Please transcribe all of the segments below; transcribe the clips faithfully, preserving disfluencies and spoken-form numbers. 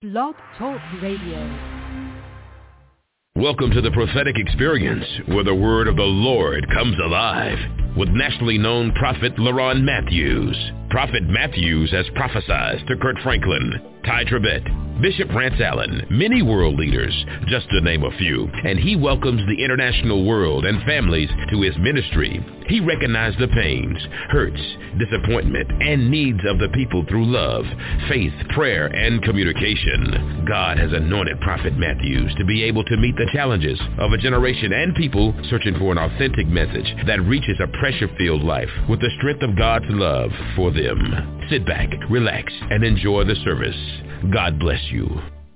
Blog Talk Radio. Welcome to the prophetic experience where the word of the Lord comes alive with nationally known prophet LaRon Matthews. Prophet Matthews has prophesied to Kurt Franklin, Ty Tribbett, Bishop Rance Allen, many world leaders, just to name a few, and he welcomes the international world and families to his ministry. He recognized the pains, hurts, disappointment, and needs of the people through love, faith, prayer, and communication. God has anointed Prophet Matthews to be able to meet the challenges of a generation and people searching for an authentic message that reaches a pressure-filled life with the strength of God's love for them. Sit back, relax, and enjoy the service. God bless you.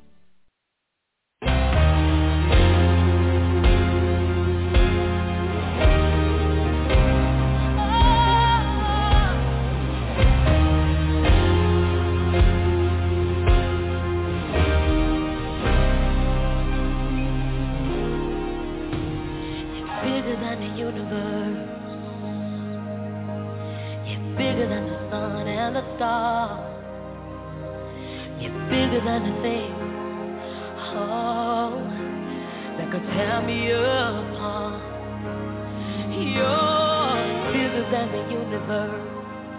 Than the thing, oh, that could tear me apart. You're bigger than the universe.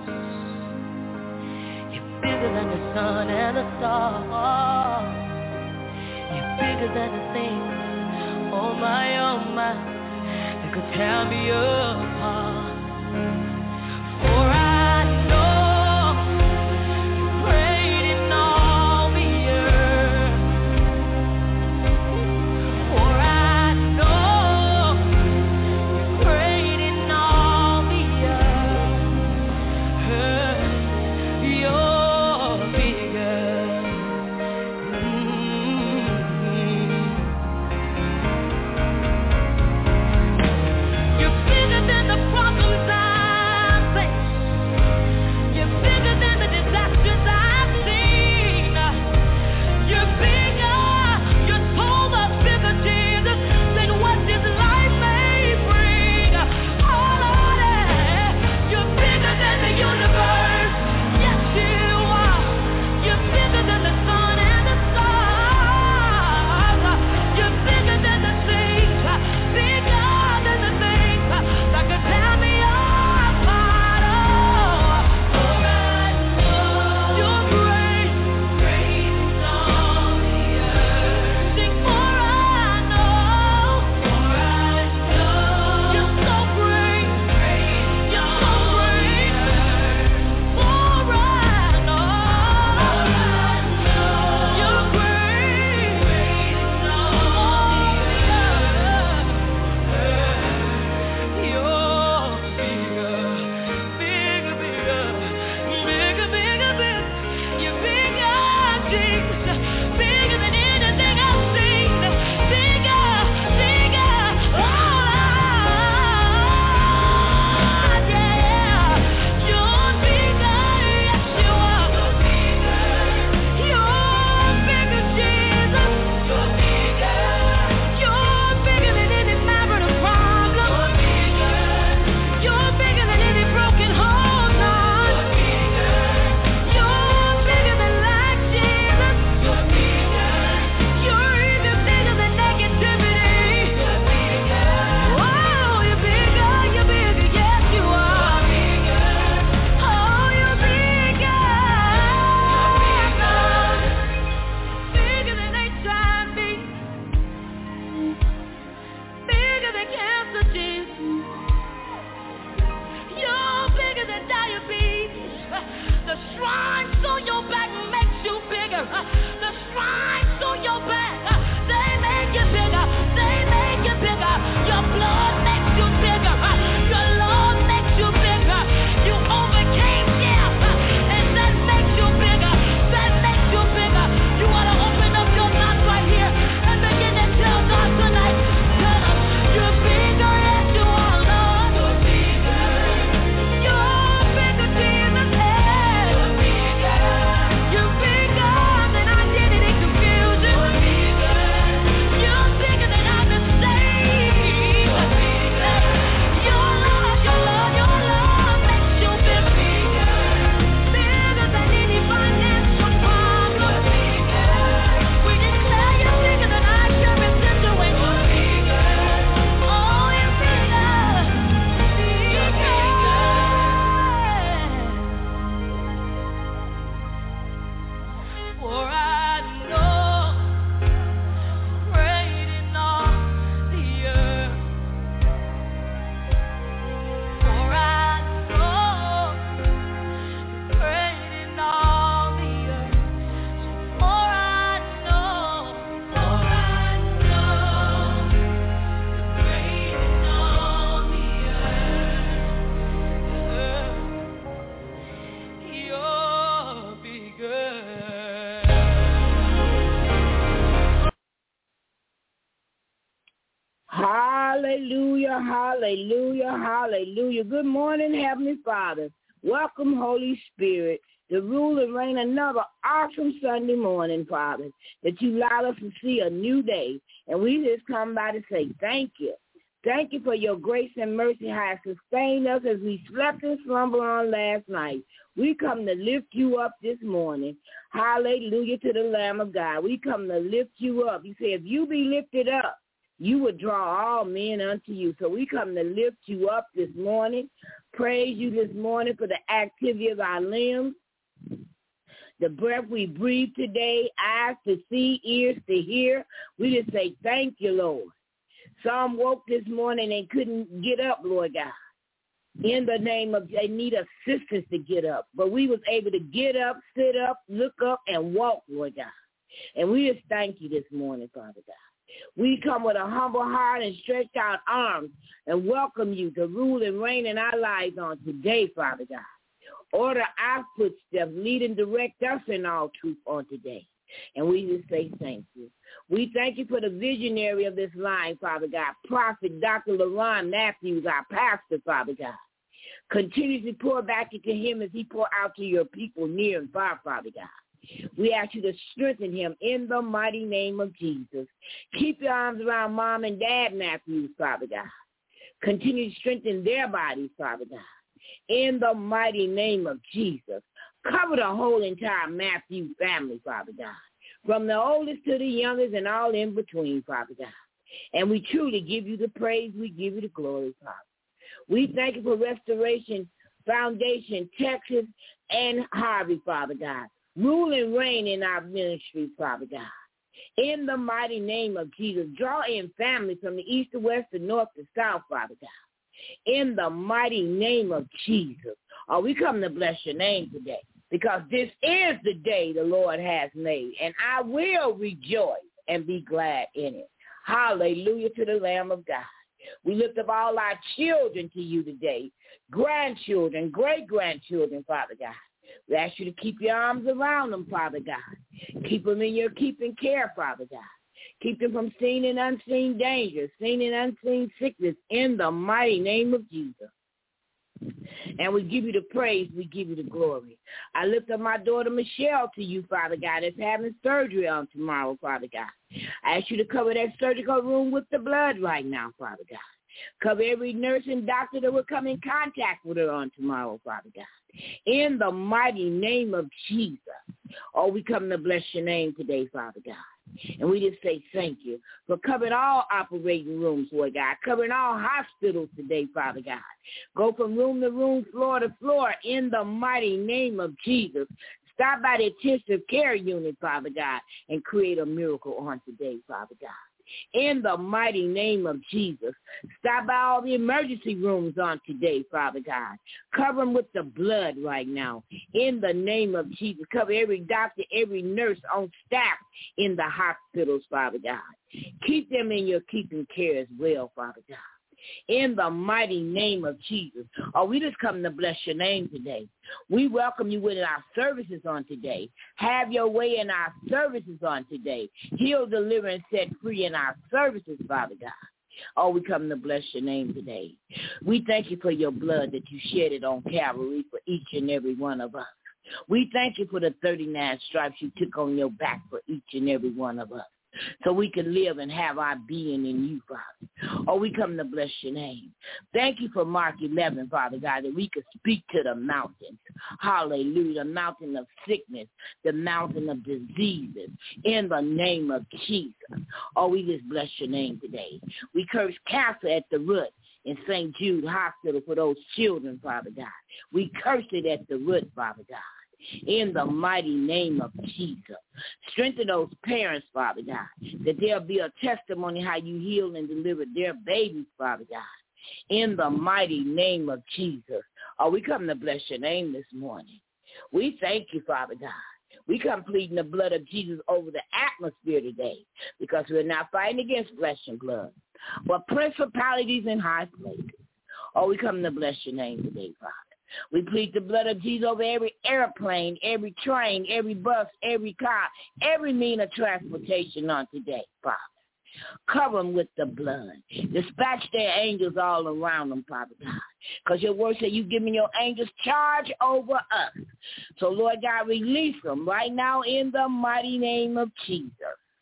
You're bigger than the sun and the stars. You're bigger than the things, oh my, oh my, that could tear me apart. For I know the Hallelujah, hallelujah, hallelujah. Good morning, Heavenly Father. Welcome, Holy Spirit, to rule and reign another awesome Sunday morning, Father, that you allowed us to see a new day. And we just come by to say thank you. Thank you for your grace and mercy has sustained us as we slept in slumber on last night. We come to lift you up this morning. Hallelujah to the Lamb of God. We come to lift you up. You say, if you be lifted up, you would draw all men unto you. So we come to lift you up this morning, praise you this morning for the activity of our limbs, the breath we breathe today, eyes to see, ears to hear. We just say thank you, Lord. Some woke this morning and couldn't get up, Lord God. In the name of, they need assistance to get up. But we was able to get up, sit up, look up, and walk, Lord God. And we just thank you this morning, Father God. We come with a humble heart and stretched out arms and welcome you to rule and reign in our lives on today, Father God. Order our footsteps, lead and direct us in all truth on today. And we just say thank you. We thank you for the visionary of this line, Father God, Prophet Doctor LaRon Matthews, our pastor, Father God. Continuously pour back into him as he pour out to your people near and far, Father God. We ask you to strengthen him in the mighty name of Jesus. Keep your arms around Mom and Dad Matthews, Father God. Continue to strengthen their bodies, Father God. In the mighty name of Jesus. Cover the whole entire Matthews family, Father God. From the oldest to the youngest and all in between, Father God. And we truly give you the praise. We give you the glory, Father. We thank you for Restoration Foundation, Texas, and Harvey, Father God. Rule and reign in our ministry, Father God. In the mighty name of Jesus, draw in families from the east to west to north to south, Father God. In the mighty name of Jesus. Oh, we come to bless your name today because this is the day the Lord has made, and I will rejoice and be glad in it. Hallelujah to the Lamb of God. We lift up all our children to you today, grandchildren, great-grandchildren, Father God. We ask you to keep your arms around them, Father God. Keep them in your keeping care, Father God. Keep them from seen and unseen danger, seen and unseen sickness in the mighty name of Jesus. And we give you the praise, we give you the glory. I lift up my daughter Michelle to you, Father God, that's having surgery on tomorrow, Father God. I ask you to cover that surgical room with the blood right now, Father God. Cover every nurse and doctor that will come in contact with her on tomorrow, Father God. In the mighty name of Jesus. Oh, we come to bless your name today, Father God. And we just say thank you for covering all operating rooms, Lord God, covering all hospitals today, Father God. Go from room to room, floor to floor, in the mighty name of Jesus. Stop by the intensive care unit, Father God, and create a miracle on today, Father God. In the mighty name of Jesus. Stop by all the emergency rooms on today, Father God. Cover them with the blood right now. In the name of Jesus. Cover every doctor, every nurse on staff in the hospitals, Father God. Keep them in your keeping care as well, Father God. In the mighty name of Jesus. Oh, we just come to bless your name today. We welcome you within our services on today. Have your way in our services on today. Heal, deliver, and set free in our services, Father God. Oh, we come to bless your name today. We thank you for your blood that you shed it on Calvary for each and every one of us. We thank you for the thirty-nine stripes you took on your back for each and every one of us, so we can live and have our being in you, Father. Oh, we come to bless your name. Thank you for Mark eleven, Father God, that we could speak to the mountains. Hallelujah, the mountain of sickness, the mountain of diseases, in the name of Jesus. Oh, we just bless your name today. We curse cancer at the root in Saint Jude Hospital for those children, Father God. We curse it at the root, Father God. In the mighty name of Jesus. Strengthen those parents, Father God, that there'll be a testimony how you healed and delivered their babies, Father God. In the mighty name of Jesus. Oh, we come to bless your name this morning. We thank you, Father God. We come pleading the blood of Jesus over the atmosphere today because we're not fighting against flesh and blood, but principalities in high places. Oh, we come to bless your name today, Father. We plead the blood of Jesus over every airplane, every train, every bus, every car, every mean of transportation on today, Father. Cover them with the blood. Dispatch their angels all around them, Father God. Because your word said you give me your angels charge over us. So, Lord God, release them right now in the mighty name of Jesus.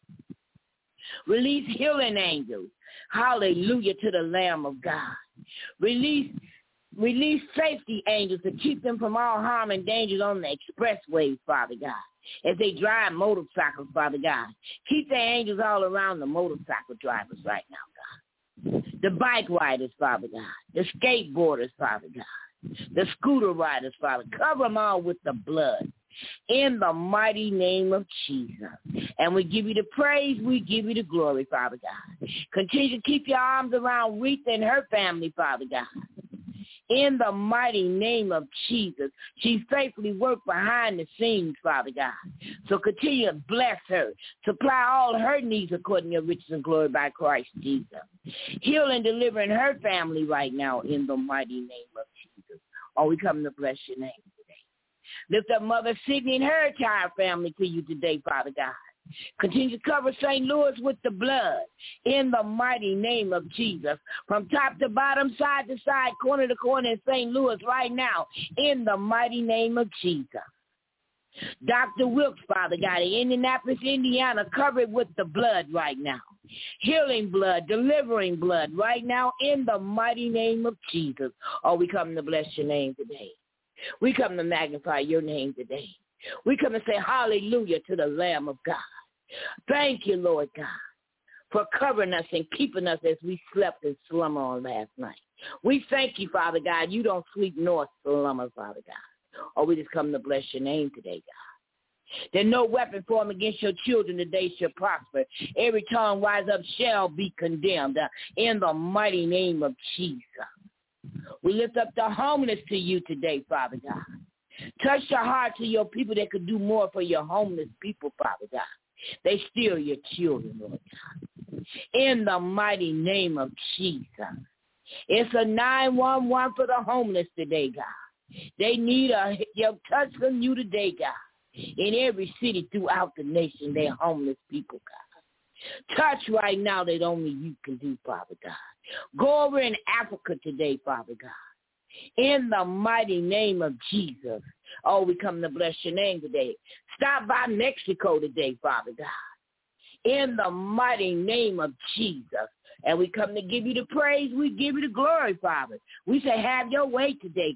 Release healing angels. Hallelujah to the Lamb of God. Release Release safety angels to keep them from all harm and dangers on the expressways, Father God. As they drive motorcycles, Father God. Keep their angels all around the motorcycle drivers right now, God. The bike riders, Father God. The skateboarders, Father God. The scooter riders, Father. Cover them all with the blood. In the mighty name of Jesus. And we give you the praise, we give you the glory, Father God. Continue to keep your arms around Rita and her family, Father God. In the mighty name of Jesus. She faithfully worked behind the scenes, Father God. So continue to bless her. Supply all her needs according to your riches and glory by Christ Jesus. Heal and deliver in her family right now in the mighty name of Jesus. Oh, we come to bless your name today. Lift up Mother Sidney and her entire family to you today, Father God. Continue to cover Saint Louis with the blood in the mighty name of Jesus. From top to bottom, side to side, corner to corner in Saint Louis right now in the mighty name of Jesus. Doctor Wilkes, Father God, in Indianapolis, Indiana, covered with the blood right now. Healing blood, delivering blood right now in the mighty name of Jesus. Oh, we come to bless your name today. We come to magnify your name today. We come to say hallelujah to the Lamb of God. Thank you, Lord God, for covering us and keeping us as we slept in slumber on last night. We thank you, Father God. You don't sleep nor slumber, Father God. Oh, we just come to bless your name today, God. That no weapon formed against your children today shall prosper. Every tongue rise up shall be condemned uh, in the mighty name of Jesus. We lift up the homeless to you today, Father God. Touch the hearts of your people that could do more for your homeless people, Father God. They steal your children, Lord God. In the mighty name of Jesus. It's a nine one one for the homeless today, God. They need a your touch from you today, God. In every city throughout the nation, they're homeless people, God. Touch right now that only you can do, Father God. Go over in Africa today, Father God. In the mighty name of Jesus. Oh, we come to bless your name today. Stop by Mexico today, Father God. In the mighty name of Jesus. And we come to give you the praise. We give you the glory, Father. We say, have your way today,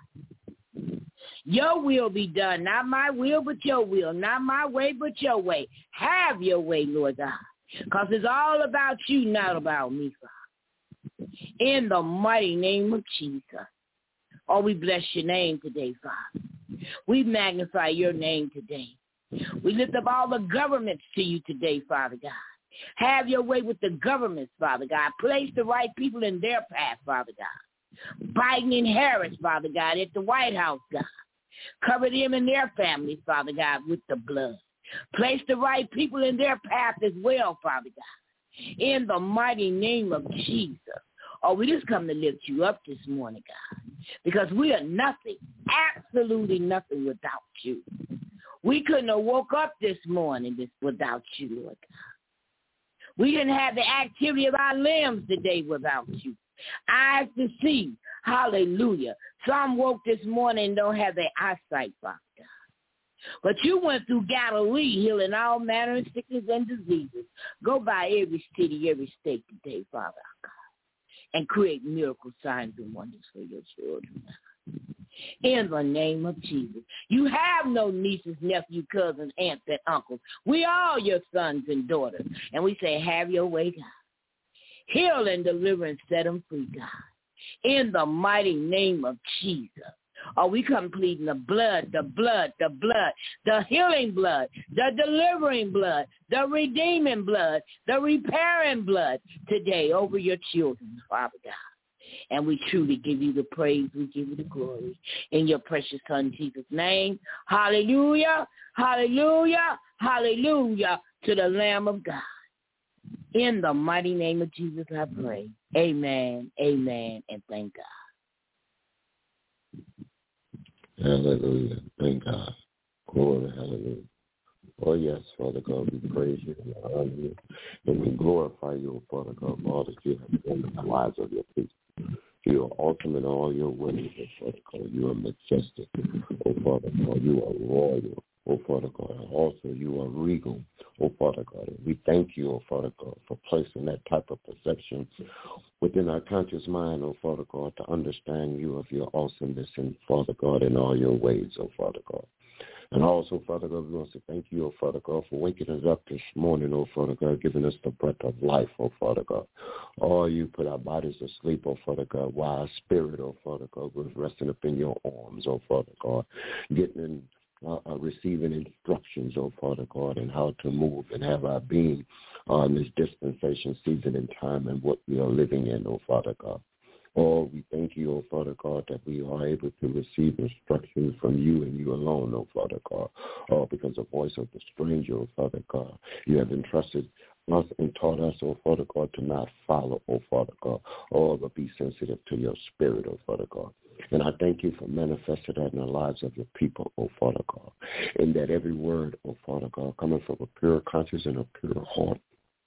God. Your will be done. Not my will, but your will. Not my way, but your way. Have your way, Lord God. Because it's all about you, not about me, Father. In the mighty name of Jesus. Oh, we bless your name today, Father. We magnify your name today. We lift up all the governments to you today, Father God. Have your way with the governments, Father God. Place the right people in their path, Father God. Biden and Harris, Father God, at the White House, God. Cover them and their families, Father God, with the blood. Place the right people in their path as well, Father God. In the mighty name of Jesus. Oh, we just come to lift you up this morning, God, because we are nothing, absolutely nothing without you. We couldn't have woke up this morning this, without you, Lord God. We didn't have the activity of our limbs today without you. Eyes to see, hallelujah. Some woke this morning and don't have their eyesight, Father God. But you went through Galilee healing all manner of sickness and diseases. Go by every city, every state today, Father God, and create miracle signs and wonders for your children. In the name of Jesus. You have no nieces, nephews, cousins, aunts, and uncles. We are your sons and daughters. And we say, have your way, God. Heal and deliver and set them free, God. In the mighty name of Jesus. Oh, we come pleading the blood, the blood, the blood, the healing blood, the delivering blood, the redeeming blood, the repairing blood today over your children, Father God. And we truly give you the praise. We give you the glory. In your precious Son, Jesus' name. Hallelujah, hallelujah, hallelujah to the Lamb of God. In the mighty name of Jesus, I pray. Amen, amen, and thank God. Hallelujah. Thank God. Glory, hallelujah. Oh, yes, Father God, we praise you and honor you, and we glorify you, Father God, for all that you have done in the lives of your people. You are awesome in all your ways, oh Father God. You are majestic, oh Father God. You are royal, oh Father God. And also you are regal, oh Father God. And we thank you, oh Father God, for placing that type of perception within our conscious mind, oh Father God, to understand you of your awesomeness and Father God in all your ways, oh Father God. And also, Father God, we want to thank you, oh Father God, for waking us up this morning, oh Father God, giving us the breath of life, oh Father God. Oh, you put our bodies to sleep, oh Father God, while our spirit, oh Father God, was resting up in your arms, oh Father God, getting in, uh, uh, receiving instructions, oh Father God, and how to move and have our being uh, in this dispensation, season, and time, and what we are living in, oh Father God. Oh, we thank you, oh Father God, that we are able to receive instructions from you and you alone, oh Father God. Oh, because the voice of the stranger, oh Father God, you have entrusted us and taught us, oh Father God, to not follow, oh Father God, oh, but be sensitive to your spirit, oh Father God. And I thank you for manifesting that in the lives of your people, oh Father God, and that every word, oh Father God, coming from a pure conscience and a pure heart,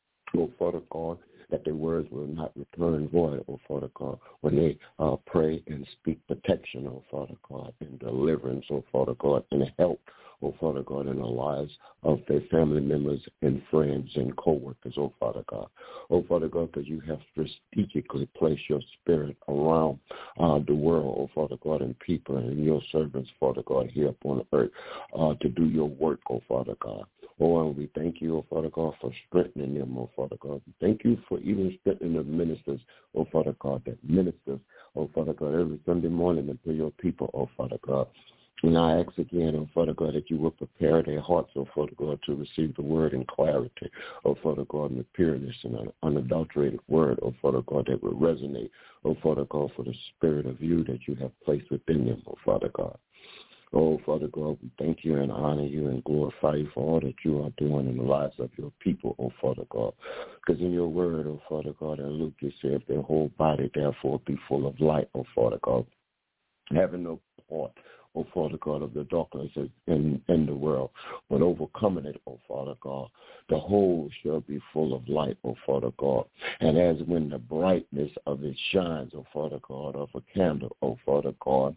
oh Father God, that their words will not return void, oh Father God, when they uh, pray and speak protection, oh Father God, and deliverance, oh Father God, and help, oh Father God, in the lives of their family members and friends and co-workers, oh Father God. Oh Father God, because you have strategically placed your spirit around uh, the world, oh Father God, and people and your servants, Father God, here upon earth uh, to do your work, oh Father God. Oh, and we thank you, oh Father God, for strengthening them, oh Father God. We thank you for even strengthening the ministers, oh Father God, that ministers, oh Father God, every Sunday morning unto your people, oh Father God. And I ask again, oh Father God, that you will prepare their hearts, oh Father God, to receive the word in clarity, oh Father God, in the pureness and an unadulterated word, oh Father God, that will resonate, oh Father God, for the spirit of you that you have placed within them, oh Father God. Oh, Father God, we thank you and honor you and glorify you for all that you are doing in the lives of your people, oh, Father God. Because in your word, oh, Father God, in Luke, you said their whole body, therefore, be full of light, oh, Father God, having no part, oh, Father God, of the darkness in, in the world, but overcoming it, oh, Father God. The whole shall be full of light, oh, Father God. And as when the brightness of it shines, oh, Father God, of a candle, oh, Father God,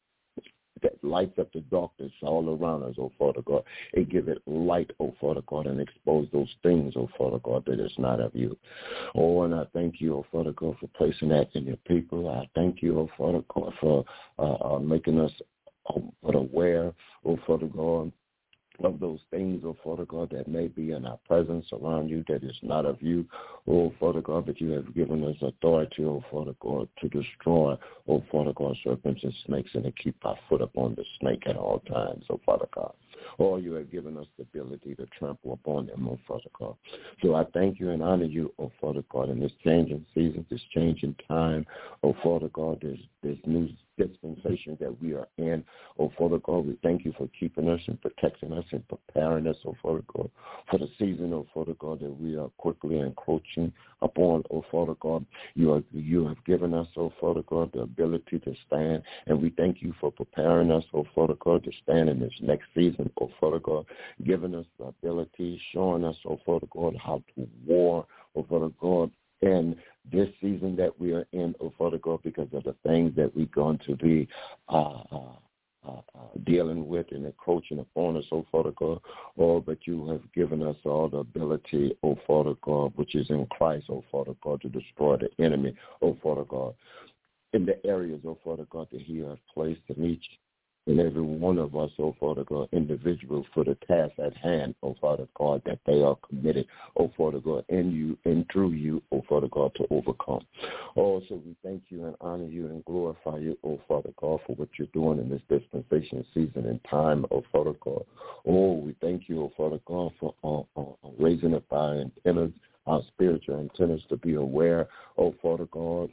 that lights up the darkness all around us, oh Father God. It give it light, oh Father God, and expose those things, oh Father God, that is not of you. Oh, and I thank you, oh Father God, for placing that in your people. I thank you, oh Father God, for uh, uh, making us uh, aware, oh Father God, of those things, oh Father God, that may be in our presence around you that is not of you, oh Father God, that you have given us authority, oh Father God, to destroy, oh Father God, serpents and snakes and to keep our foot upon the snake at all times, oh Father God. Oh, you have given us the ability to trample upon them, oh Father God. So I thank you and honor you, oh Father God, in this changing season, this changing time, oh Father God, this, this new dispensation that we are in. Oh, Father God, we thank you for keeping us and protecting us and preparing us, oh, Father God, for the season, oh, Father God, that we are quickly encroaching upon, oh, Father God. You are, you have given us, oh, Father God, the ability to stand, and we thank you for preparing us, oh, Father God, to stand in this next season, oh, Father God, giving us the ability, showing us, oh, Father God, how to war, oh, Father God, in this season that we are in, oh Father God, because of the things that we're going to be uh, uh, uh, uh, dealing with and encroaching upon us, oh Father God. Oh, but you have given us all the ability, oh Father God, which is in Christ, oh Father God, to destroy the enemy, oh Father God, in the areas, oh Father God, that He has placed in each and every one of us, oh Father God, individuals for the task at hand, oh Father God, that they are committed, oh Father God, in you and through you, oh Father God, to overcome. Oh, so we thank you and honor you and glorify you, oh Father God, for what you're doing in this dispensation season and time, oh Father God. Oh, we thank you, oh Father God, for uh, uh, raising up our antennas, our spiritual antennas to be aware, oh Father God,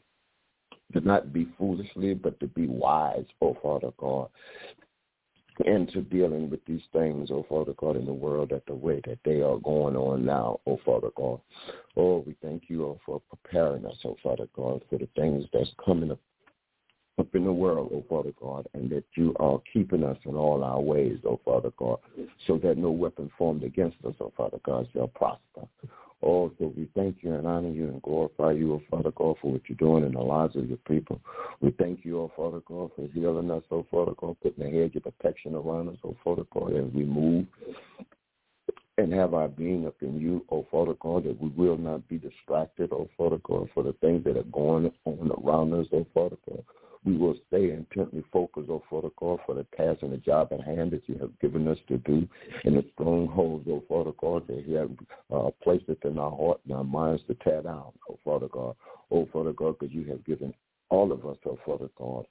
to not be foolishly, but to be wise, oh Father God, and to dealing with these things, oh Father God, in the world at the way that they are going on now, oh Father God. Oh, we thank you, oh, for preparing us, oh Father God, for the things that's coming up up in the world, oh Father God, and that you are keeping us in all our ways, oh Father God, so that no weapon formed against us, oh Father God, shall prosper. Oh, so we thank you and honor you and glorify you, oh Father God, for what you're doing in the lives of your people. We thank you, oh Father God, for healing us, oh Father God, putting a hedge of protection around us, oh Father God, as we move and have our being up in you, oh Father God, that we will not be distracted, oh Father God, for the things that are going on around us, oh Father God. We will stay intently focused, oh Father God, for the task and the job at hand that you have given us to do, and the strongholds, oh Father God, that you have uh, placed it in our heart and our minds to tear down, oh Father God. Oh Father God, because you have given all of us, oh Father God,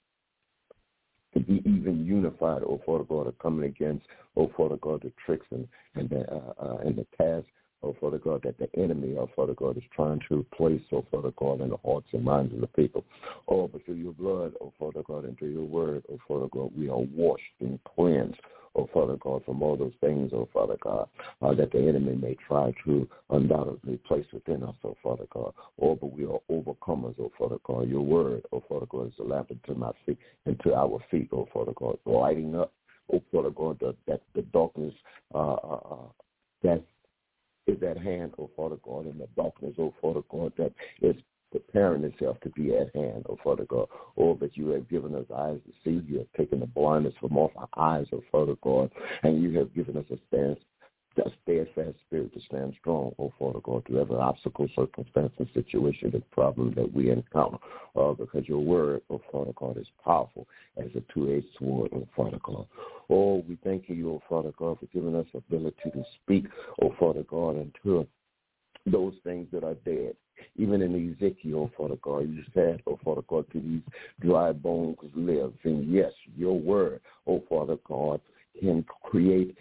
to be even unified, oh Father God, of coming against, oh Father God, the tricks and, and the uh, uh, and the tasks, oh Father God, that the enemy, oh Father God, is trying to place, oh Father God, in the hearts and minds of the people. Oh, but through your blood, oh Father God, and through your word, oh Father God, we are washed and cleansed, oh Father God, from all those things, oh Father God, uh, that the enemy may try to undoubtedly place within us, oh Father God. Oh, but we are overcomers, oh Father God. Your word, oh Father God, is a lamp unto my feet, into our feet, oh Father God, lighting up, oh Father God, the, that the darkness uh, uh, that's is at hand, oh Father God, in the darkness, oh Father God, that is preparing itself to be at hand, oh Father God. Oh, but you have given us eyes to see. You have taken the blindness from off our eyes, oh Father God, and you have given us a stance, a steadfast spirit to stand strong, oh Father God, through every obstacle, circumstance, and situation and problem that we encounter. Uh, because your word, oh Father God, is powerful as a two-edged sword, oh Father God. Oh, we thank you, oh Father God, for giving us ability to speak, oh Father God, until those things that are dead. Even in Ezekiel, oh Father God, you said, oh Father God, to these dry bones live. And yes, your word, oh Father God, can create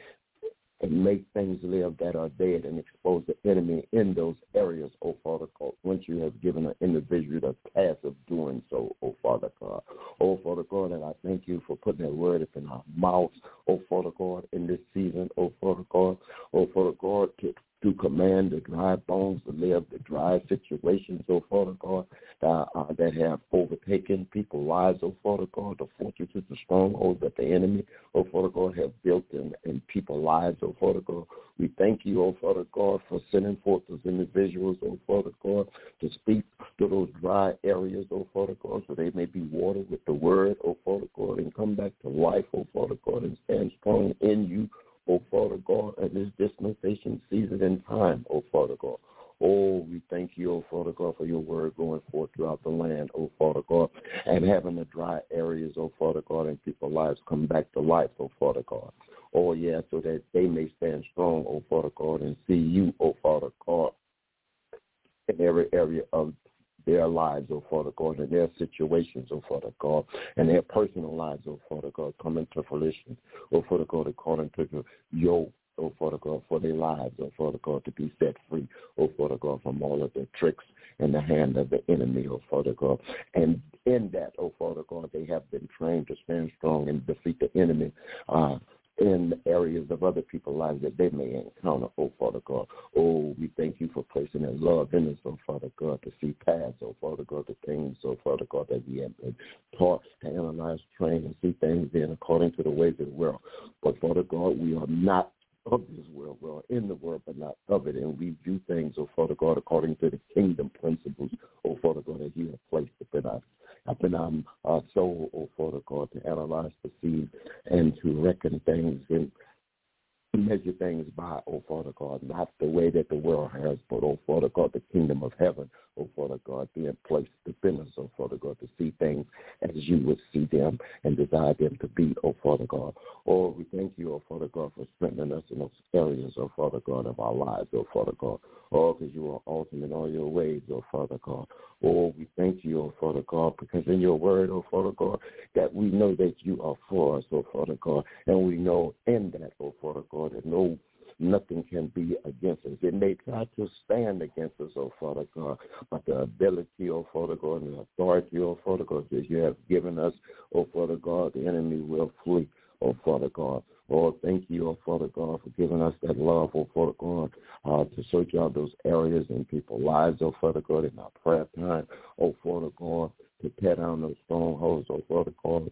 and make things live that are dead and expose the enemy in those areas, oh Father God, once you have given an individual the task of doing so, oh Father God. Oh Father God, and I thank you for putting that word up in our mouths, oh Father God, in this season, oh Father God, oh Father God, to to command the dry bones to live, the dry situations, oh Father God, uh, uh, that have overtaken people's lives, oh Father God, the fortresses, the strongholds that the enemy, oh Father God, have built in, in people's lives, oh Father God. We thank you, oh Father God, for sending forth those individuals, oh Father God, to speak to those dry areas, oh Father God, so they may be watered with the word, oh Father God, and come back to life, oh Father God, and stand strong in you, oh Father God, at this dispensation, season, and time, oh Father God. Oh, we thank you, oh Father God, for your word going forth throughout the land, oh Father God, and having the dry areas, oh Father God, and people's lives come back to life, oh Father God. Oh, yeah, so that they may stand strong, oh Father God, and see you, oh Father God, in every area of their lives, oh Father God, and their situations, oh Father God, and their personal lives, oh Father God, come into fruition, oh Father God, according to the, your, oh Father God, for their lives, oh Father God, to be set free, oh Father God, from all of the tricks in the hand of the enemy, oh Father God. And in that, oh Father God, they have been trained to stand strong and defeat the enemy, uh, in areas of other people's lives that they may encounter, oh Father God. Oh, we thank you for placing that love in us, oh Father God, to see past, oh Father God, the things, oh Father God, that we have been taught to analyze, train, and see things in according to the ways of the world. But Father God, we are not of this world. We are in the world, but not of it. And we do things, oh Father God, according to the kingdom principles, oh Father God, that you have placed within us. Up in our uh, soul, oh Father God, to analyze, perceive, and to reckon things and measure things by, oh Father God, not the way that the world has, but, oh Father God, the kingdom of heaven, oh Father God, being placed within us, oh Father God, to see things as you would see them and desire them to be, oh Father God. Oh, we thank you, oh Father God, for strengthening us in those areas, oh Father God, of our lives, oh Father God. Oh, because you are awesome in all your ways, oh Father God. Oh, we thank you, oh Father God, because in your word, oh Father God, that we know that you are for us, oh Father God, and we know in that, oh Father God, that no nothing can be against us. It may try to stand against us, oh Father God, but the ability, oh Father God, and the authority, oh Father God, that you have given us, oh Father God, the enemy will flee, oh Father God. Oh, thank you, oh Father God, for giving us that love, oh Father God, uh, to search out those areas in people's lives, oh Father God, in our prayer time, oh Father God, to tear down those strongholds, oh Father God,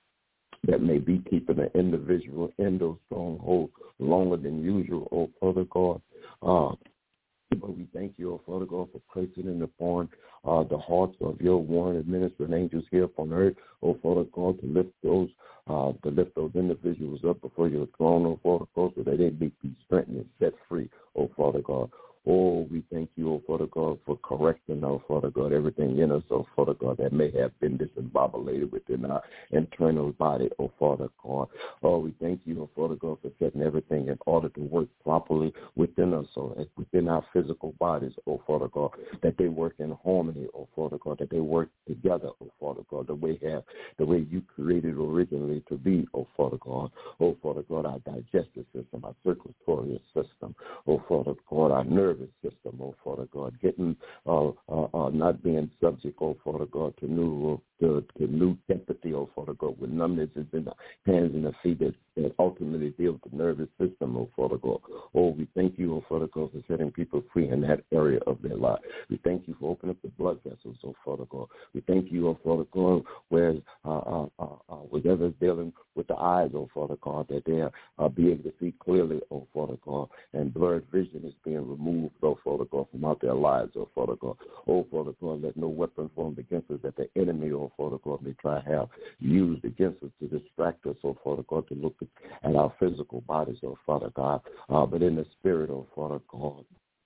that may be keeping an individual in those strongholds longer than usual, oh Father God. Uh, But we thank you, oh Father God, for placing in upon uh, the hearts of your warring administering angels here upon earth, oh Father God, to lift those uh, to lift those individuals up before your throne, oh Father God, so that they may be strengthened and set free, oh Father God. Oh, we thank you, oh Father God, for correcting, oh Father God, everything in us, oh Father God, that may have been disembobulated within our internal body, oh Father God. Oh, we thank you, oh Father God, for setting everything in order to work properly within us, so as within our physical bodies, oh Father God, that they work in harmony, oh Father God, that they work together, oh Father God, the way have the way you created originally to be, oh Father God. Oh Father God, our digestive system, our circulatory system, oh Father God, our nervous system, oh Father God, getting uh, uh, uh, not being subject, oh Father God, to new to, to new sympathy, oh Father God, with numbness is in the hands and the feet that, that ultimately deal with the nervous system, oh Father God. Oh, we thank you, oh Father God, for setting people free in that area of their life. We thank you for opening up the blood vessels, oh Father God. We thank you, oh Father God, where uh, uh, uh, uh, whatever's dealing with the eyes, oh Father God, that they'll uh, be able to see clearly, oh Father God, and blurred vision is being removed, oh Father God, from out their lives, oh Father God. Oh Father God, let no weapon formed against us that the enemy, oh Father God, may try to have used against us to distract us, oh Father God, to look at our physical bodies, oh Father God, uh, but in the spirit, oh Father God.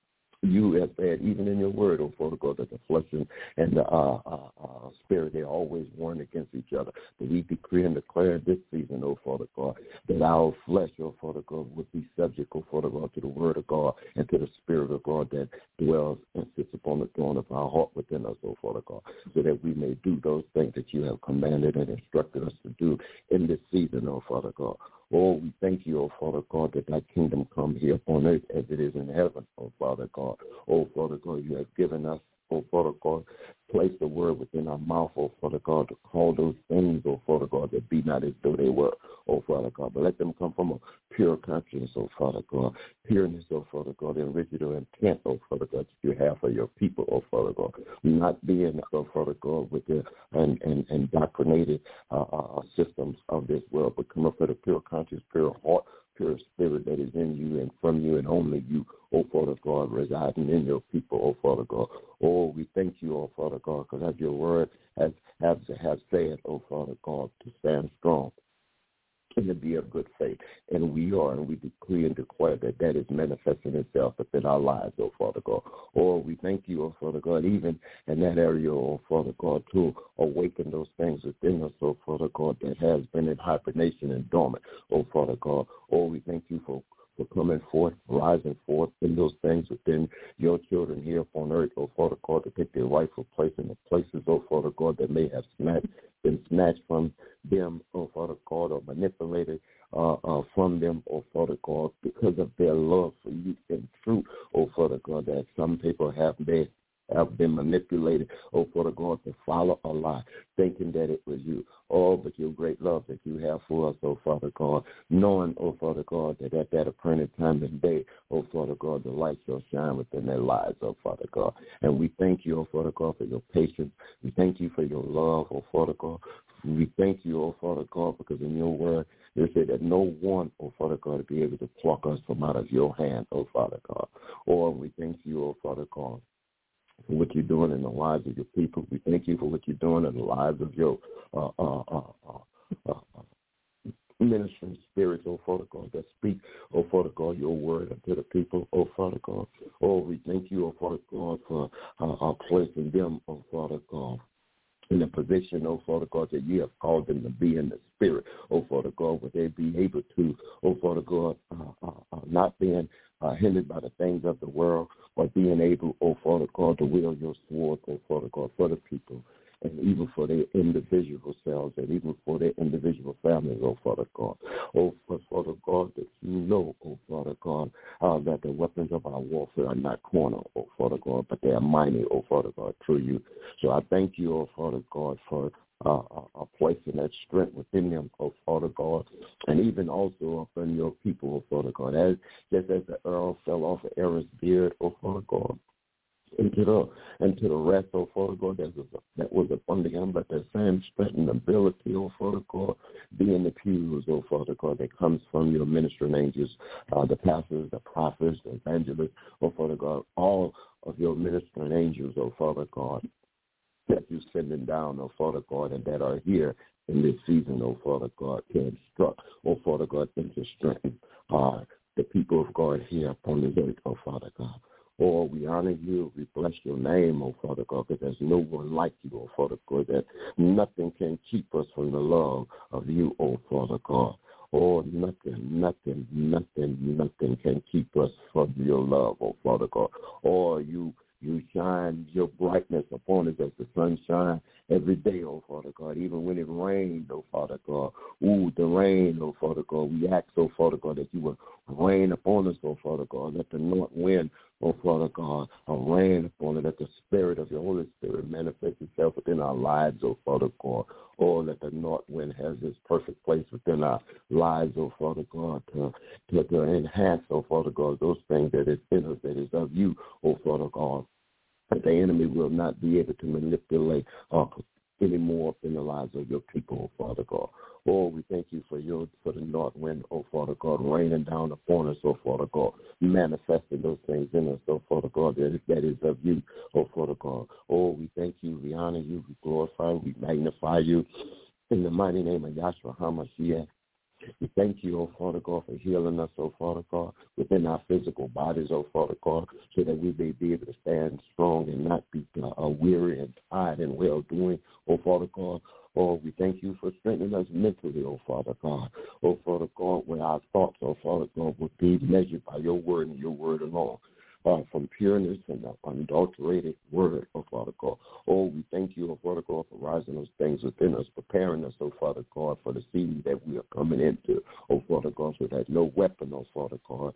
You have said, even in your word, oh Father God, that the flesh and, and the uh, uh, uh, spirit, they always warn against each other. But we decree and declare this season, oh Father God, that our flesh, oh Father God, would be subject, oh Father God, to the word of God and to the spirit of God that dwells and sits upon the throne of our heart within us, oh Father God, so that we may do those things that you have commanded and instructed us to do in this season, oh Father God. Oh, we thank you, oh Father God, that thy kingdom come here on earth as it is in heaven, oh Father God. Oh Father God, you have given us, oh Father God, place the word within our mouth, oh Father God, to call those things, oh Father God, that be not as though they were, oh Father God. But let them come from a pure conscience, oh Father God. Pureness, oh Father God, and original intent, oh Father God, that you have for your people, oh Father God. Not being, oh Father God, with the and, and, and indoctrinated uh, uh, systems of this world, but come up with a pure conscience, pure heart, pure spirit that is in you and from you and only you, oh Father God, residing in your people, oh Father God. Oh, we thank you, oh Father God, because as your word has, has, has said, oh Father God, to stand strong and to be of good faith. And we are, and we decree and declare that that is manifesting itself within our lives, oh Father God. Oh, we thank you, oh Father God, even in that area, oh Father God, to awaken those things within us, oh Father God, that has been in hibernation and dormant, oh Father God. Oh, we thank you for for coming forth, rising forth in those things within your children here upon earth, oh Father God, to take their rightful place in the places, oh Father God, that may have snatched, been snatched from them, oh Father God, or manipulated uh, uh, from them, oh Father God, because of their love for you and truth, oh Father God, that some people have been have been manipulated, oh Father God, to follow a lie, thinking that it was you. Oh, but your great love that you have for us, oh Father God, knowing, oh Father God, that at that appointed time and day, oh Father God, the light shall shine within their lives, oh Father God. And we thank you, oh Father God, for your patience. We thank you for your love, oh Father God. We thank you, oh Father God, because in your word, you say that no one, oh Father God, will be able to pluck us from out of your hand, oh Father God. Oh, we thank you, oh Father God, for what you're doing in the lives of your people. We thank you for what you're doing in the lives of your uh, uh, uh, uh, uh, ministering spirits, oh Father God, that speak, oh Father God, your word unto the people, oh Father God. Oh, we thank you, oh Father God, for uh, uh, placing them, oh Father God, in the position, oh Father God, that you have called them to be in the spirit, oh Father God, where they be able to, oh Father God, uh, uh, uh, not being uh, hindered by the things of the world, but being able, oh Father God, to wield your sword, oh Father God, for the people, and even for their individual selves, and even for their individual families, oh Father God. Oh Father God, that you know, oh Father God, uh, that the weapons of our warfare are not carnal, oh Father God, but they are mighty, oh Father God, through you. So I thank you, oh Father God, for uh, uh, placing that strength within them, oh Father God, and even also upon your people, oh Father God, as just as the arrow fell off of Aaron's beard, oh Father God, into the and to the rest, oh Father God, that was, that was upon them, but the same strength and ability, oh Father God, be in the pews, oh Father God, that comes from your ministering angels, uh, the pastors, the prophets, the evangelists, oh Father God, all of your ministering angels, oh Father God, that you sending down, oh Father God, and that are here in this season, oh Father God, to instruct, oh Father God, and to strengthen uh, the people of God here upon this earth, oh Father God. Oh, we honor you. We bless your name, oh Father God, because there's no one like you, oh Father God, that nothing can keep us from the love of you, oh Father God. Oh, nothing, nothing, nothing, nothing can keep us from your love, oh Father God. Oh, you you shine your brightness upon us as the sun shines every day, oh Father God, even when it rained, oh Father God. Ooh, the rain, oh Father God. We ask, oh Father God, that you would rain upon us, oh Father God. Let the north wind, oh Father God, uh, rain upon it. Let the spirit of your Holy Spirit manifest itself within our lives, oh Father God. Oh, let the north wind have its perfect place within our lives, oh Father God, to, to, to enhance, oh Father God, those things that is in us, that is of you, oh Father God. That the enemy will not be able to manipulate uh, any more in the lives of your people, oh Father God. Oh, we thank you for your for the north wind, oh Father God, raining down upon us, oh Father God, manifesting those things in us, oh Father God, that is, that is of you, oh Father God. Oh, we thank you, we honor you, we glorify, we magnify you. In the mighty name of Yahshua HaMashiach. We thank you, oh Father God, for healing us, oh Father God, within our physical bodies, oh Father God, so that we may be able to stand strong and not be uh, weary and tired and well-doing, oh Father God. Oh, we thank you for strengthening us mentally, oh Father God. Oh Father God, where our thoughts, oh Father God, will be measured by your word and your word alone. Uh, from pureness and the unadulterated word, oh Father God. Oh, we thank you, oh Father God, for rising those things within us, preparing us, oh Father God, for the season that we are coming into, oh Father God, so that no weapon, oh Father God,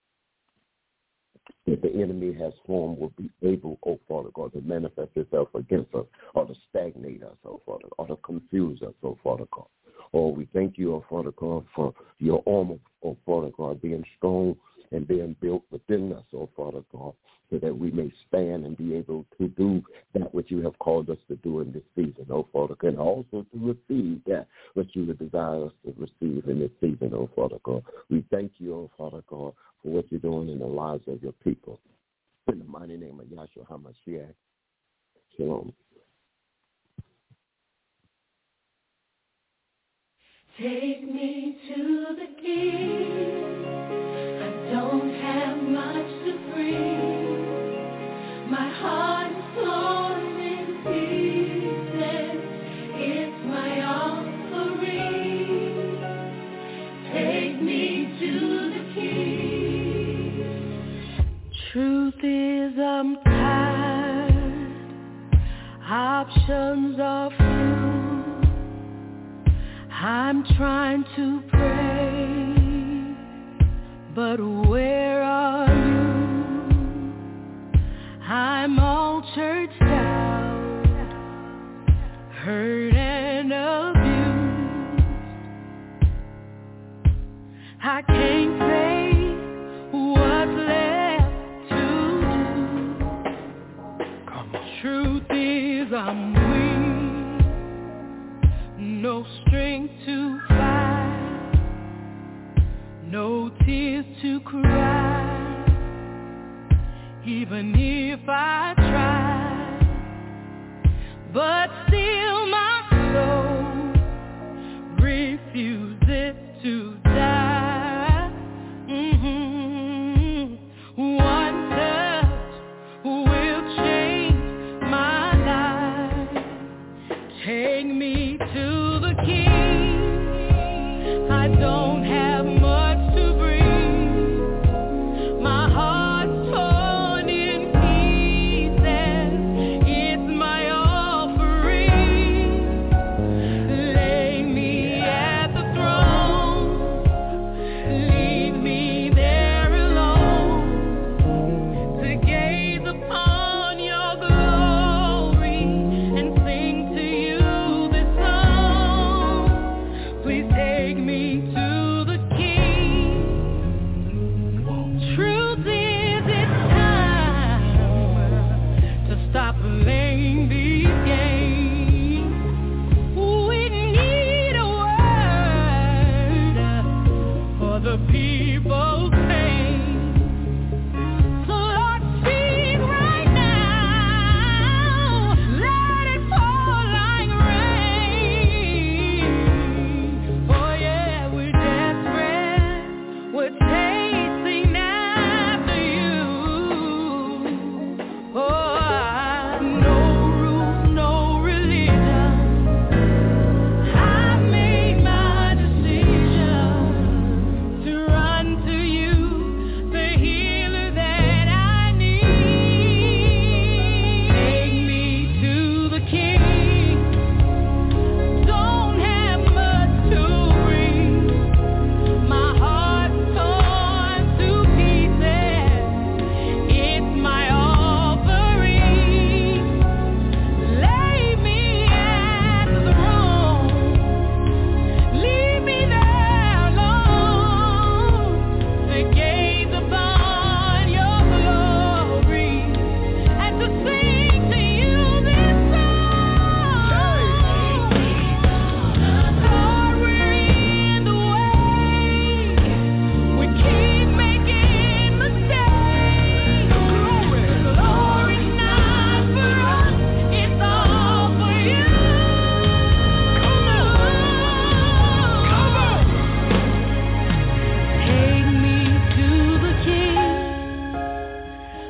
that the enemy has formed will be able, oh Father God, to manifest itself against us or to stagnate us, oh Father, or to confuse us, oh Father God. Oh, we thank you, oh Father God, for your armor, oh Father God, being strong and being built within us, oh Father God, so that we may stand and be able to do that which you have called us to do in this season, oh Father God, and also to receive that which you would desire us to receive in this season, oh Father God. We thank you, oh Father God, for what you're doing in the lives of your people. In the mighty name of Yahshua HaMashiach, shalom. Take me to the King. I don't have much to bring. My heart is torn in pieces. It's my offering. Take me to the King. Truth is, I'm tired. Options are few. I'm trying to pray, but where are you? I'm all churched out, hurt and abused. I can't say what's left to do. Come on. Truth is, I'm no strength to fight, no tears to cry, even if I try, but still my soul refuses to die. Mm-hmm. One touch will change my life. Take me to I don't have much to bring. My heart's torn in pieces. It's my offering.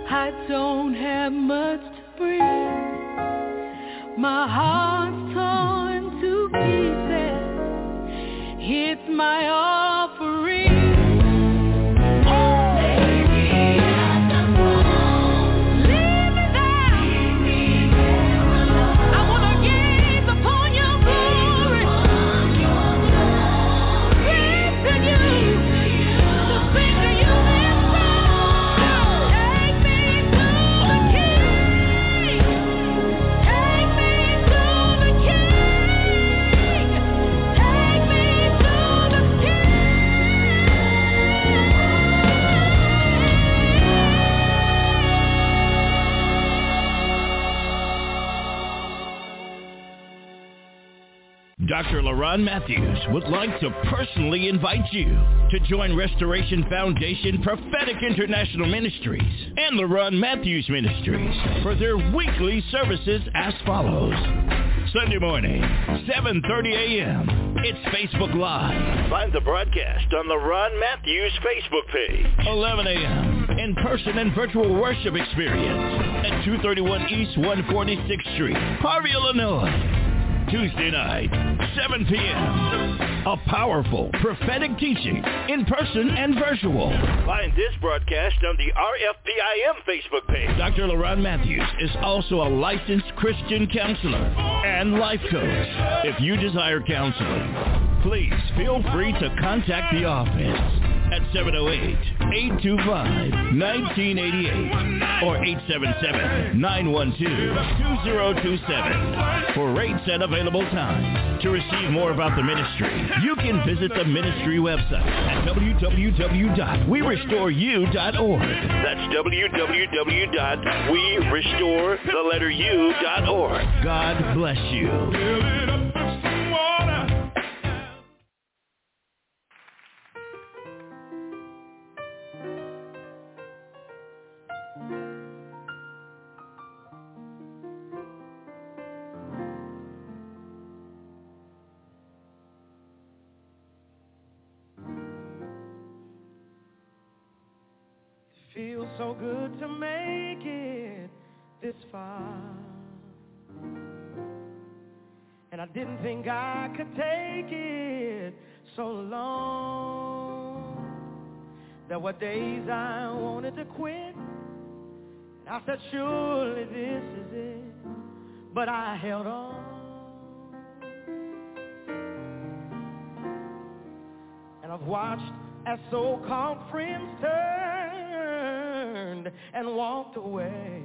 I don't have much to bring. My heart's torn to pieces. It's my offering. Doctor LaRon Matthews would like to personally invite you to join Restoration Foundation Prophetic International Ministries and LaRon Matthews Ministries for their weekly services as follows. Sunday morning, seven thirty a.m. It's Facebook Live. Find the broadcast on LaRon Matthews Facebook page. eleven a.m. in-person and virtual worship experience at two thirty-one East one forty-sixth Street, Harvey, Illinois. Tuesday night, seven p.m. A powerful prophetic teaching in person and virtual. Find this broadcast on the R F B I M Facebook page. Doctor LaRon Matthews is also a licensed Christian counselor and life coach. If you desire counseling, please feel free to contact the office at seven oh eight, eight two five, one nine eight eight or eight seven seven, nine one two, two zero two seven for rates and available times. To receive more about the ministry, you can visit the ministry website at w w w dot we restore you dot org. That's w w w dot we restore the letter u dot org. God bless you. Feels so good to make it this far, and I didn't think I could take it so long. There were days I wanted to quit, and I said surely this is it, but I held on. And I've watched as so-called friends turned and walked away,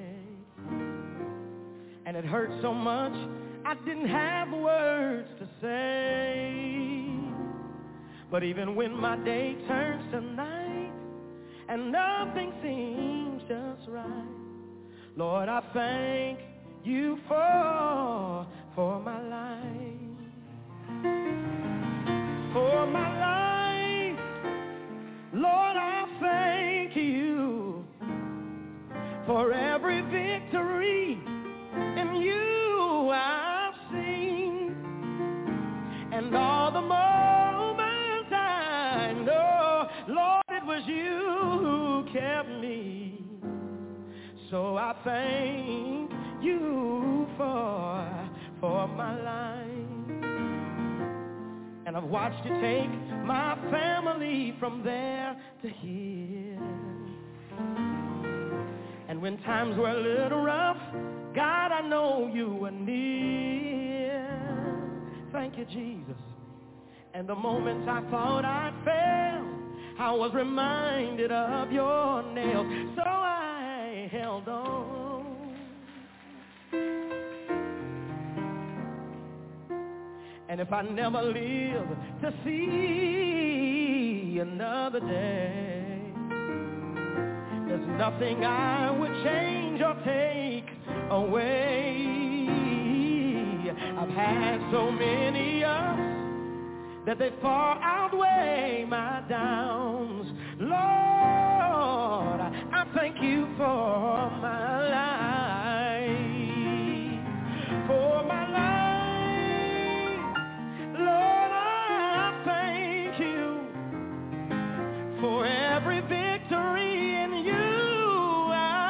and it hurt so much I didn't have words to say. But even when my day turns to night and nothing seems just right, Lord, I thank you for for my life, for my life. Lord, I thank you for every victory in you I've seen, and all the moments I know, Lord, it was you who kept me. So I thank you for for my life. And I've watched you take my family from there to here. And when times were a little rough, God, I know you were near. Thank you, Jesus. And the moments I thought I'd fail, I was reminded of your nails. So I held on. And if I never live to see another day, there's nothing I would change or take away. I've had so many ups that they far outweigh my downs. Lord, I thank you for my life, for my life. For every victory in you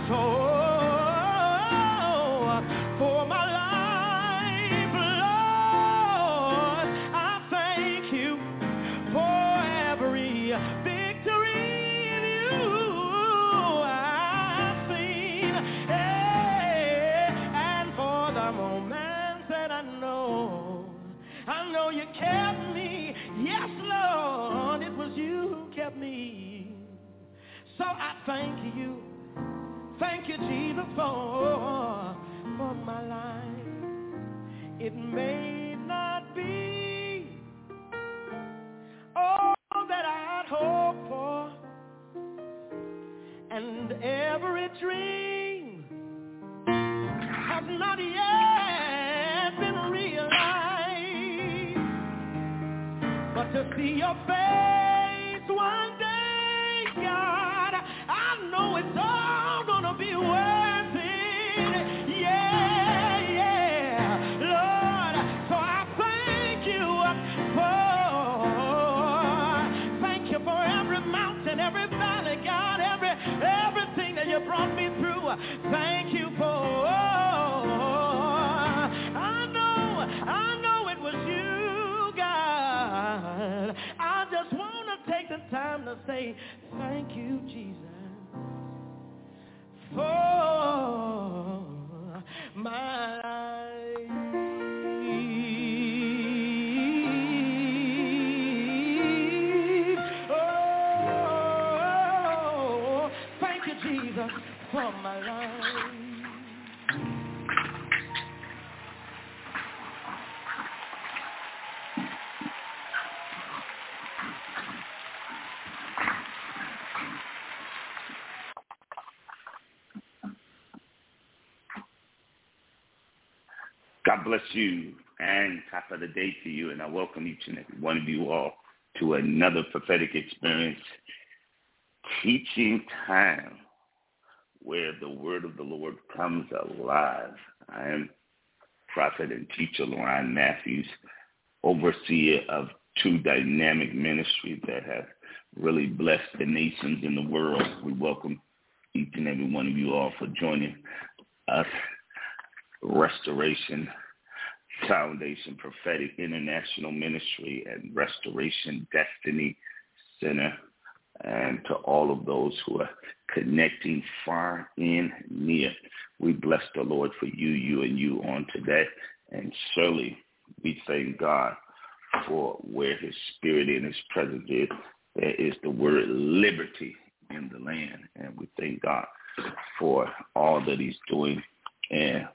so for my life, Lord. I thank you for every victory in you I've seen, eh, and for the moments that I know, I know you kept me. Yes, Lord, it was you who kept me. So I thank you. Thank you, Jesus, for, for my life. It may not be all that I'd hoped for, and every dream has not yet been realized. But to see your face one day, God, I know it's all gonna be worth it. Yeah, yeah, Lord. So I thank you for, thank you for every mountain, every valley, God, every everything that you brought me through. Thank you for. I know, I know it was you, God. I just want to take the time to say thank you, Jesus, for my life. Oh, thank you, Jesus, for my life. God bless you, and top of the day to you, and I welcome each and every one of you all to another prophetic experience, teaching time, where the word of the Lord comes alive. I am prophet and teacher Leron Matthews, overseer of two dynamic ministries that have really blessed the nations in the world. We welcome each and every one of you all for joining us. Restoration Foundation Prophetic International Ministry and Restoration Destiny Center, and to all of those who are connecting far and near. We bless the Lord for you, you, and you on today, and surely we thank God for where his spirit and his presence is. There is the word liberty in the land, and we thank God for all that he's doing and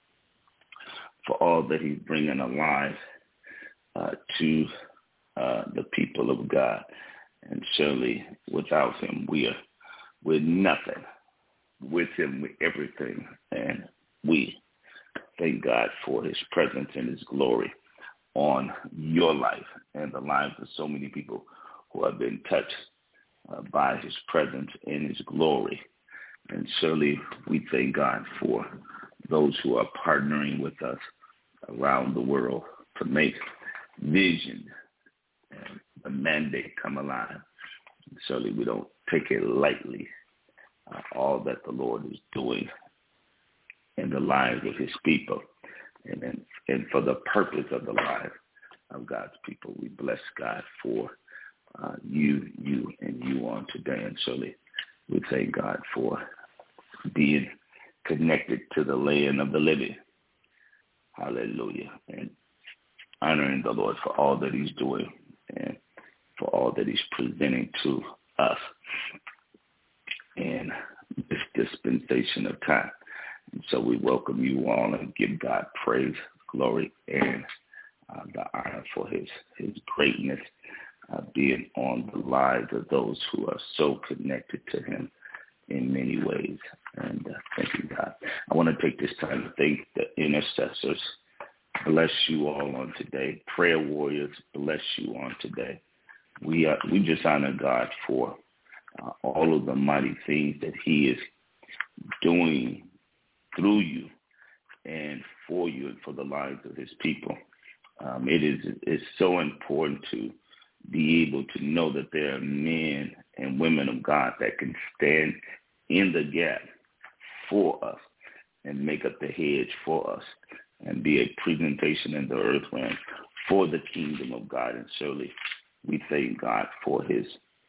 for all that he's bringing alive uh, to uh, the people of God. And surely without him, we are we're nothing. With him, we're everything. And we thank God for his presence and his glory on your life and the lives of so many people who have been touched uh, by his presence and his glory. And surely we thank God for those who are partnering with us around the world to make vision and the mandate come alive. And surely we don't take it lightly, uh, all that the Lord is doing in the lives of his people. And, and, and for the purpose of the lives of God's people, we bless God for uh, you, you, and you on today. And surely we thank God for being connected to the land of the living. Hallelujah. And honoring the Lord for all that he's doing and for all that he's presenting to us in this dispensation of time. And so we welcome you all and give God praise, glory, and uh, the honor for his, his greatness uh, being on the lives of those who are so connected to him in many ways. And uh, thank you, God. I want to take this time to thank the intercessors. Bless you all on today. Prayer warriors, bless you on today. We uh, we just honor God for uh, all of the mighty things that he is doing through you and for you and for the lives of his people. Um, it is it's so important to be able to know that there are men and women of God that can stand in the gap for us and make up the hedge for us and be a presentation in the earth realm for the kingdom of God. And surely we thank God for his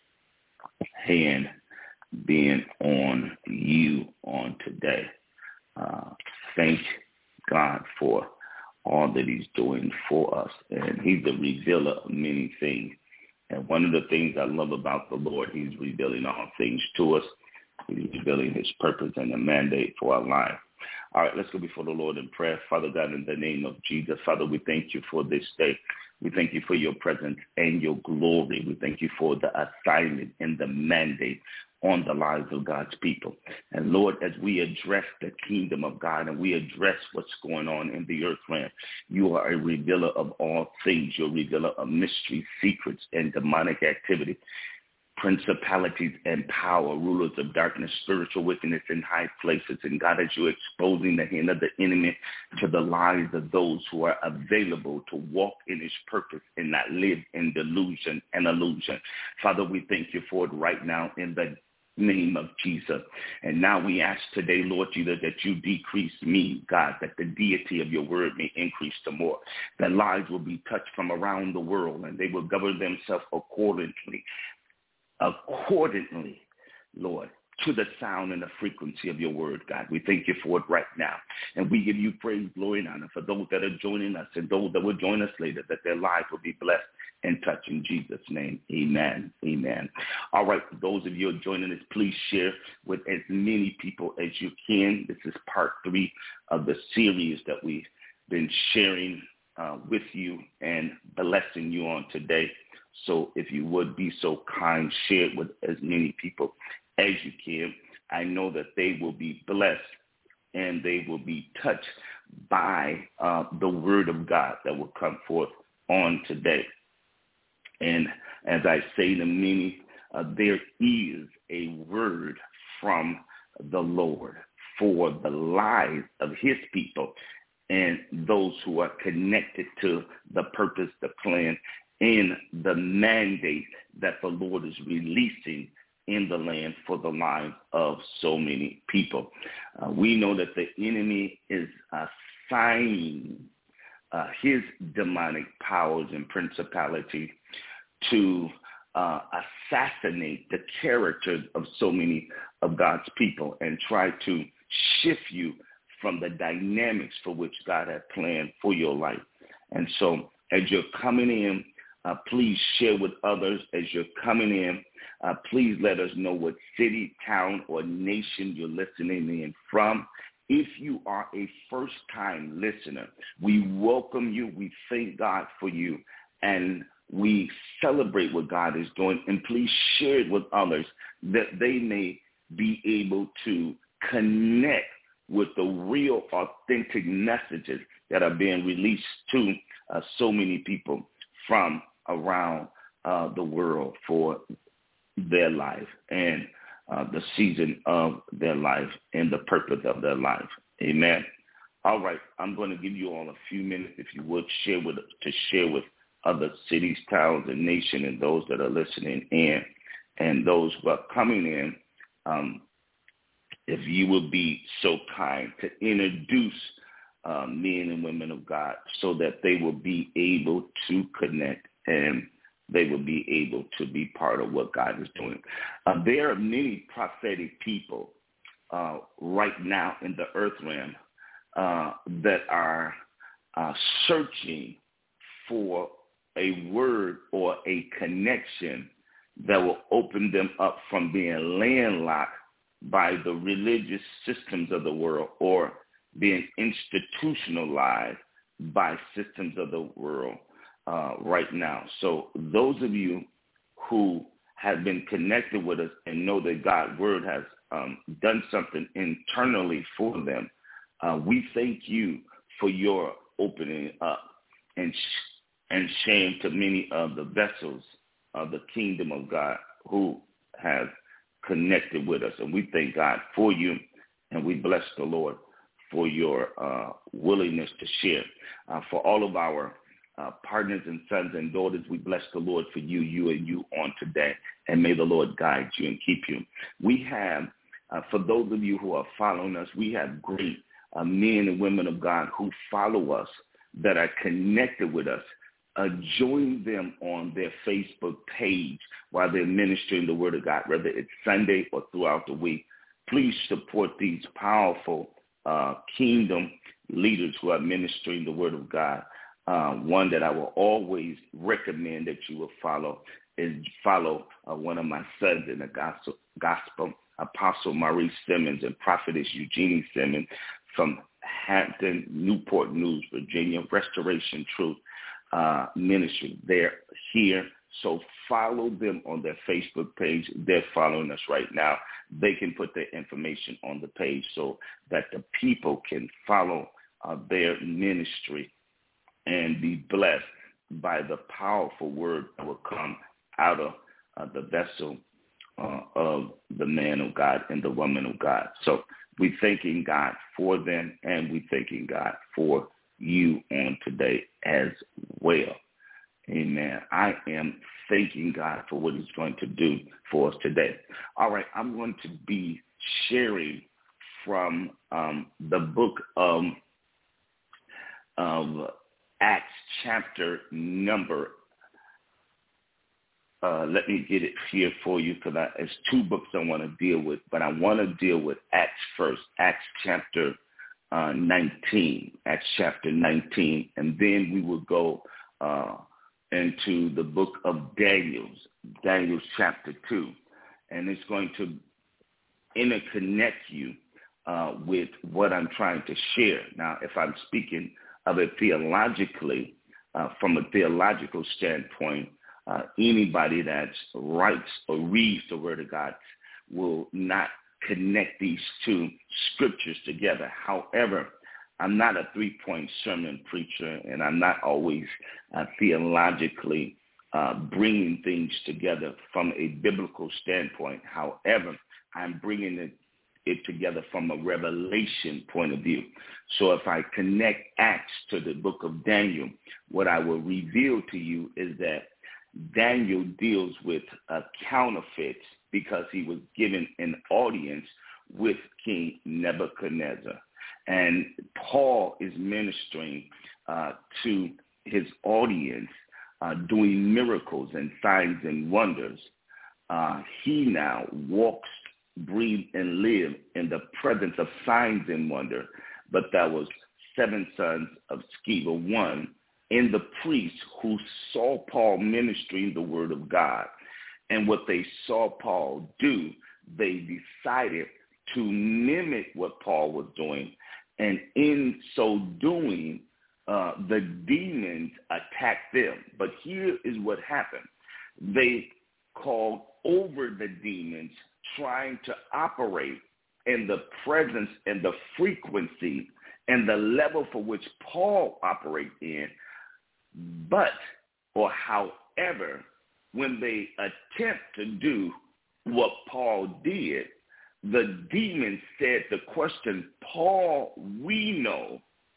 hand being on you on today. Uh, thank God for all that he's doing for us. And he's the revealer of many things. And one of the things I love about the Lord, he's revealing all things to us. He's revealing his purpose and the mandate for our life. All right, let's go before the Lord in prayer. Father God, in the name of Jesus, Father, we thank you for this day. We thank you for your presence and your glory. We thank you for the assignment and the mandate on the lives of God's people. And Lord, as we address the kingdom of God and we address what's going on in the earth realm, you are a revealer of all things. You're a revealer of mysteries, secrets, and demonic activity, principalities and power, rulers of darkness, spiritual wickedness in high places. And God, as you're exposing the hand of the enemy to the lives of those who are available to walk in his purpose and not live in delusion and illusion. Father, we thank you for it right now in the name of Jesus. And now we ask today, Lord Jesus, that you decrease me, God, that the deity of your word may increase the more. That lives will be touched from around the world and they will govern themselves accordingly. Accordingly, Lord, to the sound and the frequency of your word, God. We thank you for it right now. And we give you praise, glory, and honor for those that are joining us and those that will join us later, that their lives will be blessed and touched in Jesus' name. Amen. Amen. All right, for those of you who are joining us, please share with as many people as you can. This is part three of the series that we've been sharing uh, with you and blessing you on today. So if you would be so kind, share it with as many people as you can. I know that they will be blessed and they will be touched by uh, the word of God that will come forth on today. And as I say to many, uh, there is a word from the Lord for the lives of his people and those who are connected to the purpose, the plan, and the mandate that the Lord is releasing in the land for the lives of so many people. Uh, we know that the enemy is assigning uh, his demonic powers and principalities to uh, assassinate the character of so many of God's people and try to shift you from the dynamics for which God had planned for your life. And so as you're coming in, Uh, please share with others as you're coming in. Uh, please let us know what city, town, or nation you're listening in from. If you are a first-time listener, we welcome you. We thank God for you, and we celebrate what God is doing. And please share it with others that they may be able to connect with the real, authentic messages that are being released to uh, so many people from around uh, the world for their life and uh, the season of their life and the purpose of their life. Amen. All right, I'm going to give you all a few minutes, if you would, share with to share with other cities, towns, and nations, and those that are listening in, and those who are coming in. Um, if you would be so kind to introduce uh, men and women of God, so that they will be able to connect and they will be able to be part of what God is doing. Uh, there are many prophetic people uh, right now in the earth realm uh, that are uh, searching for a word or a connection that will open them up from being landlocked by the religious systems of the world or being institutionalized by systems of the world uh, right now. So those of you who have been connected with us and know that God's word has um, done something internally for them, uh, we thank you for your opening up and sh- and sharing to many of the vessels of the kingdom of God who have connected with us. And we thank God for you, and we bless the Lord for your uh, willingness to share. Uh, for all of our uh, partners and sons and daughters, we bless the Lord for you, you and you on today, and may the Lord guide you and keep you. We have Uh, for those of you who are following us, we have great uh, men and women of God who follow us, that are connected with us. Uh, join them on their Facebook page while they're ministering the word of God, whether it's Sunday or throughout the week. Please support these powerful uh, kingdom leaders who are ministering the word of God. Uh, one that I will always recommend that you will follow is follow uh, one of my sons in the gospel, gospel, Apostle Maurice Simmons and Prophetess Eugenie Simmons from Hampton, Newport News, Virginia, Restoration Truth uh, Ministry. They're here, so follow them on their Facebook page. They're following us right now. They can put their information on the page so that the people can follow uh, their ministry and be blessed by the powerful word that will come out of uh, the vessel uh, of the man of God and the woman of God. So we're thanking God for them, and we're thanking God for you on today as well. Amen. I am thanking God for what he's going to do for us today. All right, I'm going to be sharing from um, the book of, of Acts chapter number, uh, let me get it here for you because it's two books I want to deal with, but I want to deal with Acts first, Acts chapter uh, nineteen, Acts chapter nineteen, and then we will go uh, into the book of Daniel, Daniel chapter two, and it's going to interconnect you uh, with what I'm trying to share. Now, if I'm speaking of it theologically, uh, from a theological standpoint, uh, anybody that writes or reads the Word of God will not connect these two scriptures together. However, I'm not a three-point sermon preacher, and I'm not always uh, theologically uh, bringing things together from a biblical standpoint. However, I'm bringing it, it together from a revelation point of view. So if I connect Acts to the book of Daniel, what I will reveal to you is that Daniel deals with uh, counterfeits because he was given an audience with King Nebuchadnezzar. And Paul is ministering uh, to his audience, uh, doing miracles and signs and wonders. Uh, he now walks, breathe, and live in the presence of signs and wonder. But that was seven sons of Sceva, one, and the priests who saw Paul ministering the word of God. And what they saw Paul do, they decided to mimic what Paul was doing. And in so doing, uh, the demons attacked them. But here is what happened. They called over the demons, trying to operate in the presence and the frequency and the level for which Paul operates in. But, or however, when they attempt to do what Paul did, the demons said the question, Paul, we know,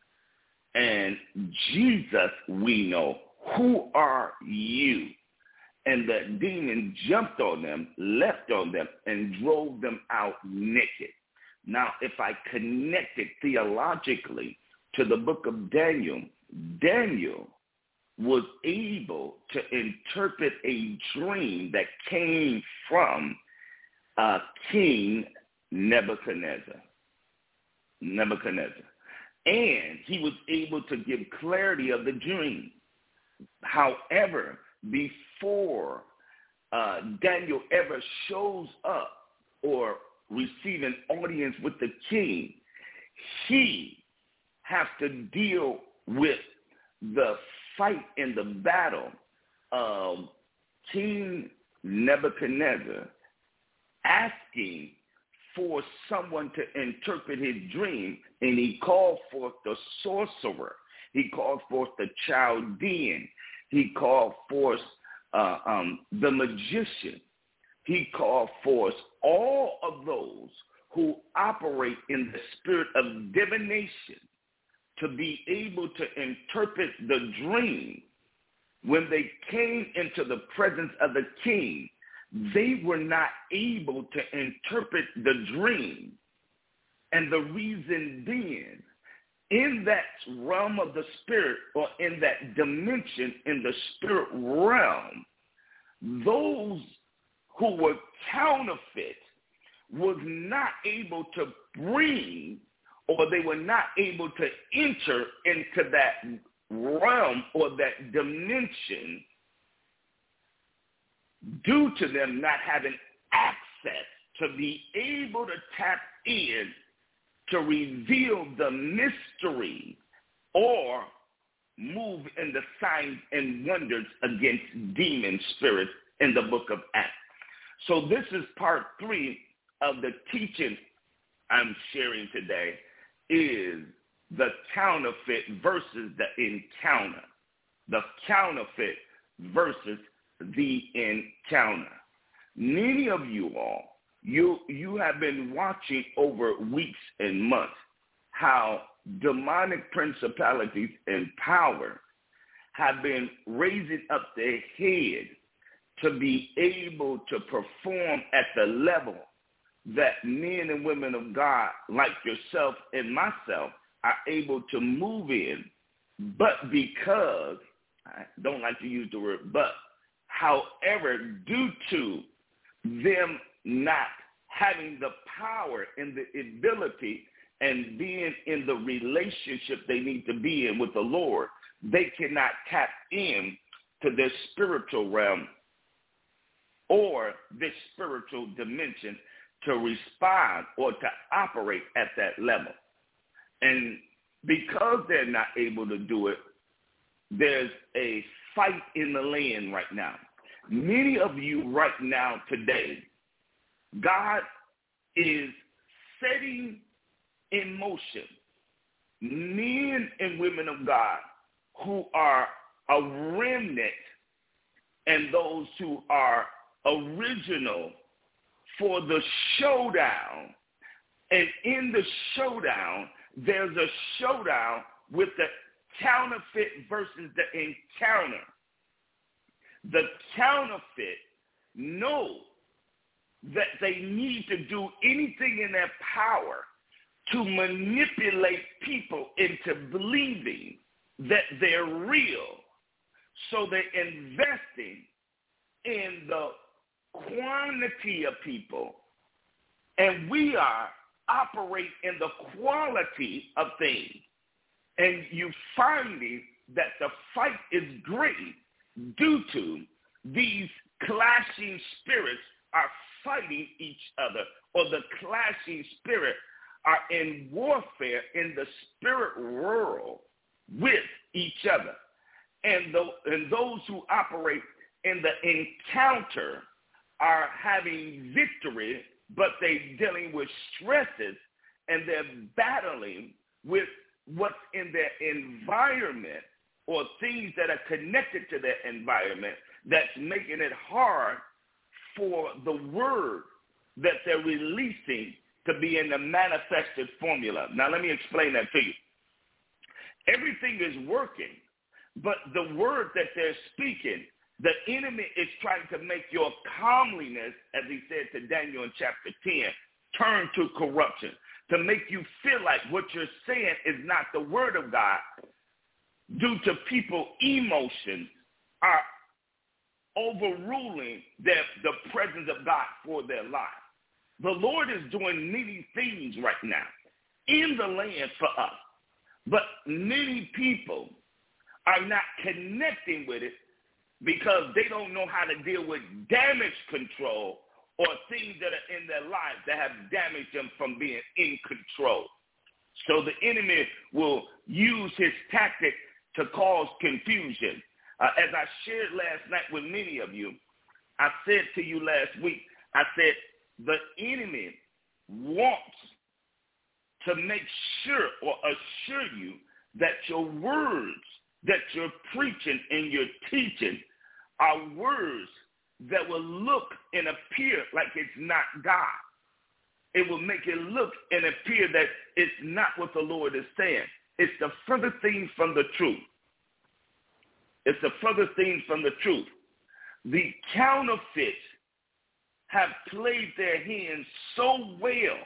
and Jesus, we know. Who are you? And the demon jumped on them, leapt on them, and drove them out naked. Now, if I connect it theologically to the book of Daniel, Daniel was able to interpret a dream that came from uh, King Nebuchadnezzar. Nebuchadnezzar. And he was able to give clarity of the dream. However, before uh, Daniel ever shows up or receive an audience with the king, he has to deal with the fight in the battle of King Nebuchadnezzar asking for someone to interpret his dream, and he called forth the sorcerer. He called forth the Chaldean. He called forth uh, um, the magician. He called forth all of those who operate in the spirit of divination to be able to interpret the dream. When they came into the presence of the king, they were not able to interpret the dream. And the reason being, in that realm of the spirit, or in that dimension in the spirit realm, those who were counterfeit was not able to bring, or they were not able to enter into that realm or that dimension due to them not having access to be able to tap in to reveal the mystery or move in the signs and wonders against demon spirits in the book of Acts. So this is part three of the teaching I'm sharing today, is the counterfeit versus the encounter. The counterfeit versus the encounter. Many of you all, you you have been watching over weeks and months how demonic principalities and power have been raising up their head to be able to perform at the level that men and women of God like yourself and myself are able to move in. But because, I don't like to use the word but, however, due to them not having the power and the ability and being in the relationship they need to be in with the Lord, they cannot tap in to this spiritual realm or this spiritual dimension to respond or to operate at that level. And because they're not able to do it, there's a fight in the land right now. Many of you right now today, God is setting in motion men and women of God who are a remnant and those who are original for the showdown. And in the showdown, there's a showdown with the counterfeit versus the encounter. The counterfeit know that they need to do anything in their power to manipulate people into believing that they're real. So they're investing in the quantity of people, and we are operate in the quality of things. And you finding that the fight is great due to these clashing spirits are fighting each other, or the clashing spirits are in warfare in the spirit world with each other. And, the, and those who operate in the encounter are having victory, but they're dealing with stresses, and they're battling with what's in their environment or things that are connected to their environment that's making it hard for the word that they're releasing to be in the manifested formula. Now, let me explain that to you. Everything is working, but the word that they're speaking, the enemy is trying to make your calmliness, as he said to Daniel in chapter ten, turn to corruption, to make you feel like what you're saying is not the word of God, due to people emotions are overruling their, the presence of God for their lives. The Lord is doing many things right now in the land for us, but many people are not connecting with it because they don't know how to deal with damage control or things that are in their lives that have damaged them from being in control. So the enemy will use his tactic to cause confusion. Uh, as I shared last night with many of you, I said to you last week, I said the enemy wants to make sure or assure you that your words that you're preaching and you're teaching are words that will look and appear like it's not God. It will make it look and appear that it's not what the Lord is saying. It's the further thing from the truth. It's the further thing from the truth. The counterfeit have played their hands so well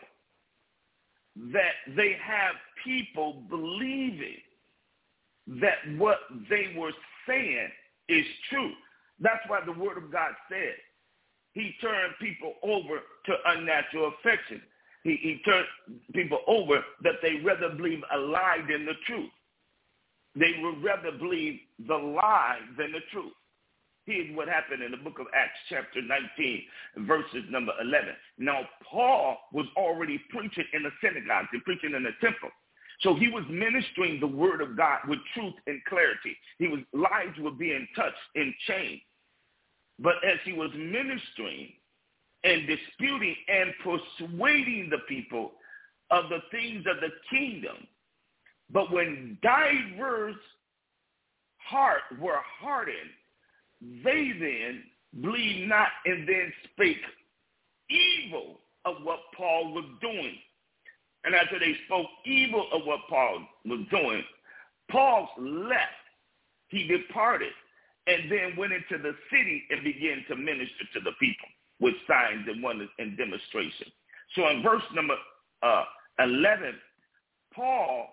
that they have people believing that what they were saying is true. That's why the Word of God said he turned people over to unnatural affection. He, he turned people over that they rather believe a lie than the truth. They would rather believe the lie than the truth. Here's what happened in the book of Acts chapter nineteen, verses number eleven. Now, Paul was already preaching in the synagogues and preaching in the temple. So he was ministering the word of God with truth and clarity. He was, lives were being touched and changed. But as he was ministering and disputing and persuading the people of the things of the kingdom, but when divers heart were hardened, they then believed not and then spake evil of what Paul was doing. And after they spoke evil of what Paul was doing, Paul left. He departed and then went into the city and began to minister to the people with signs and wonders and demonstration. So in verse number uh, eleven, Paul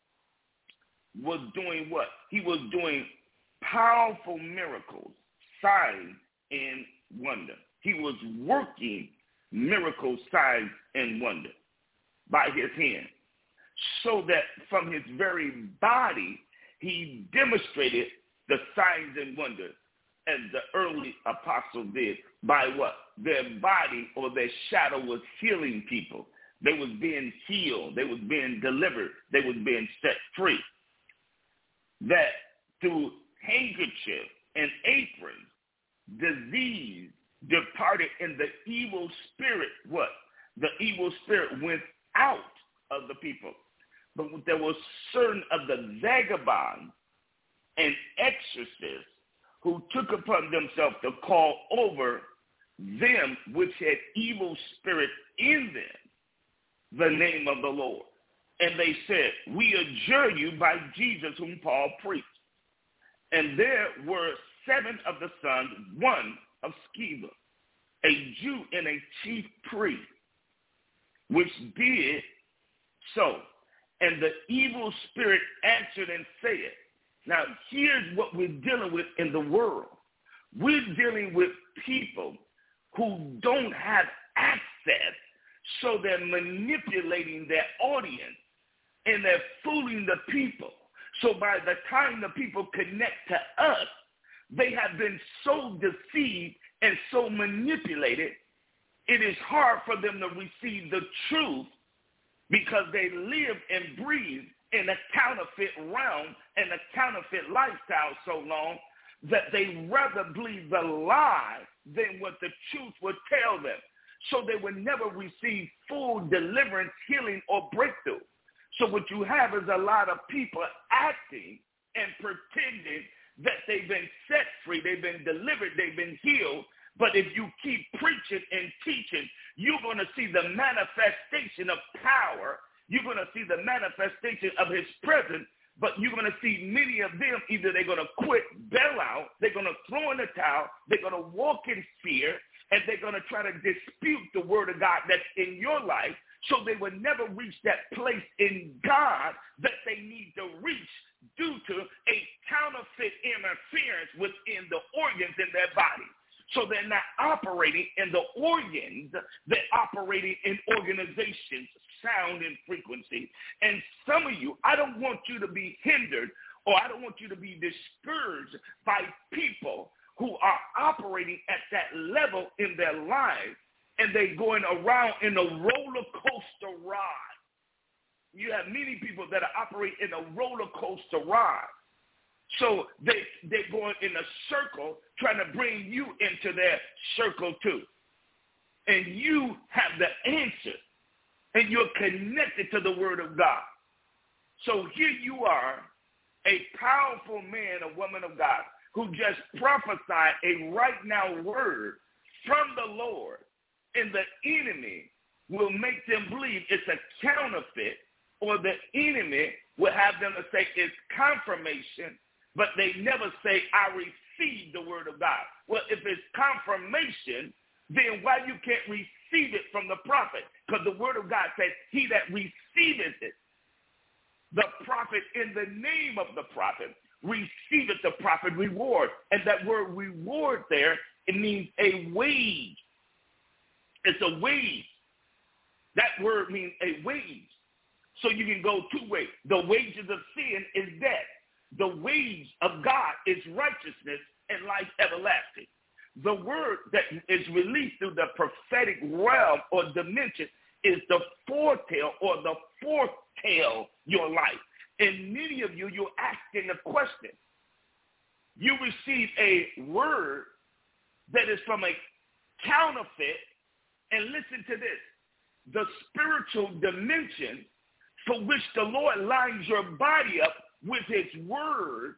was doing what? He was doing powerful miracles, signs, and wonder. He was working miracles, signs, and wonder by his hand, so that from his very body he demonstrated the signs and wonders as the early apostles did. By what? Their body or their shadow was healing people. They was being healed. They was being delivered. They was being set free. That through handkerchief and aprons, disease departed, and the evil spirit, what? The evil spirit went out of the people. But there were certain of the vagabonds and exorcists who took upon themselves to call over them which had evil spirit in them the name of the Lord. And they said, we adjure you by Jesus whom Paul preached. And there were seven of the sons, one of Sceva, a Jew and a chief priest, which did so. And the evil spirit answered and said, now here's what we're dealing with in the world. We're dealing with people who don't have access, so they're manipulating their audience and they're fooling the people. So by the time the people connect to us, they have been so deceived and so manipulated, it is hard for them to receive the truth because they live and breathe in a counterfeit realm and a counterfeit lifestyle so long that they rather believe the lie than what the truth would tell them. So they would never receive full deliverance, healing, or breakthrough. So what you have is a lot of people acting and pretending that they've been set free, they've been delivered, they've been healed. But if you keep preaching and teaching, you're going to see the manifestation of power. You're going to see the manifestation of his presence. But you're going to see many of them, either they're going to quit, bail out, they're going to throw in the towel, they're going to walk in fear, and they're going to try to dispute the word of God that's in your life, so they will never reach that place in God that they need to reach due to a counterfeit interference within the organs in their body. So they're not operating in the organs, they're operating in organizations, sound and frequency. And some of you, I don't want you to be hindered, or I don't want you to be discouraged by people who are operating at that level in their lives, and they're going around in a roller coaster ride. You have many people that are operating in a roller coaster ride. So they, they're going in a circle trying to bring you into their circle too. And you have the answer, and you're connected to the word of God. So here you are, a powerful man or woman of God who just prophesied a right now word from the Lord, and the enemy will make them believe it's a counterfeit, or the enemy will have them to say it's confirmation, but they never say, I received the word of God. Well, if it's confirmation, then why you can't receive it from the prophet? Because the word of God says, he that receiveth it, the prophet in the name of the prophet, receiveth the prophet reward. And that word reward there, it means a wage. It's a wage. That word means a wage. So you can go two ways. The wages of sin is death. The wage of God is righteousness and life everlasting. The word that is released through the prophetic realm or dimension is the foretell or the foretell your life. And many of you, you're asking a question. You receive a word that is from a counterfeit, and listen to this. The spiritual dimension for which the Lord lines your body up with his words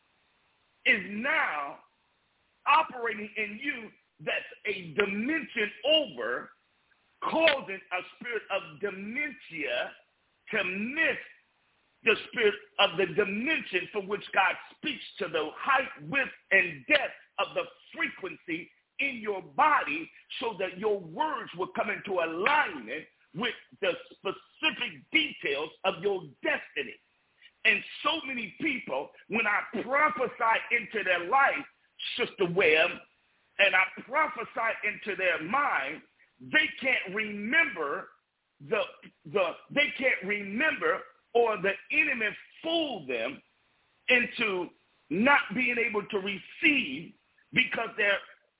is now operating in you that's a dimension over, causing a spirit of dementia to miss the spirit of the dimension for which God speaks to the height, width, and depth of the frequency in your body so that your words will come into alignment with the specific details of your destiny. And so many people, when I prophesy into their life, Sister Webb, and I prophesy into their mind, they can't remember the the they can't remember, or the enemy fooled them into not being able to receive because their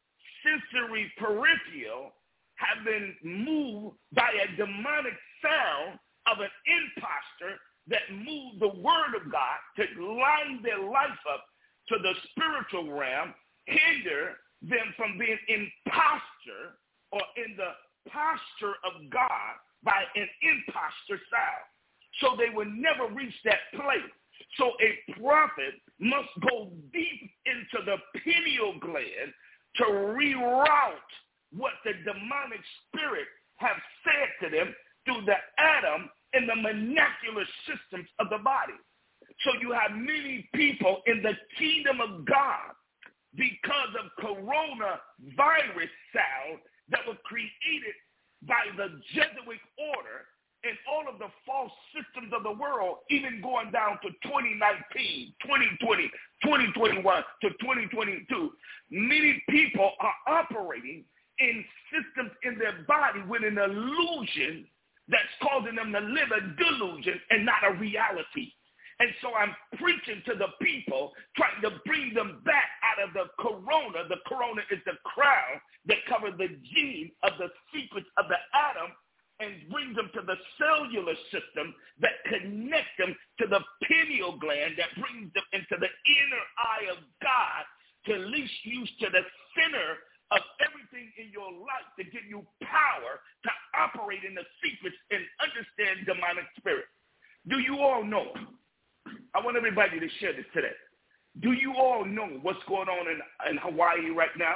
sensory peripheral have been moved by a demonic sound of an impostor that moved the word of God to line their life up to the spiritual realm, hinder them from being in posture or in the posture of God by an impostor sound. So they will never reach that place. So a prophet must go deep into the pineal gland to reroute what the demonic spirit have said to them through the atom and the molecular systems of the body. So you have many people in the kingdom of God because of coronavirus sound that was created by the Jesuit order and all of the false systems of the world, even going down to twenty nineteen, twenty twenty, twenty twenty-one to twenty twenty-two. Many people are operating in systems in their body with an illusion that's causing them to live a delusion and not a reality. And so I'm preaching to the people, trying to bring them back out of the corona. The corona is the crown that covers the gene of the secrets of the atom and brings them to the cellular system that connects them to the pineal gland that brings them into the inner eye of God to leash you to the center of everything in your life to give you power to operate in the secrets and understand demonic spirit. Do you all know? I want everybody to share this today. Do you all know what's going on in, in Hawaii right now?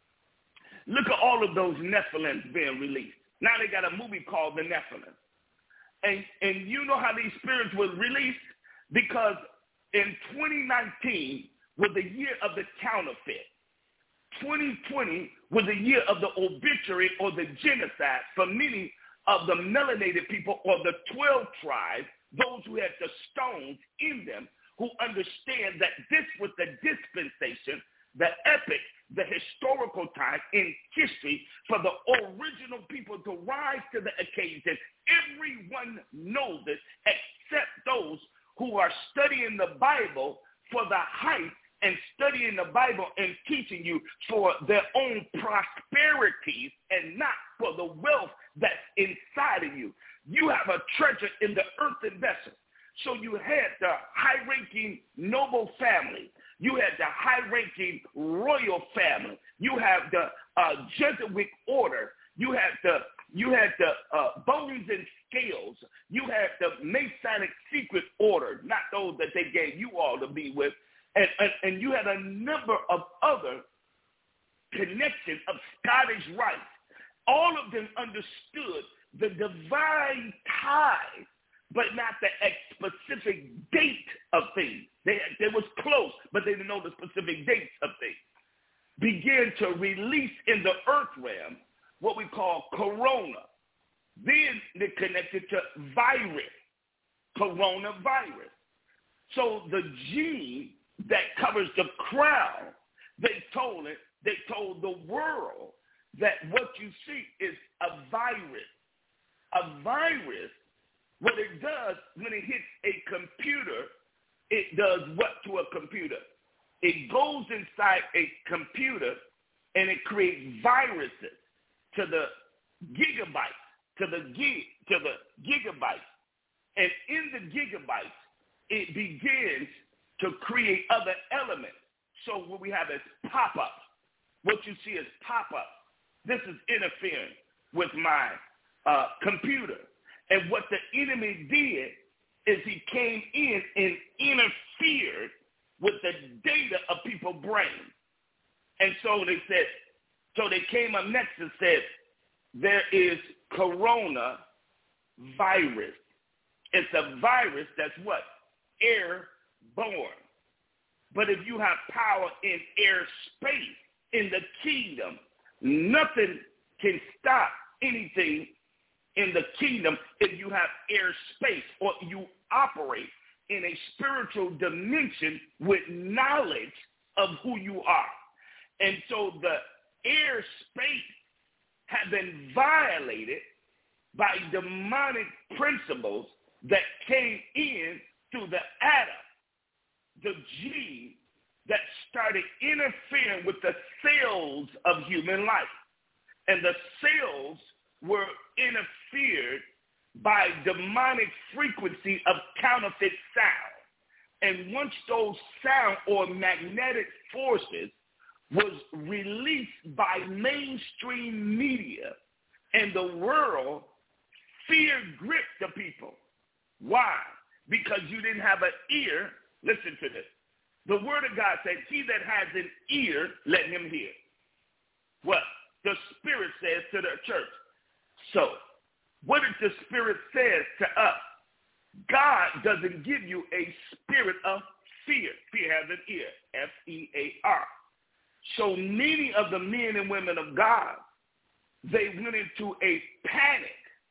Look at all of those Nephilims being released. Now they got a movie called The Nephilim. And, and you know how these spirits were released? Because in twenty nineteen was the year of the counterfeit. twenty twenty was the year of the obituary or the genocide for many of the melanated people or the twelve tribes, those who had the stones in them, who understand that this was the dispensation, the epic, the historical time in history for the original people to rise to the occasion. Everyone knows this except those who are studying the Bible for the hype and studying the Bible and teaching you for their own prosperities and not for the wealth that's inside of you. You have a treasure in the earthen vessel. So you had the high-ranking noble family. You had the high-ranking royal family. You have the uh, Jesuit order. You had the you had the uh, bones and scales. You had the Masonic secret order, not those that they gave you all to be with. And, and, and you had a number of other connections of Scottish rites. All of them understood the divine tie, but not the specific date of things. They, they was close, but they didn't know the specific dates of things. began to release in the earth realm what we call corona. Then they connected to virus, coronavirus. So the gene that covers the crown, they told it, they told the world that what you see is a virus. A virus, what it does when it hits a computer, it does what to a computer? It goes inside a computer and it creates viruses to the gigabytes, to the gig, to the gigabytes. And in the gigabytes, it begins to create other elements. So what we have is pop-ups. What you see is pop-ups. This is interfering with my uh, computer. And what the enemy did is he came in and interfered with the data of people's brains. And so they said, so they came up next and said, there is corona virus. It's a virus that's what? Airborne. But if you have power in airspace, in the kingdom, nothing can stop anything in the kingdom if you have airspace or you operate in a spiritual dimension with knowledge of who you are. And so the airspace had been violated by demonic principles that came in through the atom, the gene that started interfering with the cells of human life. And the cells were interfered by demonic frequency of counterfeit sound. And once those sound or magnetic forces was released by mainstream media and the world, fear gripped the people. Why? Because you didn't have an ear. Listen to this. The word of God said, he that has an ear, let him hear what the Spirit says to the church. So, what if the Spirit says to us? God doesn't give you a spirit of fear. Fear has an ear, F E A R. So many of the men and women of God, they went into a panic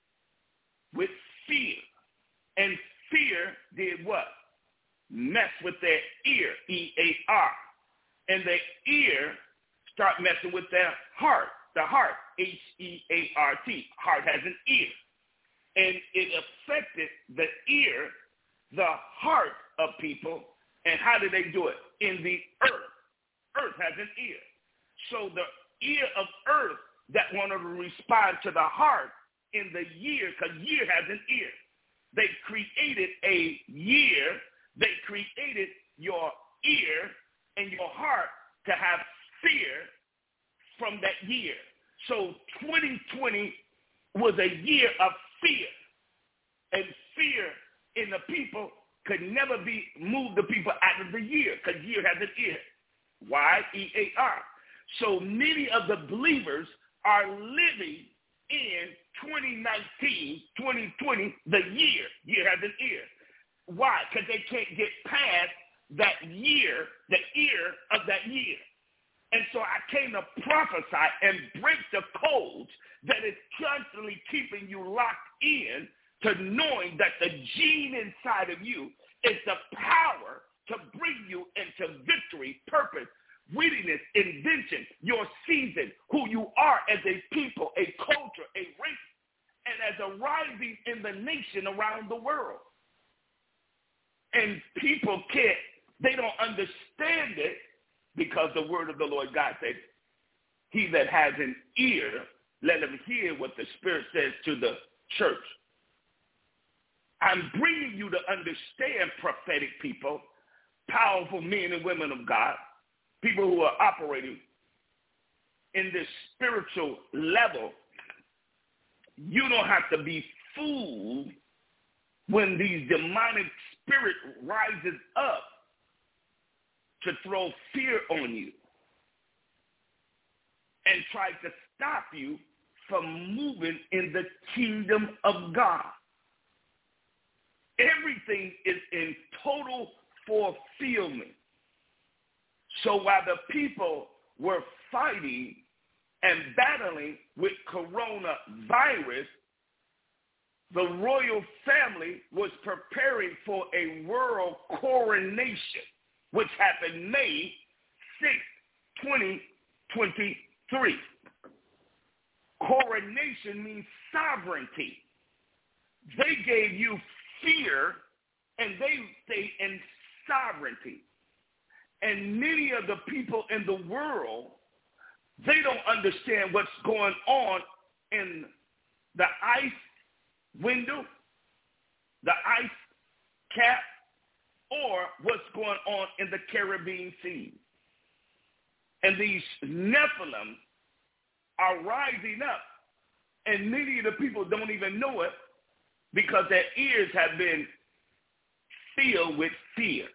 with fear. And fear did what? Mess with their ear, E A R. And their ear start messing with their heart. The heart, H E A R T. Heart has an ear. And it affected the ear, the heart of people. And how did they do it? In the earth. Earth has an ear. So the ear of earth that wanted to respond to the heart in the year, because year has an ear. They created a year. They created your ear and your heart to have fear from that year. So twenty twenty was a year of fear. And fear in the people could never be move the people out of the year, because year has an ear. Y E A R. So many of the believers are living in twenty nineteen, twenty twenty, the year. Year has an ear. Why? Because they can't get past that year, the ear of that year. And so I came to prophesy and break the codes that is constantly keeping you locked in to knowing that the gene inside of you is the power to bring you into victory, purpose, wittiness, invention, your season, who you are as a people, a culture, a race, and as a rising in the nation around the world. And people can't, they don't understand it because the word of the Lord God said, he that has an ear, let him hear what the Spirit says to the church. I'm bringing you to understand, prophetic people, powerful men and women of God, people who are operating in this spiritual level. You don't have to be fooled when these demonic spirit rises up to throw fear on you and try to stop you from moving in the kingdom of God. Everything is in total fulfillment. So while the people were fighting and battling with coronavirus, the royal family was preparing for a world coronation, which happened May sixth, twenty twenty-three. Coronation means sovereignty. They gave you fear, and they stay in sovereignty. And many of the people in the world, they don't understand what's going on in the ice window, the ice cap, or what's going on in the Caribbean Sea. And these Nephilim are rising up, and many of the people don't even know it because their ears have been filled with fear.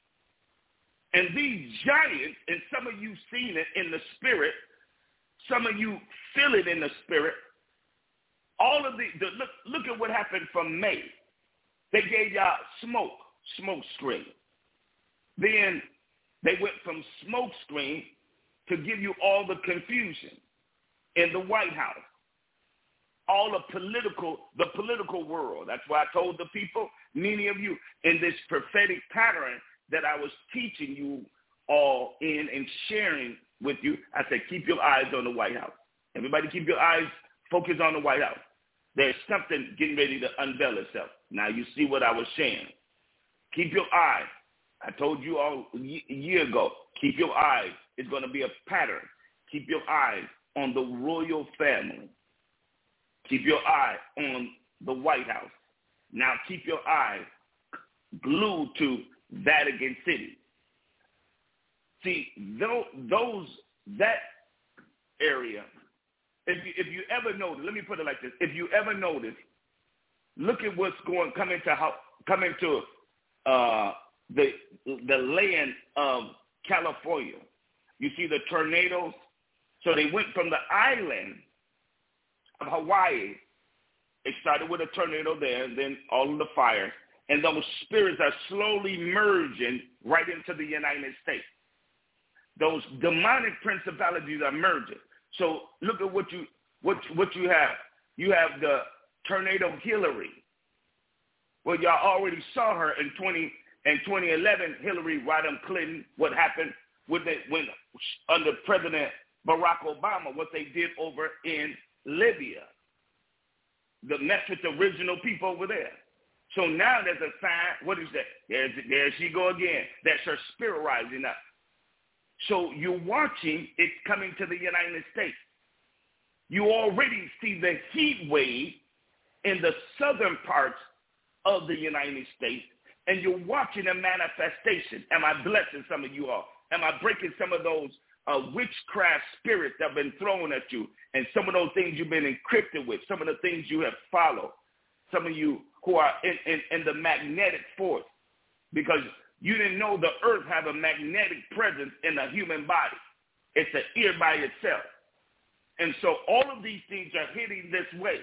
And these giants, and some of you seen it in the spirit, some of you feel it in the spirit, all of the, the look, look at what happened from May. They gave y'all smoke, smoke screen. Then they went from smoke screen to give you all the confusion in the White House, all the political, the political world. That's why I told the people, many of you, in this prophetic pattern that I was teaching you all in and sharing with you, I said, keep your eyes on the White House. Everybody keep your eyes focused on the White House. There's something getting ready to unveil itself. Now you see what I was saying. Keep your eyes. I told you all a year ago, keep your eyes. It's going to be a pattern. Keep your eyes on the royal family. Keep your eye on the White House. Now keep your eye glued to Vatican City. See, those, that area, if you, if you ever notice, let me put it like this. If you ever notice, look at what's going, coming to, coming to uh, the, the land of California. You see the tornadoes? So they went from the island of Hawaii. It started with a tornado there, and then all of the fires. And those spirits are slowly merging right into the United States. Those demonic principalities are merging. So look at what you what what you have. You have the tornado Hillary. Well, y'all already saw her in twenty in twenty eleven. Hillary Rodham Clinton. What happened with the, when under President Barack Obama? What they did over in Libya. The mess with the original people over there. So now there's a sign. What is that? There's, there she go again. That's her spirit rising up. So you're watching it coming to the United States. You already see the heat wave in the southern parts of the United States, and you're watching a manifestation. Am I blessing some of you all? Am I breaking some of those uh, witchcraft spirits that have been thrown at you, and some of those things you've been encrypted with, some of the things you have followed, some of you who are in, in, in the magnetic force, because you didn't know the earth have a magnetic presence in the human body. It's an ear by itself. And so all of these things are hitting this way.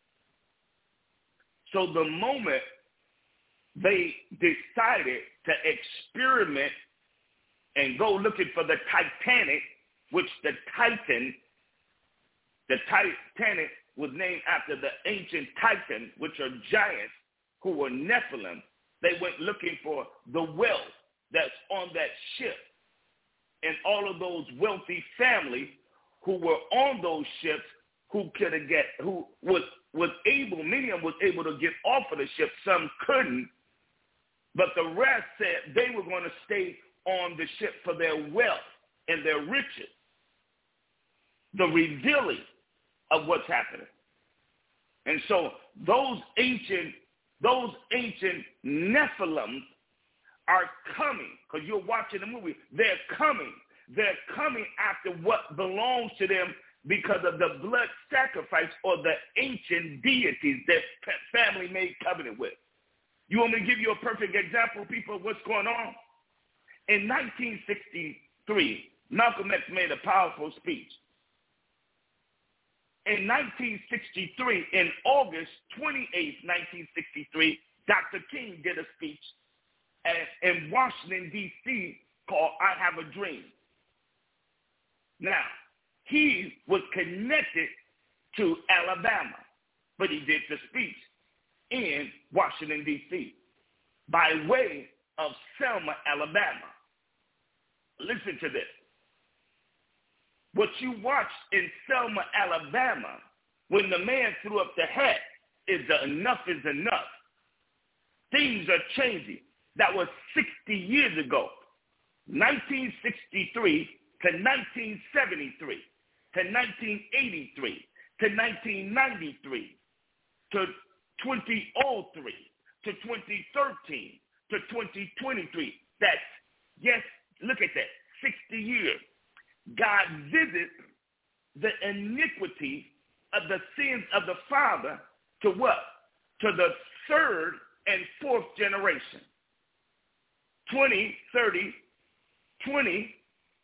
So the moment they decided to experiment and go looking for the Titanic, which the Titan, the Titanic was named after the ancient Titan, which are giants who were Nephilim. They went looking for the wealth that's on that ship. And all of those wealthy families who were on those ships who could have get, who was, was able, many of them was able to get off of the ship. Some couldn't. But the rest said they were going to stay on the ship for their wealth and their riches. The revealing of what's happening. And so those ancient, those ancient Nephilim are coming, because you're watching the movie. They're coming. They're coming after what belongs to them because of the blood sacrifice or the ancient deities that family made covenant with. You want me to give you a perfect example, people, of what's going on? In nineteen sixty-three, Malcolm X made a powerful speech. In nineteen sixty-three, in August twenty-eighth, nineteen sixty-three, Doctor King did a speech at, in Washington, D C called I Have a Dream. Now, he was connected to Alabama, but he did the speech in Washington, D C by way of Selma, Alabama. Listen to this. What you watched in Selma, Alabama, when the man threw up the hat, is the enough is enough. Things are changing. That was sixty years ago, nineteen sixty-three to nineteen seventy-three, to nineteen eighty-three, to nineteen ninety-three, to twenty oh three, to twenty thirteen, to twenty twenty-three. That's, yes, look at that, sixty years. God visits the iniquity of the sins of the father to what? To the third and fourth generation. twenty, thirty, twenty,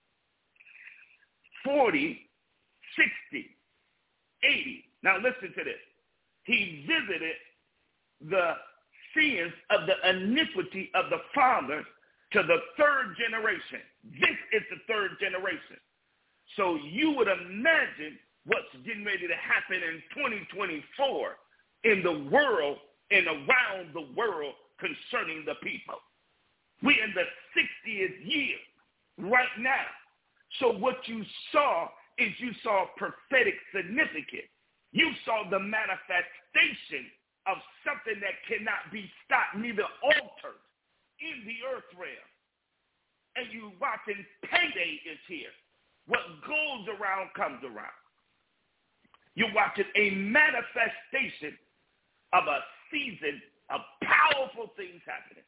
forty, sixty, eighty. Now listen to this. He visited the sins of the iniquity of the fathers to the third generation. This is the third generation. So you would imagine what's getting ready to happen in twenty twenty-four in the world and around the world concerning the people. We're in the sixtieth year right now. So what you saw is you saw prophetic significance. You saw the manifestation of something that cannot be stopped, neither altered in the earth realm. And you watching payday is here. What goes around comes around. You're watching a manifestation of a season of powerful things happening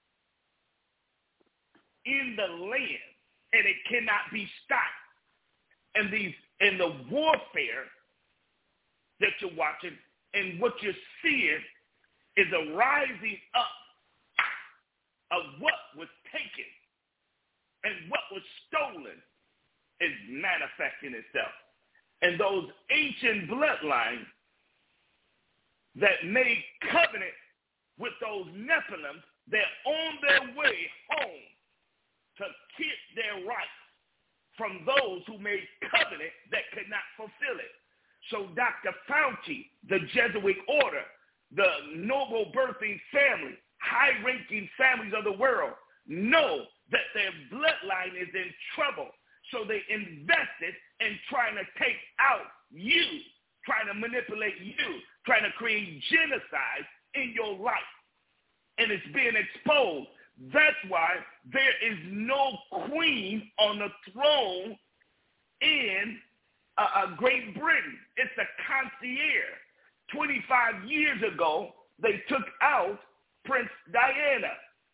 in the land, and it cannot be stopped. And these and the warfare that you're watching and what you're seeing is a rising up of what was taken and what was stolen is manifesting itself. And those ancient bloodlines that made covenant with those Nephilims, they're on their way home to keep their rights from those who made covenant that could not fulfill it. So Doctor Fauci, the Jesuit order, the noble birthing family, high-ranking families of the world know that their bloodline is in trouble. So they invested in trying to take out you, trying to manipulate you, trying to create genocide in your life. And it's being exposed. That's why there is no queen on the throne in uh, uh, Great Britain. It's a concierge. twenty-five years ago, they took out Prince Diana.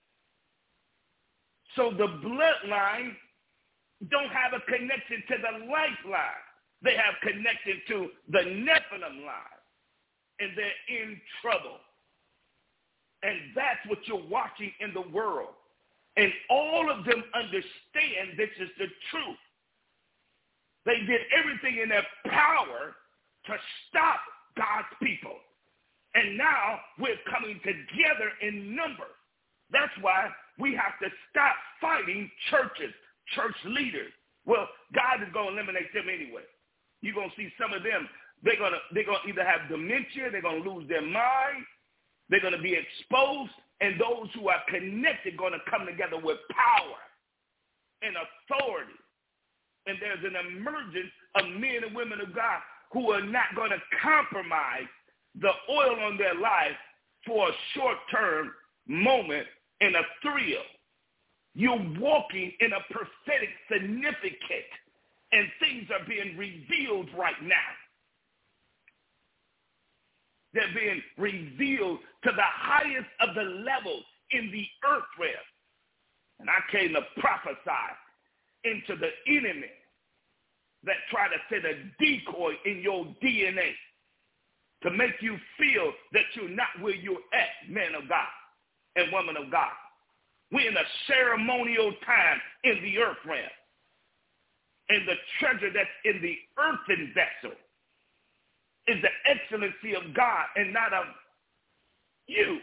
So the bloodline don't have a connection to the lifeline. They have connection to the Nephilim line, and they're in trouble. And that's what you're watching in the world. And all of them understand this is the truth. They did everything in their power to stop God's people. And now we're coming together in numbers. That's why we have to stop fighting churches, church leaders. Well, God is going to eliminate them anyway. You're going to see some of them, they're going to they're going to either have dementia, they're going to lose their mind, they're going to be exposed, and those who are connected are going to come together with power and authority. And there's an emergence of men and women of God who are not going to compromise the oil on their life for a short-term moment and a thrill. You're walking in a prophetic significance, and things are being revealed right now. They're being revealed to the highest of the levels in the earth realm. And I came to prophesy into the enemy that try to set a decoy in your D N A to make you feel that you're not where you're at, man of God and woman of God. We're in a ceremonial time in the earth realm. And the treasure that's in the earthen vessel is the excellency of God and not of you.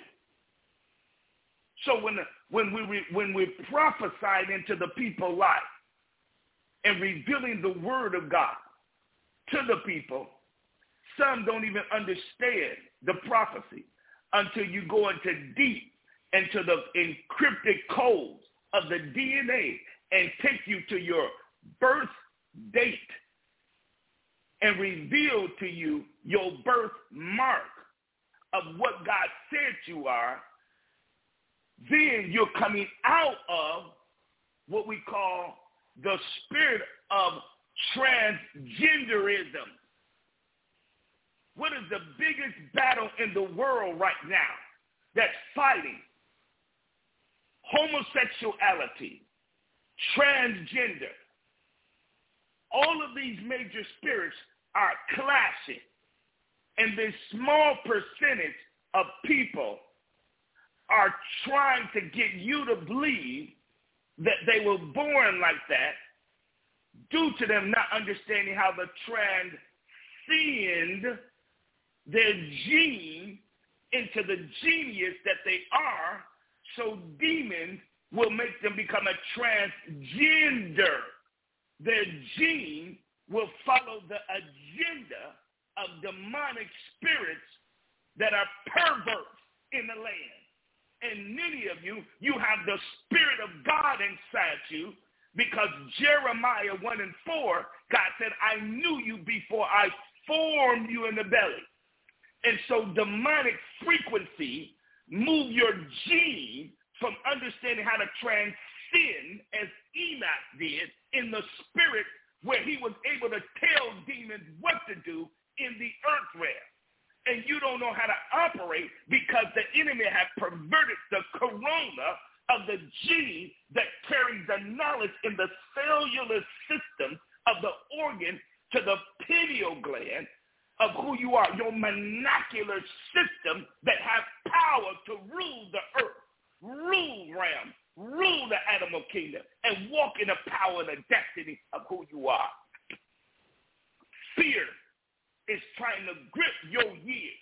So when when we when we prophesied into the people's life, and revealing the word of God to the people, some don't even understand the prophecy until you go into deep into the encrypted codes of the D N A and take you to your birth date and reveal to you your birthmark of what God said you are. Then you're coming out of what we call the spirit of transgenderism. What is the biggest battle in the world right now that's fighting? Homosexuality, transgender. All of these major spirits are clashing. And this small percentage of people are trying to get you to believe that they were born like that due to them not understanding how to transcend their gene into the genius that they are, so demons will make them become a transgender. Their gene will follow the agenda of demonic spirits that are perverts in the land. And many of you, you have the Spirit of God inside you, because Jeremiah one and four, God said, I knew you before I formed you in the belly. And so demonic frequency move your gene from understanding how to transcend, as Enoch did in the spirit, where he was able to tell demons what to do in the earth realm. And you don't know how to operate because the enemy has perverted the corona of the gene that carries the knowledge in the cellular system of the organ to the pineal gland of who you are, your monocular system that has power to rule the earth, rule realm, rule the animal kingdom, and walk in the power and the destiny of who you are. Fear is trying to grip your ear.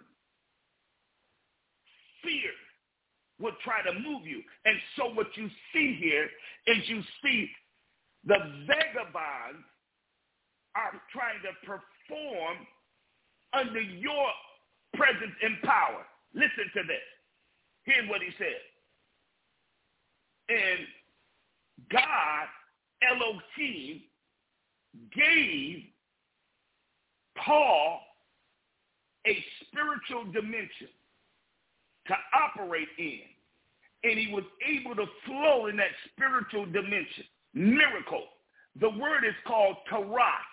Fear will try to move you. And so what you see here is you see the vagabonds are trying to perform under your presence and power. Listen to this. Here's what he said. And God, Elohim, gave Paul a spiritual dimension to operate in. And he was able to flow in that spiritual dimension. Miracle. The word is called Torah.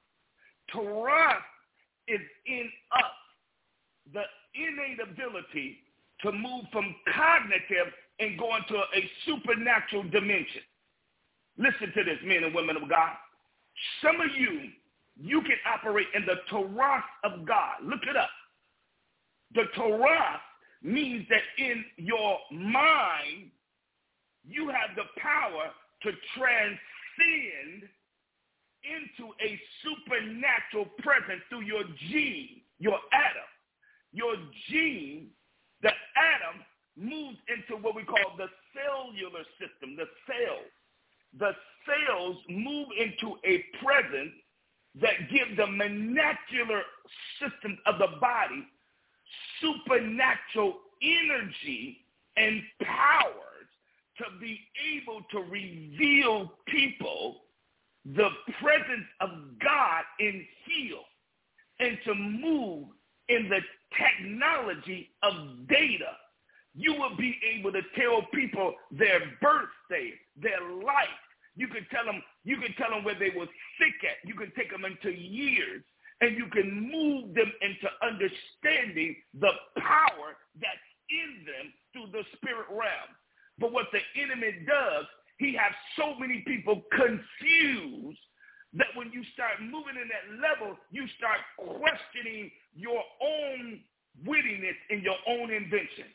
Torah is in us, the innate ability to move from cognitive and go into a supernatural dimension. Listen to this, men and women of God. Some of you, you can operate in the Torah of God. Look it up. The Torah means that in your mind, you have the power to transcend into a supernatural presence through your gene, your atom. Your gene, the atom, moves into what we call the cellular system, the cells. The cells move into a presence that give the molecular system of the body supernatural energy and powers to be able to reveal people the presence of God and heal, and to move in the technology of data. You will be able to tell people their birthday, their life. You can tell them, you can tell them where they were sick at. You can take them into years, and you can move them into understanding the power that's in them through the spirit realm. But what the enemy does, he has so many people confused that when you start moving in that level, you start questioning your own wittiness and your own invention.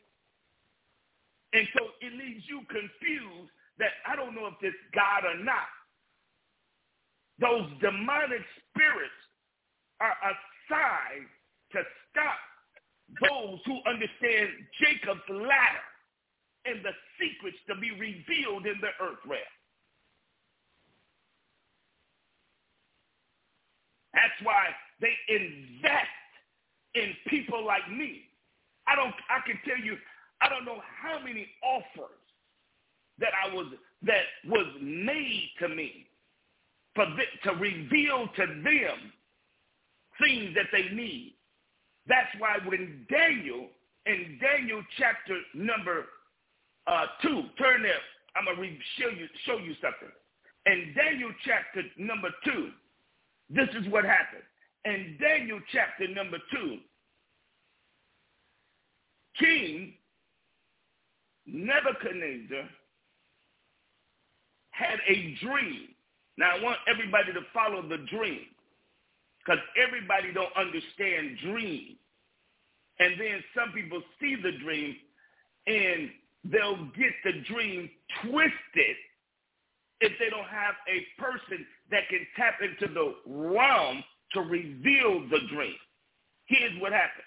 And so it leaves you confused that I don't know if this God or not. Those demonic spirits are assigned to stop those who understand Jacob's ladder and the secrets to be revealed in the earth realm. That's why they invest in people like me. I don't. I can tell you, I don't know how many offers that I was that was made to me for the, to reveal to them things that they need. That's why when Daniel, in Daniel chapter number uh, two, turn there. I'm gonna re- show you show you something. In Daniel chapter number two, this is what happened. In Daniel chapter number two, King Nebuchadnezzar had a dream. Now I want everybody to follow the dream, because everybody don't understand dreams. And then some people see the dream and they'll get the dream twisted if they don't have a person that can tap into the realm to reveal the dream. Here's what happened.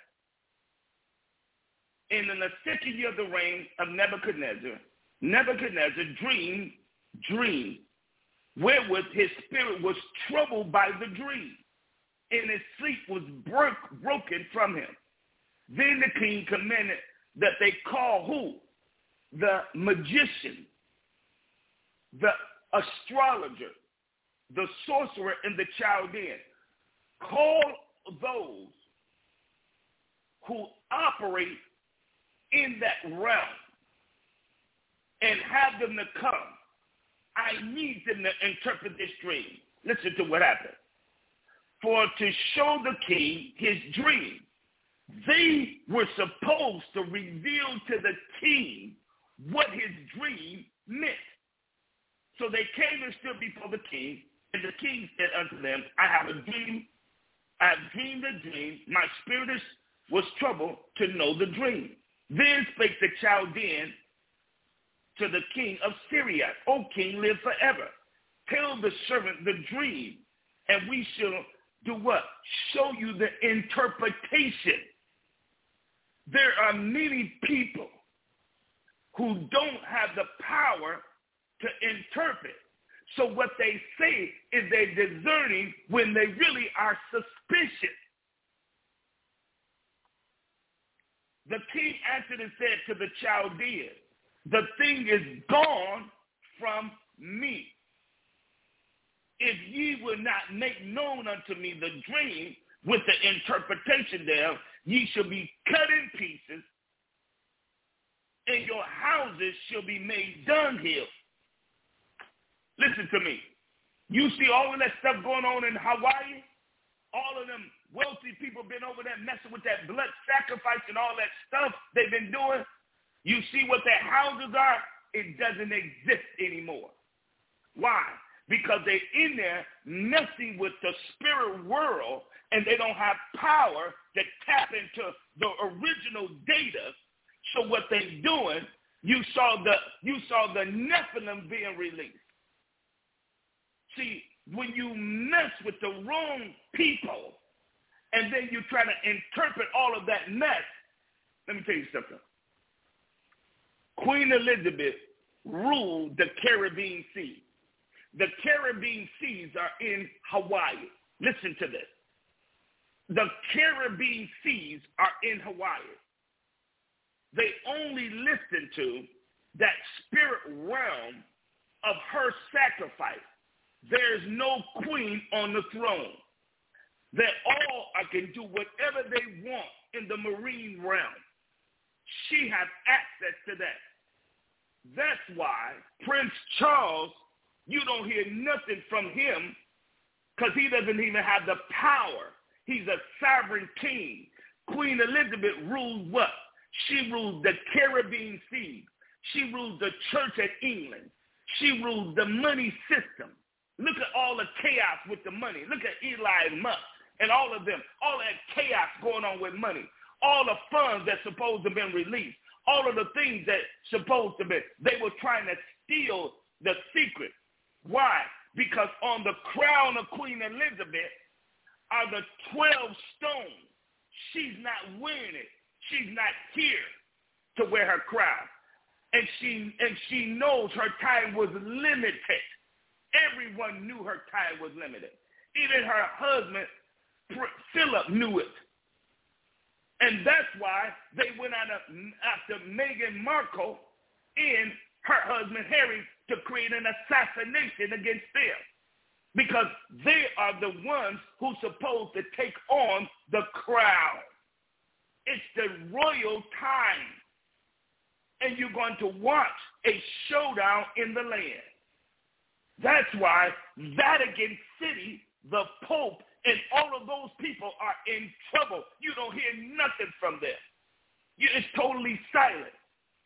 In the second year of the reign of Nebuchadnezzar, Nebuchadnezzar dreamed dream wherewith his spirit was troubled by the dream, and his sleep was broke, broken from him. Then the king commanded that they call who? The magician, the astrologer, the sorcerer, and the Chaldean. Call those who operate in that realm and have them to come. I need them to interpret this dream. Listen to what happened. For to show the king his dream, they were supposed to reveal to the king what his dream meant. So they came and stood before the king, and the king said unto them, I have a dream. I have dreamed a dream. My spirit is, was troubled to know the dream. Then spake the Chaldean to the king of Syria, O king, live forever. Tell the servant the dream, and we shall do what? Show you the interpretation. There are many people who don't have the power to interpret. So what they say is they're discerning when they really are suspicious. The king answered and said to the Chaldeans, the thing is gone from me. If ye will not make known unto me the dream with the interpretation thereof, ye shall be cut in pieces, and your houses shall be made dunghill. Listen to me. You see all of that stuff going on in Hawaii? All of them wealthy people been over there messing with that blood sacrifice and all that stuff they've been doing. You see what their houses are? It doesn't exist anymore. Why? Because they're in there messing with the spirit world, and they don't have power to tap into the original data. So what they're doing, you saw the you saw the Nephilim being released. See, when you mess with the wrong people, and then you try to interpret all of that mess, let me tell you something. Queen Elizabeth ruled the Caribbean Sea. The Caribbean Seas are in Hawaii. Listen to this. The Caribbean Seas are in Hawaii. They only listen to that spirit realm of her sacrifice. There's no queen on the throne. They all can do whatever they want in the marine realm. She has access to that. That's why Prince Charles, you don't hear nothing from him, because he doesn't even have the power. He's a sovereign king. Queen Elizabeth ruled what? She ruled the Caribbean Sea. She ruled the Church of England. She ruled the money system. Look at all the chaos with the money. Look at Elon Musk and all of them. All that chaos going on with money. All the funds that's supposed to have been released. All of the things that supposed to be. They were trying to steal the secret. Why? Because on the crown of Queen Elizabeth are the twelve stones. She's not wearing it. She's not here to wear her crown. And she and she knows her time was limited. Everyone knew her time was limited. Even her husband, Philip, knew it. And that's why they went out after Meghan Markle and her husband Harry to create an assassination against them. Because they are the ones who's supposed to take on the crown. It's the royal time. And you're going to watch a showdown in the land. That's why Vatican City, the Pope, and all of those people are in trouble. You don't hear nothing from them. You, it's totally silent.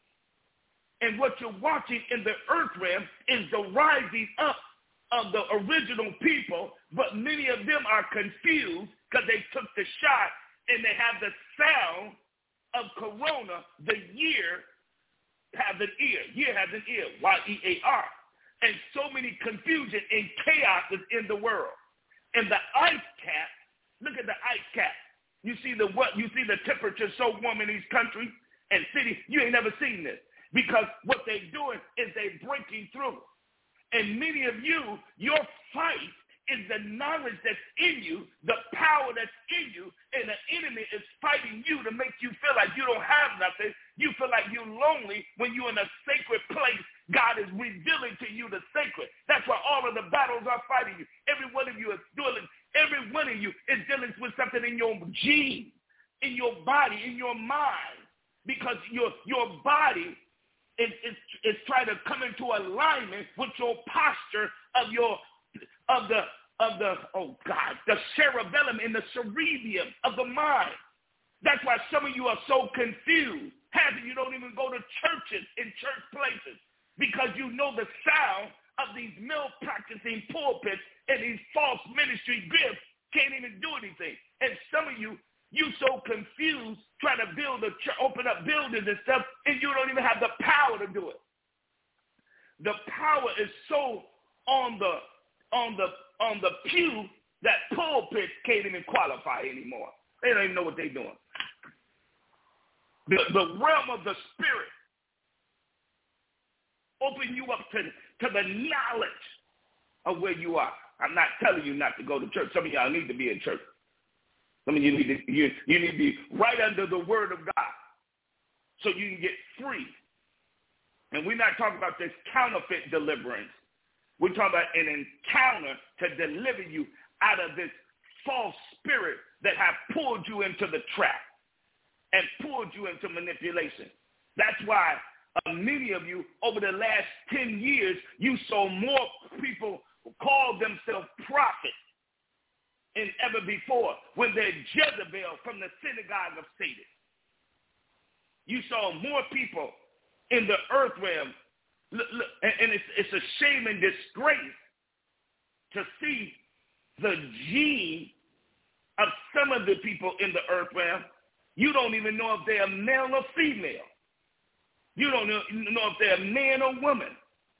And what you're watching in the earth realm is the rising up of the original people, but many of them are confused because they took the shot and they have the sound of corona. The year has an ear. Year has an ear, Y E A R. And so many confusion and chaos is in the world. And the ice cap, look at the ice cap. You see the what? You see the temperature so warm in these countries and cities. You ain't never seen this because what they're doing is they're breaking through. And many of you, your fight is the knowledge that's in you, the power that's in you, and the enemy is fighting you to make you feel like you don't have nothing. You feel like you're lonely when you're in a sacred place. God is revealing to you the sacred. That's why all of the battles are fighting you. Every one of you is dealing, every one of you is dealing with something in your gene, in your body, in your mind, because your, your body is, is, is trying to come into alignment with your posture of your, of the, of the, oh God, the cerebellum and the cerebellum of the mind. That's why some of you are so confused. Half of you don't even go to churches in church places, because you know the sound of these male-practicing pulpits and these false ministry gifts can't even do anything. And some of you, you so confused trying to build a church, open up buildings and stuff, and you don't even have the power to do it. The power is so on the on the on the pew that pulpits can't even qualify anymore. They don't even know what they're doing. The, the realm of the spirit open you up to, to the knowledge of where you are. I'm not telling you not to go to church. Some of y'all need to be in church. Some of you need to, you, you need to be right under the word of God so you can get free. And we're not talking about this counterfeit deliverance. We're talking about an encounter to deliver you out of this false spirit that have pulled you into the trap and pulled you into manipulation. That's why uh, many of you, over the last ten years, you saw more people who call themselves prophets than ever before when they're Jezebel from the synagogue of Satan. You saw more people in the earth realm. Look, look, and it's, it's a shame and disgrace to see the gene of some of the people in the earth realm. You don't even know if they're male or female. You don't know if they're man or woman,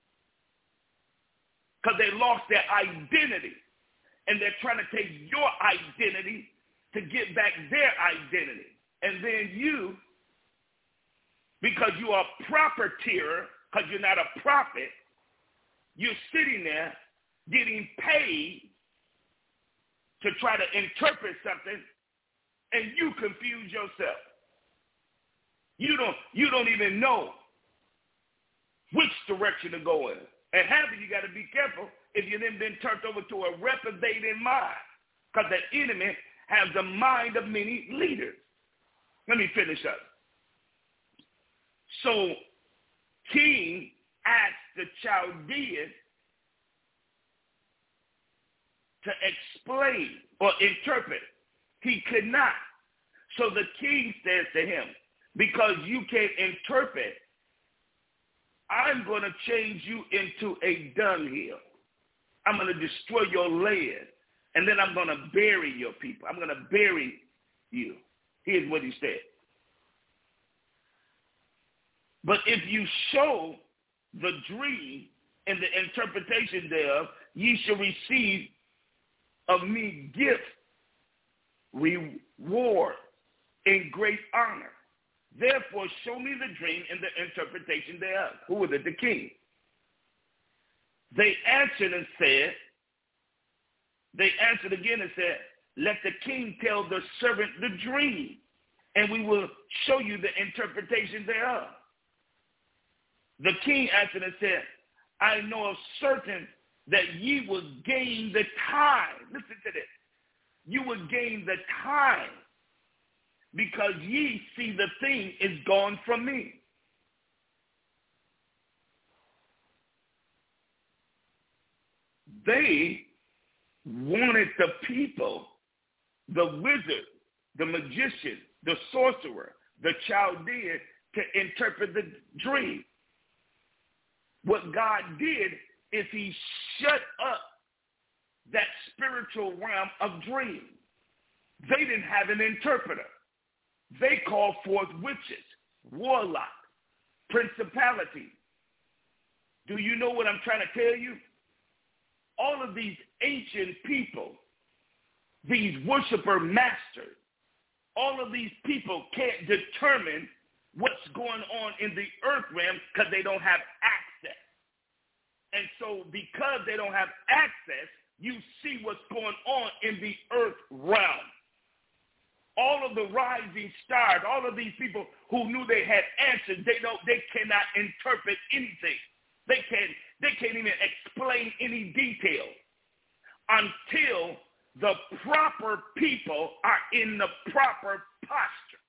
because they lost their identity, and they're trying to take your identity to get back their identity. And then you, because you are a profiteer, because you're not a prophet, you're sitting there getting paid to try to interpret something, and you confuse yourself. You don't, you don't even know which direction to go in. And half of you got to be careful if you've then been turned over to a reprobated mind, because the enemy has the mind of many leaders. Let me finish up. So King asked the Chaldean to explain or interpret. He could not. So the king says to him, because you can't interpret, I'm going to change you into a dunghill. I'm going to destroy your land, and then I'm going to bury your people. I'm going to bury you. Here's what he said. But if you show the dream and the interpretation thereof, ye shall receive of me gift, reward, and great honor. Therefore, show me the dream and the interpretation thereof. Who was it? The king. They answered and said, They answered again and said, let the king tell the servant the dream, and we will show you the interpretation thereof. The king answered and said, I know of certain that ye will gain the time. Listen to this. You will gain the time because ye see the thing is gone from me. They wanted the people, the wizard, the magician, the sorcerer, the Chaldean, to interpret the dream. What God did is he shut up that spiritual realm of dreams. They didn't have an interpreter. They called forth witches, warlocks, principalities. Do you know what I'm trying to tell you? All of these ancient people, these worshiper masters, all of these people can't determine what's going on in the earth realm because they don't have access. And so because they don't have access, you see what's going on in the earth realm. All of the rising stars, all of these people who knew they had answers, they don't, they cannot interpret anything. They can't, they can't even explain any detail until the proper people are in the proper posture.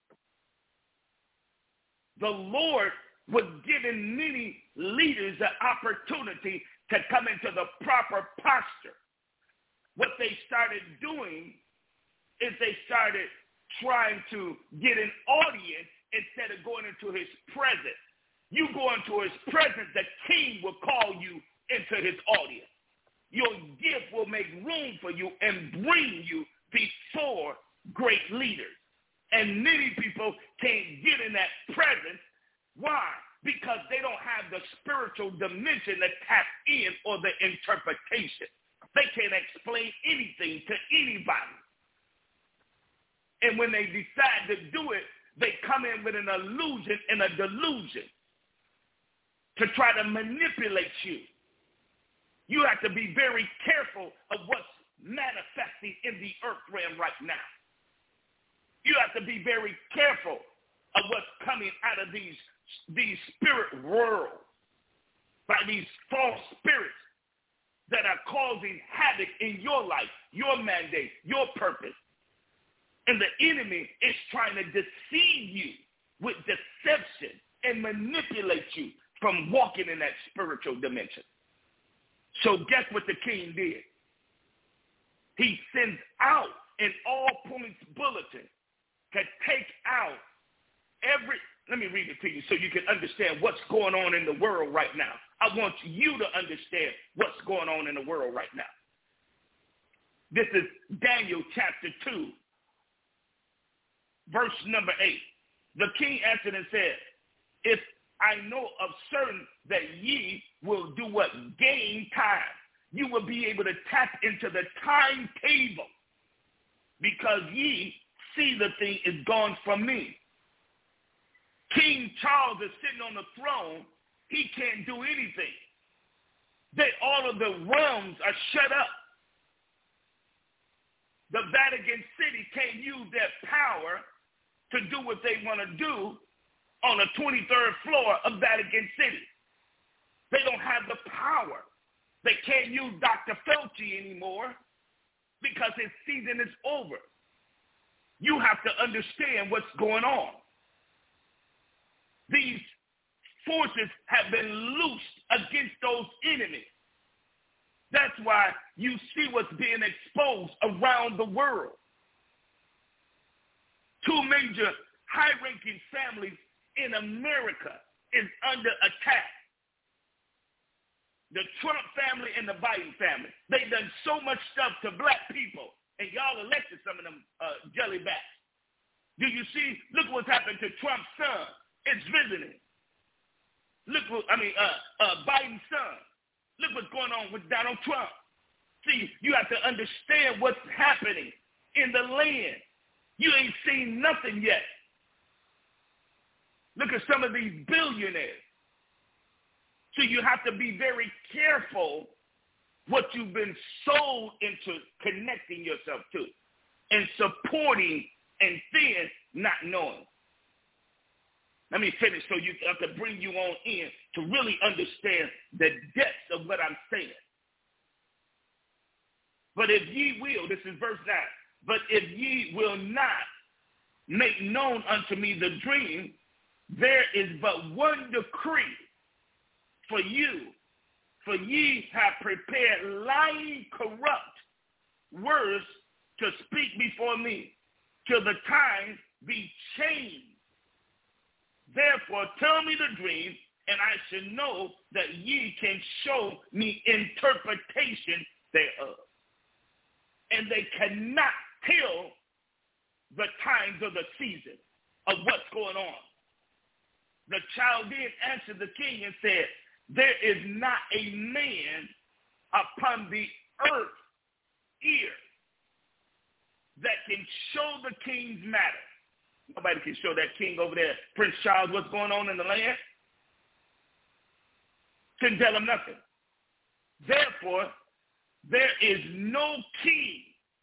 The Lord was giving many leaders the opportunity to come into the proper posture. What they started doing is they started trying to get an audience instead of going into his presence. You go into his presence, the king will call you into his audience. Your gift will make room for you and bring you before great leaders. And many people can't get in that presence. Why? Because they don't have the spiritual dimension to tap in or the interpretation. They can't explain anything to anybody. And when they decide to do it, they come in with an illusion and a delusion to try to manipulate you. You have to be very careful of what's manifesting in the earth realm right now. You have to be very careful of what's coming out of these, these spirit worlds by these false spirits that are causing havoc in your life, your mandate, your purpose. And the enemy is trying to deceive you with deception and manipulate you from walking in that spiritual dimension. So guess what the king did? He sends out an all-points bulletin to take out every, let me read it to you so you can understand what's going on in the world right now. I want you to understand what's going on in the world right now. This is Daniel chapter two, verse number eight. The king answered and said, if I know of certain that ye will do what? Gain time. You will be able to tap into the timetable because ye see the thing is gone from me. King Charles is sitting on the throne. He can't do anything. They, all of the realms are shut up. The Vatican City can't use their power to do what they want to do on the twenty-third floor of Vatican City. They don't have the power. They can't use Doctor Fauci anymore because his season is over. You have to understand what's going on. These forces have been loosed against those enemies. That's why you see what's being exposed around the world. Two major high-ranking families in America is under attack. The Trump family and the Biden family. They've done so much stuff to black people, and y'all elected some of them uh, jellybacks. Do you see? Look what's happened to Trump's son. It's visiting. Look what, I mean, uh, uh, Biden's son. Look what's going on with Donald Trump. See, you have to understand what's happening in the land. You ain't seen nothing yet. Look at some of these billionaires. So you have to be very careful what you've been sold into connecting yourself to and supporting, and then not knowing. Let me finish so you have to bring you on in to really understand the depths of what I'm saying. But if ye will, this is verse nine, but if ye will not make known unto me the dream, there is but one decree for you, for ye have prepared lying, corrupt words to speak before me, till the time be changed. Therefore, tell me the dream, and I should know that ye can show me interpretation thereof. And they cannot tell the times of the season of what's going on. The Chaldean answered the king and said, there is not a man upon the earth ear that can show the king's matter. Nobody can show that king over there, Prince Charles, what's going on in the land. Couldn't tell him nothing. Therefore, there is no king,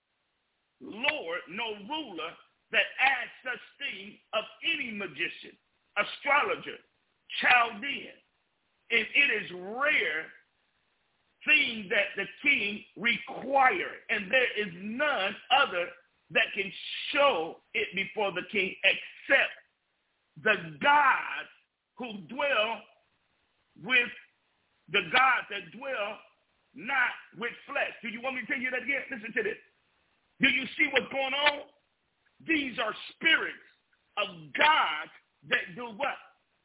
lord, no ruler that adds such thing of any magician, astrologer, Chaldean. And it is rare thing that the king require, and there is none other that can show it before the king except the gods who dwell with the gods that dwell not with flesh. Do you want me to tell you that again? Listen to this. Do you see what's going on? These are spirits of gods that do what?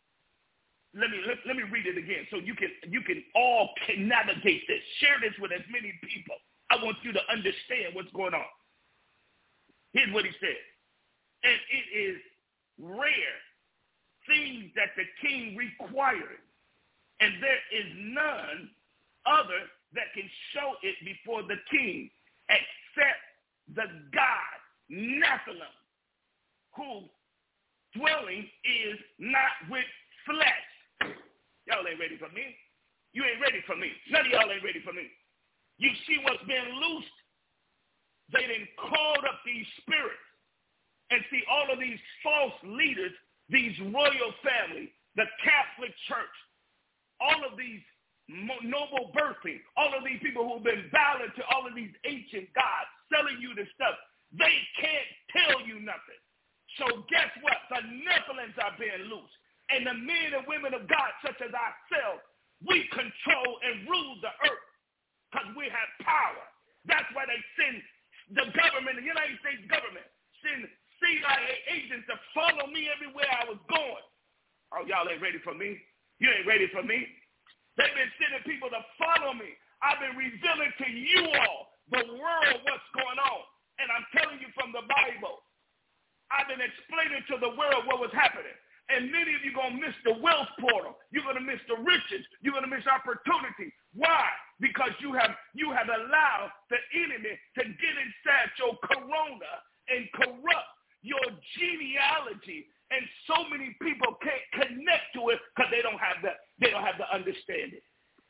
Let me let, let me read it again so you can you can all can navigate this. Share this with as many people. I want you to understand what's going on. Here's what he said. And it is rare things that the king required, and there is none other that can show it before the king except the god Nephilim, who dwelling is not with flesh. Y'all ain't ready for me. You ain't ready for me. None of y'all ain't ready for me. You see what's been loosed? They done called up these spirits. And see all of these false leaders, these royal families, the Catholic Church, all of these noble birthing, all of these people who've been violent to all of these ancient gods, selling you this stuff, they can't tell you nothing. So guess what? The Nephilims are being loose. And the men and women of God, such as ourselves, we control and rule the earth because we have power. That's why they send the government, the United States government, send C I A agents to follow me everywhere I was going. Oh, y'all ain't ready for me. You ain't ready for me. They've been sending people to follow me. I've been revealing to you all the world what's going on. And I'm telling you from the Bible. I've been explaining to the world what was happening. And many of you are going to miss the wealth portal. You're going to miss the riches. You're going to miss opportunity. Why? Because you have you have allowed the enemy to get inside your corona and corrupt your genealogy. And so many people can't connect to it because they don't have the they don't have the understanding.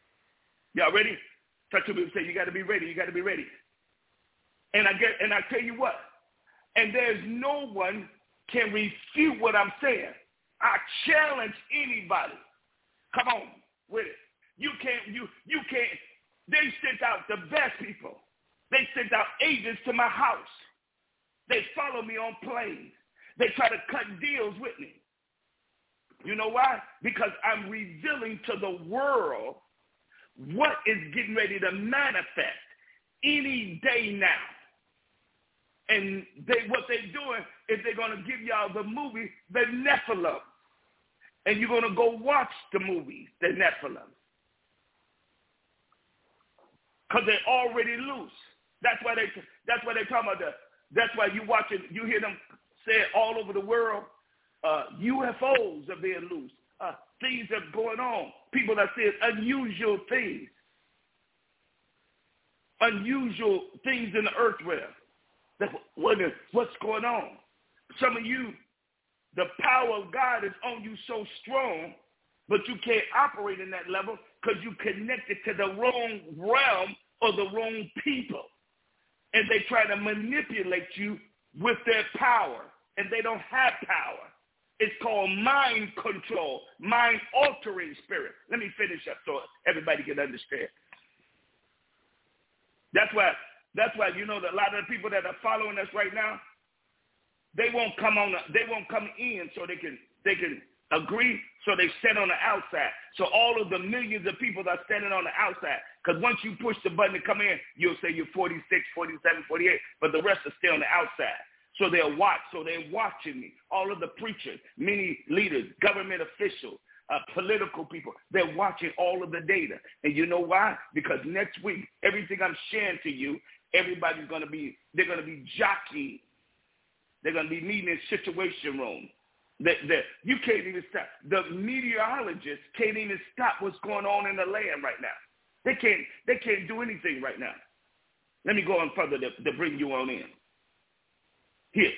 Y'all ready? Touch to me and say, you got to be ready. You got to be ready. And I get and I tell you what. And there's no one can refute what I'm saying. I challenge anybody. Come on with it. You can't, you, you can't. They sent out the best people. They sent out agents to my house. They follow me on planes. They try to cut deals with me. You know why? Because I'm revealing to the world what is getting ready to manifest any day now. And they, what they're doing is they're going to give y'all the movie, The Nephilim. And you're going to go watch the movie, The Nephilim. Because they're already loose. That's why they that's why they're talking about that. That's why you watch it, you hear them say it all over the world. Uh, U F Os are being loose. Uh, things are going on. People are saying unusual things. Unusual things in the earth realm. That's what is, what's going on. Some of you, the power of God is on you so strong, but you can't operate in that level because you connected to the wrong realm or the wrong people. And they try to manipulate you with their power, and they don't have power. It's called mind control, mind-altering spirit. Let me finish up so everybody can understand. That's why, that's why you know that a lot of the people that are following us right now, they won't come on, they won't come in so they can they can agree. So they stand on the outside. So all of the millions of people that are standing on the outside, because once you push the button to come in, you'll say you're forty-six, forty-seven, forty-eight, but the rest are still on the outside. So they'll watch. So they're watching me. All of the preachers, many leaders, government officials, uh, political people, they're watching all of the data. And you know why? Because next week, everything I'm sharing to you, everybody's going to be, they're going to be jockeying. They're going to be meeting in situation rooms. The, the, you can't even stop. The meteorologists can't even stop what's going on in the land right now. They can't, they can't do anything right now. Let me go on further to, to bring you on in. Here,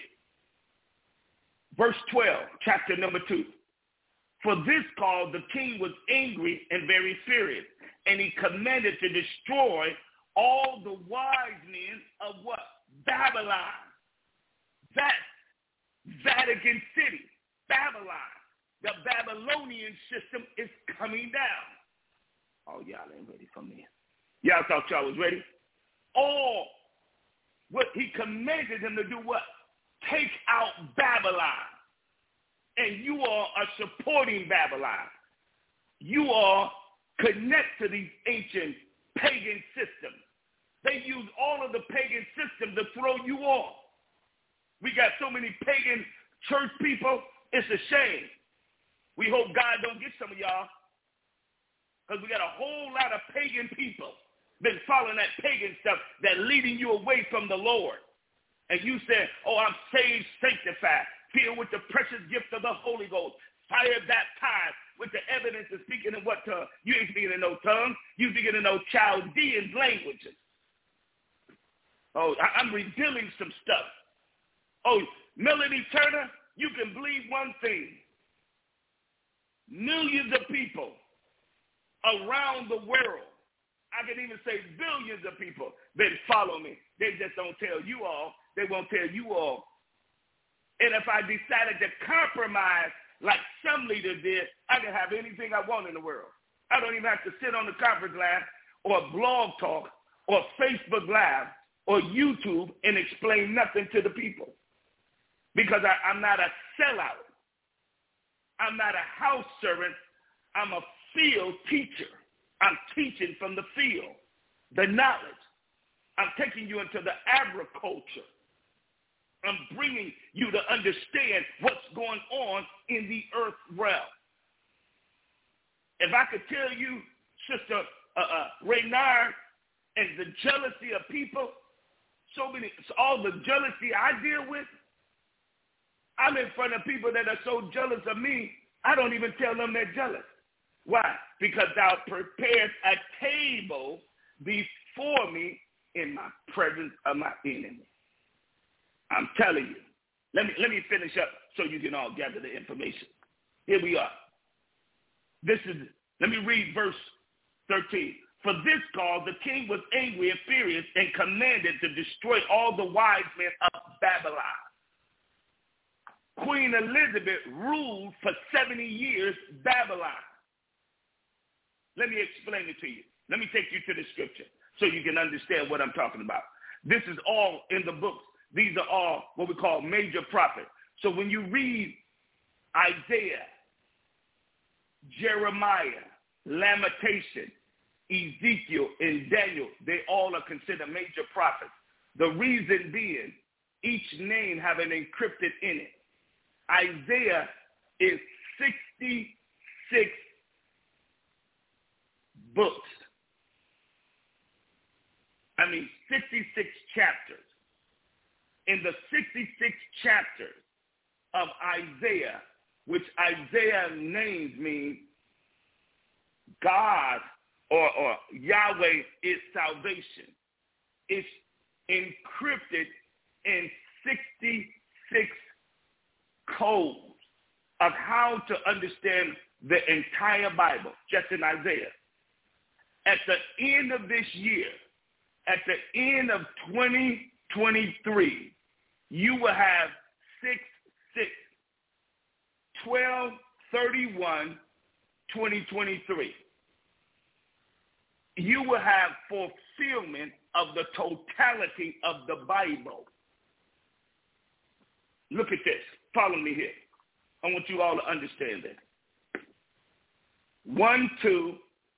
verse twelve, chapter number two. For this cause the king was angry and very furious, and he commanded to destroy all the wise men of what? Babylon. That Vatican City, Babylon. The Babylonian system is coming down. Oh, y'all ain't ready for me. Y'all thought y'all was ready? All what he commanded them to do what? Take out Babylon. And you all are supporting Babylon. You all connect to these ancient pagan systems. They use all of the pagan systems to throw you off. We got so many pagan church people, it's a shame. We hope God don't get some of y'all, because we got a whole lot of pagan people been following that pagan stuff that leading you away from the Lord. And you said, oh, I'm saved, sanctified, filled with the precious gift of the Holy Ghost, fire baptized with the evidence of speaking in what tongue? You ain't speaking in no tongue. You speaking in no Chaldean languages. Oh, I, I'm revealing some stuff. Oh, Melody Turner, you can believe one thing. Millions of people around the world, I can even say billions of people, been following me. They just don't tell you all. They won't tell you all. And if I decided to compromise like some leaders did, I can have anything I want in the world. I don't even have to sit on the conference line or blog talk or Facebook Live or YouTube and explain nothing to the people, because I, I'm not a sellout. I'm not a house servant. I'm a field teacher. I'm teaching from the field, the knowledge. I'm taking you into the agriculture. I'm bringing you to understand what's going on in the earth realm. If I could tell you, Sister uh, uh, Raynard, and the jealousy of people, so many, all the jealousy I deal with, I'm in front of people that are so jealous of me, I don't even tell them they're jealous. Why? Because thou prepared a table before me in my presence of my enemy. I'm telling you. Let me let me finish up so you can all gather the information. Here we are. This is, let me read verse thirteen. For this cause the king was angry and furious and commanded to destroy all the wise men of Babylon. Queen Elizabeth ruled for seventy years Babylon. Let me explain it to you. Let me take you to the scripture so you can understand what I'm talking about. This is all in the books. These are all what we call major prophets. So when you read Isaiah, Jeremiah, Lamentation, Ezekiel, and Daniel, they all are considered major prophets. The reason being, each name have an encrypted in it. Isaiah is sixty-six books. I mean, sixty-six chapters. In the sixty-six chapters of Isaiah, which Isaiah names mean God or, or Yahweh is salvation, it's encrypted in sixty-six codes of how to understand the entire Bible, just in Isaiah. At the end of this year, at the end of twenty twenty-three, you will have six six, twelve thirty-one, twenty twenty-three. You will have fulfillment of the totality of the Bible. Look at this. Follow me here. I want you all to understand this. one, two,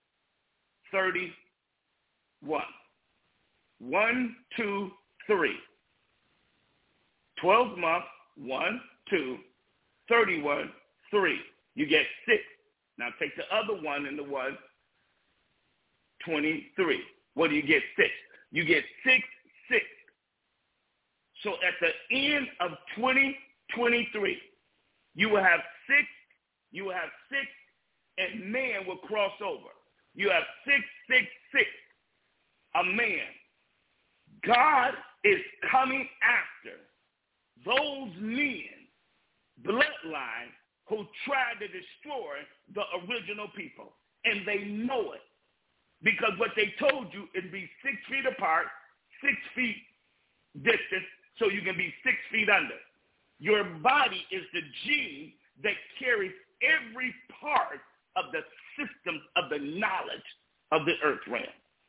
thirty-one. One, two, three. twelve months, one, two, thirty-one, three. You get six. Now take the other one and the one, twenty-three. What do you get? Six. You get six, six. So at the end of twenty twenty-three, you will have six, you will have six, and man will cross over. You have six, six, six, a man. God is coming after those men, bloodline, who tried to destroy the original people. And they know it. Because what they told you is be six feet apart, six feet distance, so you can be six feet under. Your body is the gene that carries every part of the system of the knowledge of the earth realm.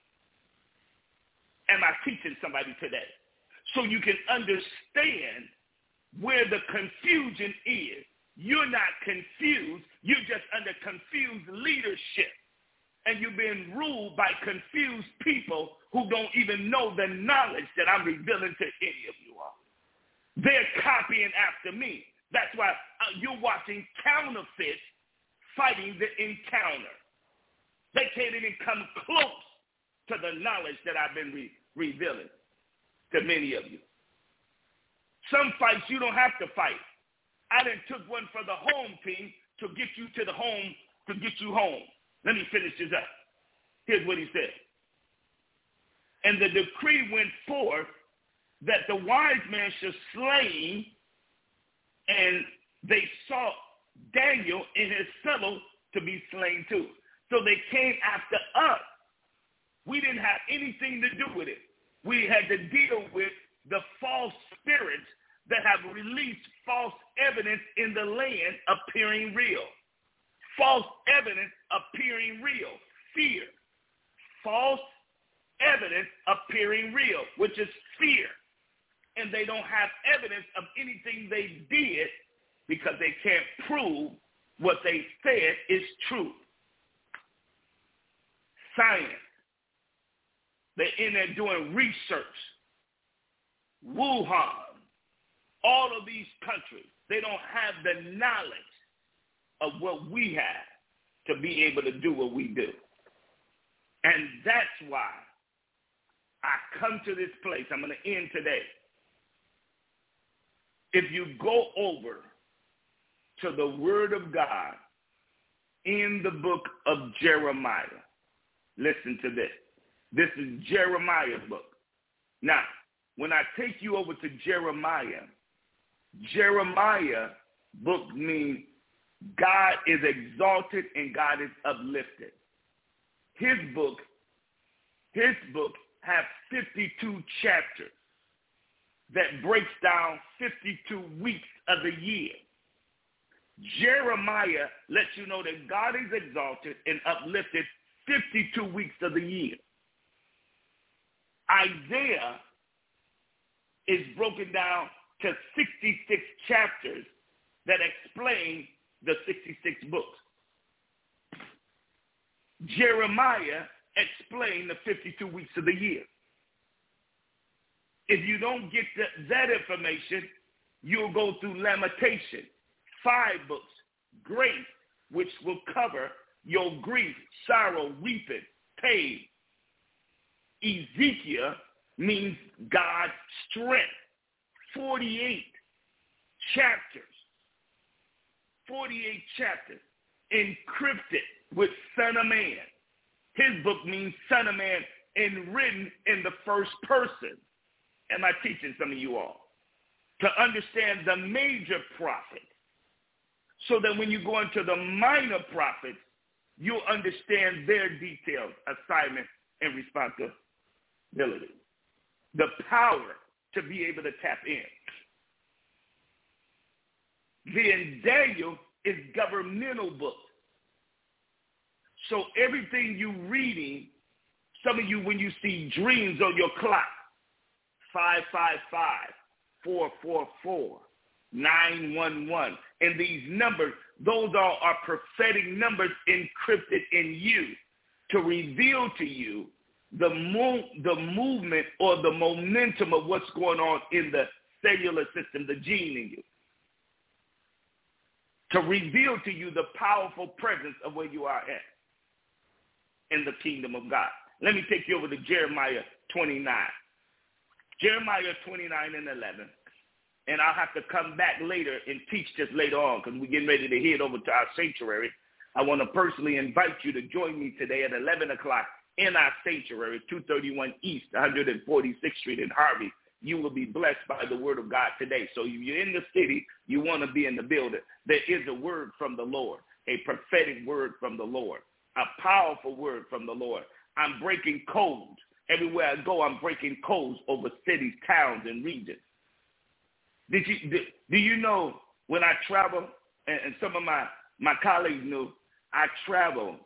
Am I teaching somebody today? So you can understand where the confusion is. You're not confused. You're just under confused leadership. And you're being ruled by confused people who don't even know the knowledge that I'm revealing to any of you all. They're copying after me. That's why uh, you're watching counterfeits fighting the encounter. They can't even come close to the knowledge that I've been re- revealing to many of you. Some fights you don't have to fight. I done took one for the home team to get you to the home, to get you home. Let me finish this up. Here's what he said. And the decree went forth that the wise man should slay, and they sought Daniel and his fellow to be slain too. So they came after us. We didn't have anything to do with it. We had to deal with the false spirits that have released false evidence in the land appearing real. False evidence appearing real. Fear. False evidence appearing real, which is fear. And they don't have evidence of anything they did because they can't prove what they said is true. Science. They're in there doing research. Wuhan. All of these countries, they don't have the knowledge of what we have to be able to do what we do. And that's why I come to this place. I'm going to end today. If you go over to the Word of God in the book of Jeremiah, listen to this. This is Jeremiah's book. Now, when I take you over to Jeremiah, Jeremiah book means God is exalted and God is uplifted. His book, his book has fifty-two chapters that breaks down fifty-two weeks of the year. Jeremiah lets you know that God is exalted and uplifted fifty-two weeks of the year. Isaiah is broken down to sixty-six chapters that explain the sixty-six books. Jeremiah explained the fifty-two weeks of the year. If you don't get the, that information, you'll go through Lamentation, five books, grace, which will cover your grief, sorrow, weeping, pain. Ezekiel means God's strength. forty-eight chapters. forty-eight chapters encrypted with Son of Man. His book means Son of Man and written in the first person. Am I teaching some of you all? To understand the major prophets, so that when you go into the minor prophets, you'll understand their detailed assignment and responsibility. ability, the power to be able to tap in. Then Daniel is governmental book. So everything you reading, some of you, when you see dreams on your clock, five five five, four four four, nine one one, and these numbers, those are, are prophetic numbers encrypted in you to reveal to you the, mo- the movement or the momentum of what's going on in the cellular system, the gene in you, to reveal to you the powerful presence of where you are at in the kingdom of God. Let me take you over to Jeremiah twenty-nine. Jeremiah twenty-nine and eleven. And I'll have to come back later and teach this later on because we're getting ready to head over to our sanctuary. I want to personally invite you to join me today at eleven o'clock in our sanctuary, two thirty-one East, one forty-sixth Street in Harvey. You will be blessed by the word of God today. So if you're in the city, you want to be in the building. There is a word from the Lord, a prophetic word from the Lord, a powerful word from the Lord. I'm breaking codes. Everywhere I go, I'm breaking codes over cities, towns, and regions. Did you, do, do you know when I travel, and, and some of my, my colleagues knew, I travel,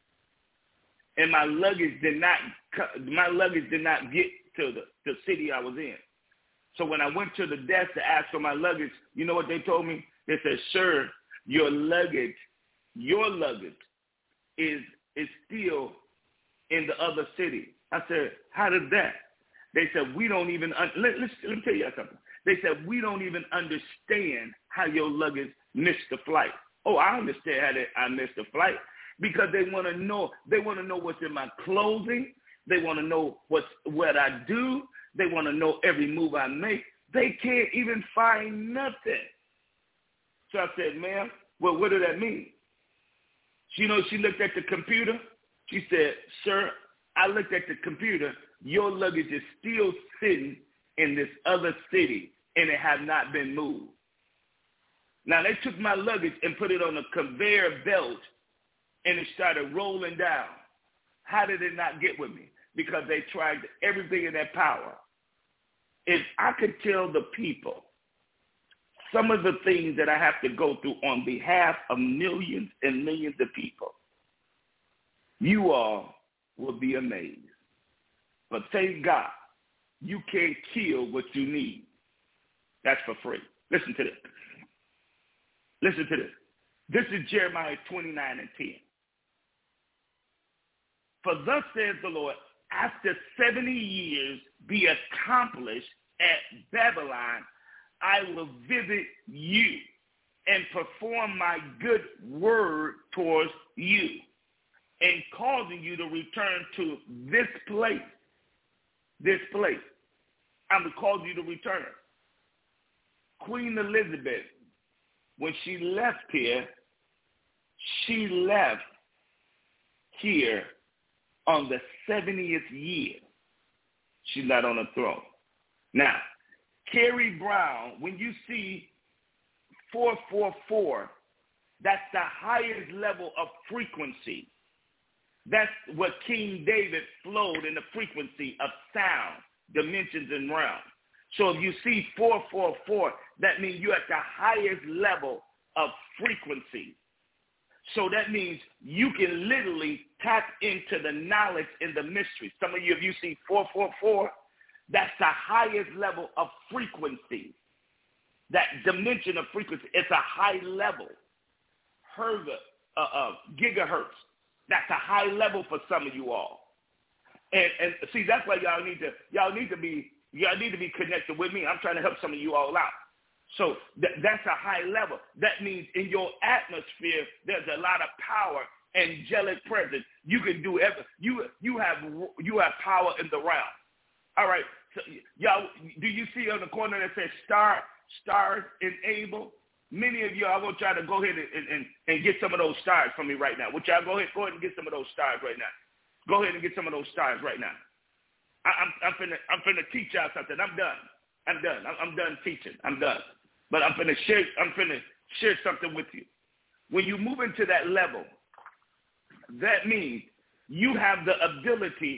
and my luggage did not my luggage did not get to the, the city I was in. So when I went to the desk to ask for my luggage, you know what they told me? They said, sir, your luggage, your luggage is is still in the other city. I said, how did that? They said, we don't even, un- let, let's, let me tell you something. They said, we don't even understand how your luggage missed the flight. Oh, I understand how they, I missed the flight because they want to know, they want to know what's in my clothing. They want to know what's, what I do. They want to know every move I make. They can't even find nothing. So I said, ma'am, well, what does that mean? You know, she looked at the computer. She said, sir, I looked at the computer. Your luggage is still sitting in this other city, and it has not been moved. Now, they took my luggage and put it on a conveyor belt, and it started rolling down. How did it not get with me? Because they tried everything in their power. If I could tell the people some of the things that I have to go through on behalf of millions and millions of people, you all will be amazed. But thank God, you can't kill what you need. That's for free. Listen to this. Listen to this. This is Jeremiah twenty-nine and ten. For thus says the Lord, after seventy years be accomplished at Babylon, I will visit you and perform my good word towards you, and causing you to return to this place. This place. I'm going to cause you to return. Queen Elizabeth, when she left here, she left here on the seventieth year. She's not on the throne. Now, Carrie Brown, when you see four four four, that's the highest level of frequency. That's what King David flowed in the frequency of sound, dimensions, and realms. So if you see four four four, that means you're at the highest level of frequency. So that means you can literally tap into the knowledge and the mystery. Some of you, if you see four four four, that's the highest level of frequency. That dimension of frequency, it's a high level. Hertz, uh, uh, gigahertz. That's a high level for some of you all. And, and see, that's why y'all need to y'all need to be y'all need to be connected with me. I'm trying to help some of you all out. So th- that's a high level. That means in your atmosphere, there's a lot of power, angelic presence. You can do everything. You you have you have power in the realm. All right. So y'all, do you see on the corner that says star stars enable? Many of you, I want y'all to go ahead and, and, and get some of those stars from me right now. Would y'all go ahead, go ahead and get some of those stars right now? Go ahead and get some of those stars right now. I, I'm I'm finna I'm finna teach y'all something. I'm done. I'm done. I'm, I'm done teaching. I'm done. But I'm finna share I'm finna share something with you. When you move into that level, that means you have the ability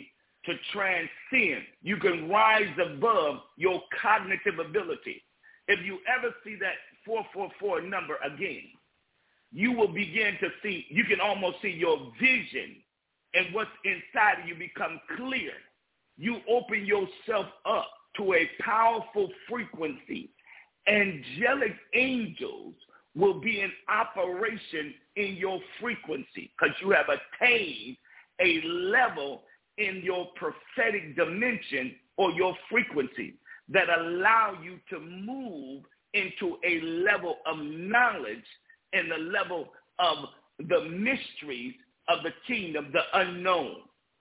to transcend. You can rise above your cognitive ability. If you ever see that four four four number again, you will begin to see, you can almost see your vision and what's inside of you become clear. You open yourself up to a powerful frequency. Angelic angels will be in operation in your frequency because you have attained a level in your prophetic dimension or your frequency that allow you to move into a level of knowledge and the level of the mysteries of the kingdom, the unknown.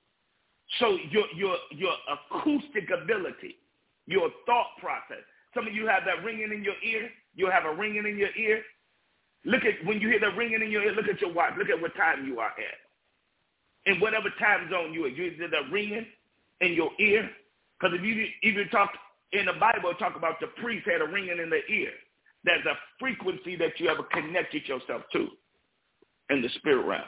So your your your acoustic ability, your thought process. Some of you have that ringing in your ear. You'll have a ringing in your ear. Look at, when you hear the ringing in your ear, look at your watch. Look at what time you are at. In whatever time zone you are, you hear the ringing in your ear. Because if you even talk in the Bible, talk about the priest had a ringing in the ear. There's a frequency that you ever connected yourself to in the spirit realm.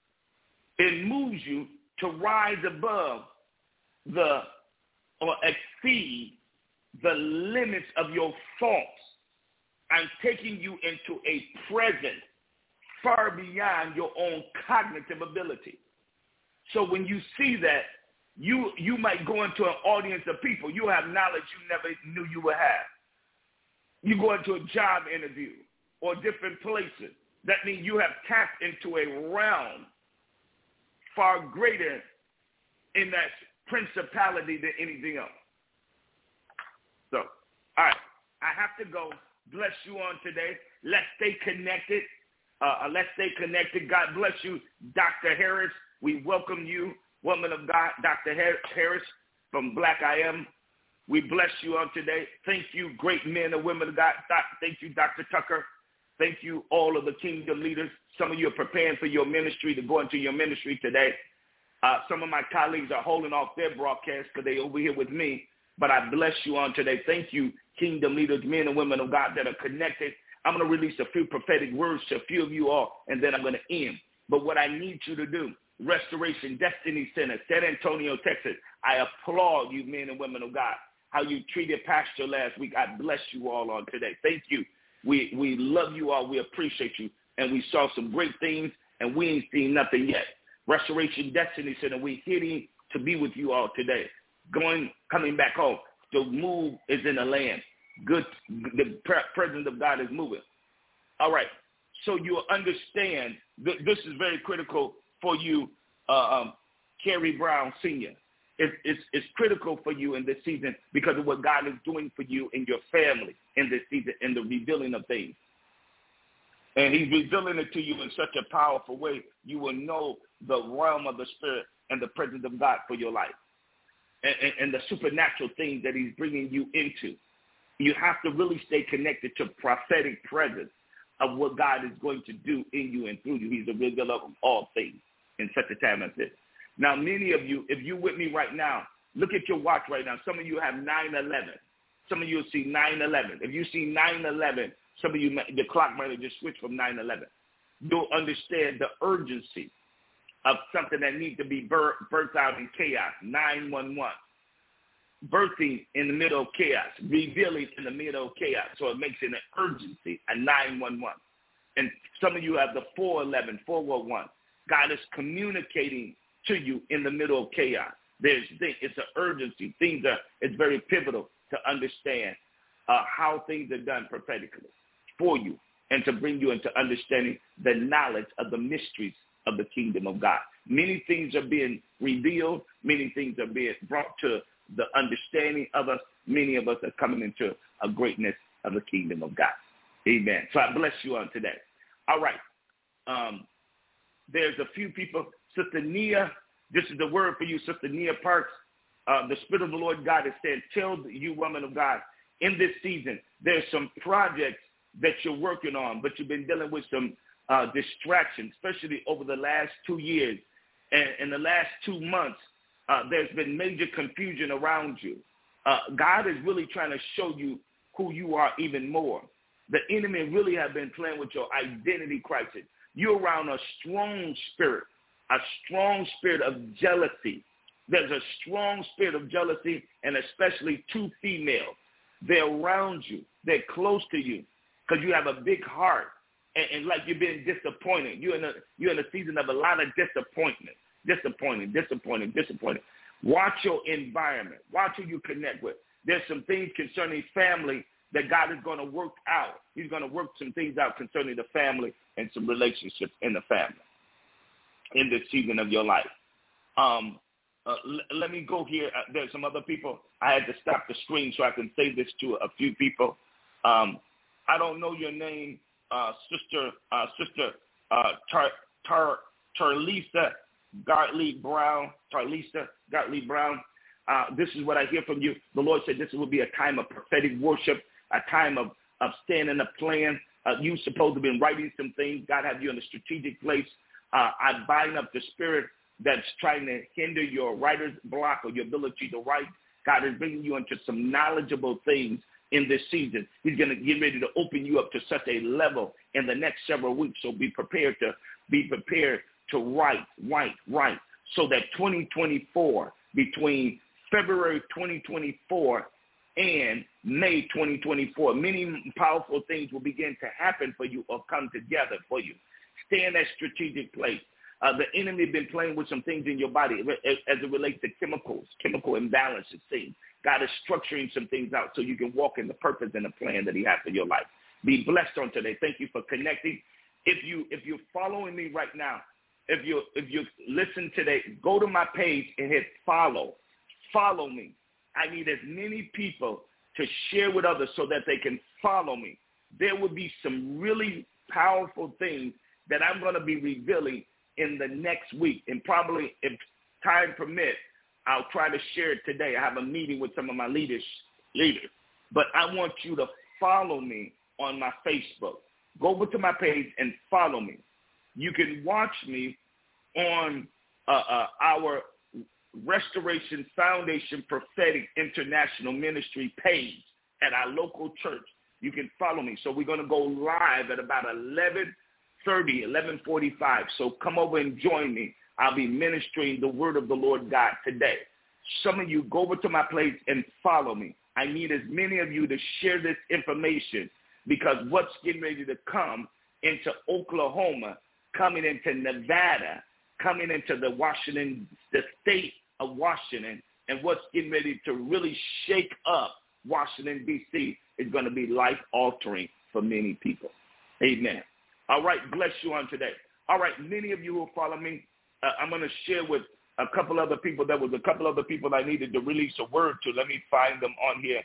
It moves you to rise above the or exceed the limits of your thoughts and taking you into a present far beyond your own cognitive ability. So when you see that, you you might go into an audience of people. You have knowledge you never knew you would have. You go into a job interview or different places. That means you have tapped into a realm far greater in that principality than anything else. So, all right, I have to go. Bless you on today. Let's stay connected. Uh, let's stay connected. God bless you, Doctor Harris. We welcome you, woman of God, Doctor Harris from Black I Am. We bless you on today. Thank you, great men and women of God. Thank you, Doctor Tucker. Thank you, all of the kingdom leaders. Some of you are preparing for your ministry to go into your ministry today. Uh, some of my colleagues are holding off their broadcast because they're over here with me. But I bless you on today. Thank you, kingdom leaders, men and women of God that are connected. I'm going to release a few prophetic words to a few of you all, and then I'm going to end. But what I need you to do, Restoration Destiny Center, San Antonio, Texas, I applaud you, men and women of God, how you treated Pastor last week. I bless you all on today. Thank you. We we love you all. We appreciate you. And we saw some great things, and we ain't seen nothing yet. Restoration Destiny Center, we're hitting to be with you all today. Going, coming back home. The move is in the land. Good. The presence of God is moving. All right. So you'll understand th- this is very critical for you, uh, um, Kerry Brown Senior It, it's, it's critical for you in this season because of what God is doing for you and your family in this season and the revealing of things. And he's revealing it to you in such a powerful way, you will know the realm of the Spirit and the presence of God for your life. And, and, and the supernatural things that he's bringing you into. You have to really stay connected to prophetic presence of what God is going to do in you and through you. He's a revealer of all things in such a time as this. Now, many of you, if you're with me right now, look at your watch right now. Some of you have nine eleven. Some of you will see nine eleven. If you see nine eleven, some of you, the clock might have just switched from nine eleven. You'll understand the urgency of something that needs to be birth, birthed out in chaos, nine one one. Birthing in the middle of chaos, revealing in the middle of chaos. So it makes it an urgency, a nine one one. And some of you have the four eleven, four one one. God is communicating to you in the middle of chaos. There's It's an urgency. Things are, it's very pivotal to understand uh, how things are done prophetically for you and to bring you into understanding the knowledge of the mysteries of the kingdom of God. Many things are being revealed. Many things are being brought to the understanding of us. Many of us are coming into a greatness of the kingdom of God. Amen. So I bless you on today. All right. Um, there's a few people. Sister Nia, this is the word for you, Sister Nia Parks. Uh, the Spirit of the Lord God has said, tell you, woman of God, in this season, there's some projects that you're working on, but you've been dealing with some uh, distractions, especially over the last two years. And in the last two months, uh, there's been major confusion around you. Uh, God is really trying to show you who you are even more. The enemy really have been playing with your identity crisis. You're around a strong spirit, a strong spirit of jealousy There's a strong spirit of jealousy, and especially two females. They're around you. They're close to you because you have a big heart, and, and like you're being disappointed. You're in a you're in a season of a lot of disappointment, disappointing, disappointing, disappointing. Watch your environment. Watch who you connect with. There's some things concerning family that God is going to work out. He's going to work some things out concerning the family and some relationships in the family in this season of your life. Um, uh, l- let me go here. Uh, there's some other people. I had to stop the screen so I can say this to a few people. Um, I don't know your name, uh, Sister uh, Sister uh, Tar Tar Tarlisa Gartley Brown. Tarlisa Gartley Brown. Uh, this is what I hear from you. The Lord said this will be a time of prophetic worship, a time of, of standing a plan. Uh, you're supposed to be writing some things. God have you in a strategic place. Uh, I bind up the spirit that's trying to hinder your writer's block or your ability to write. God is bringing you into some knowledgeable things in this season. He's going to get ready to open you up to such a level in the next several weeks. So be prepared to be prepared to write, write, write, so that twenty twenty-four, between February twenty twenty-four and May twenty twenty-four, many powerful things will begin to happen for you or come together for you. Stay in that strategic place. Uh, the enemy has been playing with some things in your body as, as it relates to chemicals, chemical imbalances, things. God is structuring some things out so you can walk in the purpose and the plan that he has for your life. Be blessed on today. Thank you for connecting. If, you, if you're following me right now, if you if you listen today, go to my page and hit follow. Follow me. I need as many people to share with others so that they can follow me. There will be some really powerful things that I'm going to be revealing in the next week. And probably, if time permits, I'll try to share it today. I have a meeting with some of my leaders. leaders. But I want you to follow me on my Facebook. Go over to my page and follow me. You can watch me on uh, uh, our Restoration Foundation Prophetic International Ministry page at our local church. You can follow me. So we're going to go live at about eleven thirty, eleven forty-five. So come over and join me. I'll be ministering the word of the Lord God today. Some of you go over to my place and follow me. I need as many of you to share this information because what's getting ready to come into Oklahoma, coming into Nevada, coming into the Washington, the state of Washington, and what's getting ready to really shake up Washington, D C is going to be life-altering for many people. Amen. All right, bless you on today. All right, many of you who follow me, uh, I'm going to share with a couple other people. There was a couple other people I needed to release a word to. Let me find them on here.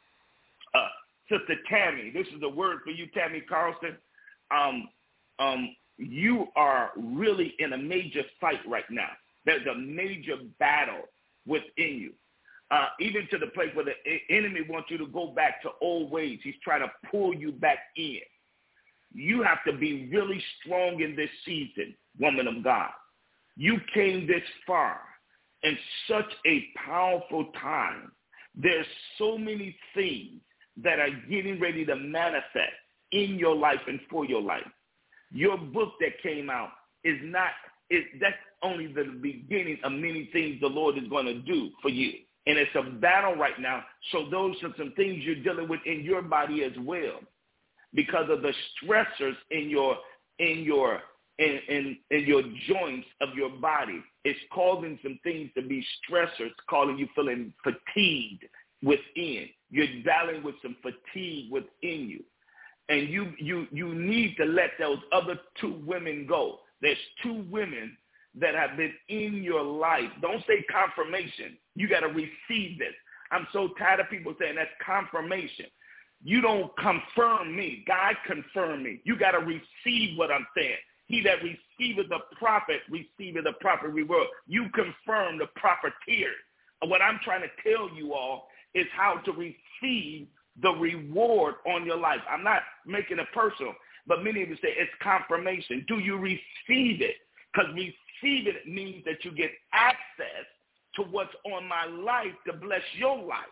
Uh, Sister Tammy, this is a word for you, Tammy Carlson. Um, um, you are really in a major fight right now. There's a major battle within you, uh, even to the place where the enemy wants you to go back to old ways. He's trying to pull you back in. You have to be really strong in this season, woman of God. You came this far in such a powerful time. There's so many things that are getting ready to manifest in your life and for your life. Your book that came out is not, is that's only the beginning of many things the Lord is going to do for you. And it's a battle right now. So those are some things you're dealing with in your body as well, because of the stressors in your in your in, in, in your joints of your body. It's causing some things to be stressors, causing you feeling fatigued within. You're battling with some fatigue within you. And you you you need to let those other two women go. There's two women that have been in your life. Don't say confirmation. You got to receive this. I'm so tired of people saying that's confirmation. You don't confirm me. God confirmed me. You got to receive what I'm saying. He that receiveth the prophet receiveth the proper reward. You confirm the proper tears. What I'm trying to tell you all is how to receive the reward on your life. I'm not making it personal, but many of you say it's confirmation. Do you receive it? Because receiving it means that you get access to what's on my life to bless your life.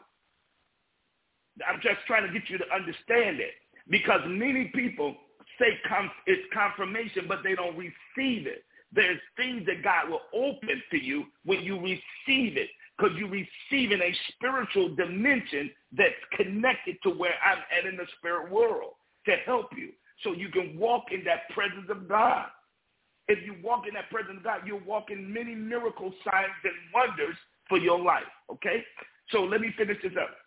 I'm just trying to get you to understand it, because many people say conf- it's confirmation, but they don't receive it. There's things that God will open to you when you receive it, because you're receiving a spiritual dimension that's connected to where I'm at in the spirit world to help you so you can walk in that presence of God. If you walk in that presence of God, you'll walk in many miracle signs and wonders for your life, okay? So let me finish this up.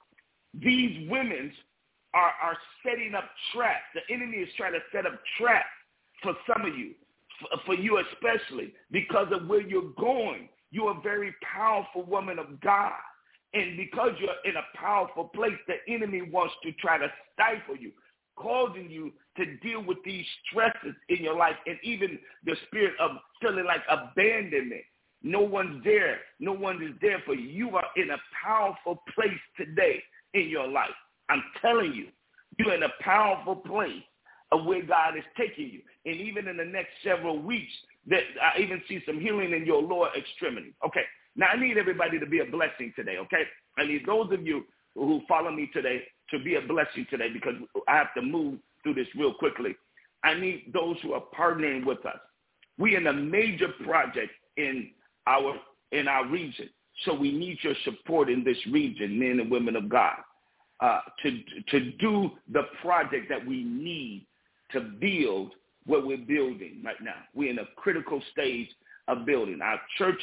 These women are, are setting up traps. The enemy is trying to set up traps for some of you, for, for you especially, because of where you're going. You're a very powerful woman of God. And because you're in a powerful place, the enemy wants to try to stifle you, causing you to deal with these stresses in your life, and even the spirit of feeling like abandonment. No one's there. No one is there for you. You are in a powerful place today in your life. I'm telling you, you're in a powerful place of where God is taking you. And even in the next several weeks, that I even see some healing in your lower extremity. Okay, now I need everybody to be a blessing today, okay? I need those of you who follow me today to be a blessing today, because I have to move through this real quickly. I need those who are partnering with us. We're in a major project in our in our region, so we need your support in this region, men and women of God, uh, to to do the project that we need to build what we're building right now. We're in a critical stage of building. Our church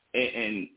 in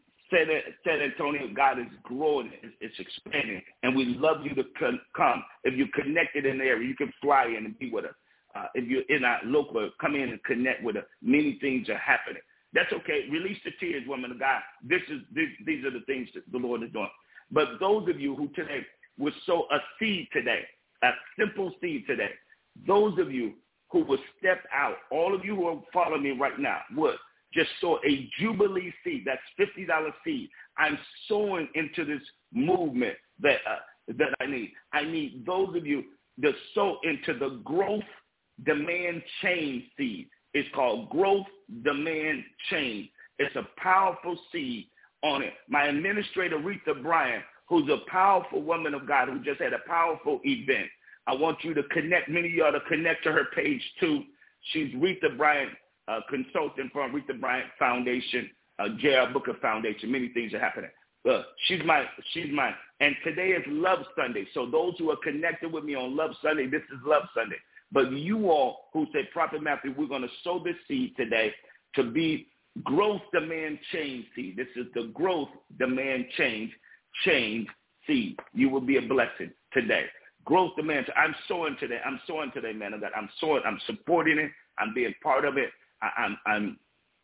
San Antonio, God is growing. It's expanding, and we love you to come. If you're connected in the area, you can fly in and be with us. Uh, if you're in our local, come in and connect with us. Many things are happening. That's okay. Release the tears, woman of God. This is this, these are the things that the Lord is doing. But those of you who today would sow a seed today, a simple seed today, those of you who will step out, all of you who are following me right now would just sow a Jubilee seed. That's fifty dollars seed. I'm sowing into this movement that uh, that I need. I need those of you to sow into the Growth Demand Change seed. It's called Growth Demand Change. It's a powerful seed on it. My administrator, Rita Bryant, who's a powerful woman of God who just had a powerful event, I want you to connect, many of y'all to connect to her page too. She's Rita Bryant, uh, consultant from Rita Bryant Foundation, uh, J R Booker Foundation. Many things are happening. Uh, she's my, she's mine. And today is Love Sunday. So those who are connected with me on Love Sunday, this is Love Sunday. But you all who say, Prophet Matthew, we're going to sow this seed today to be Growth Demand Change seed. This is the Growth Demand Change, change seed. You will be a blessing today. Growth Demand. I'm sowing today. I'm sowing today, man of God. I'm sowing. I'm supporting it. I'm being part of it. I, I'm, I'm,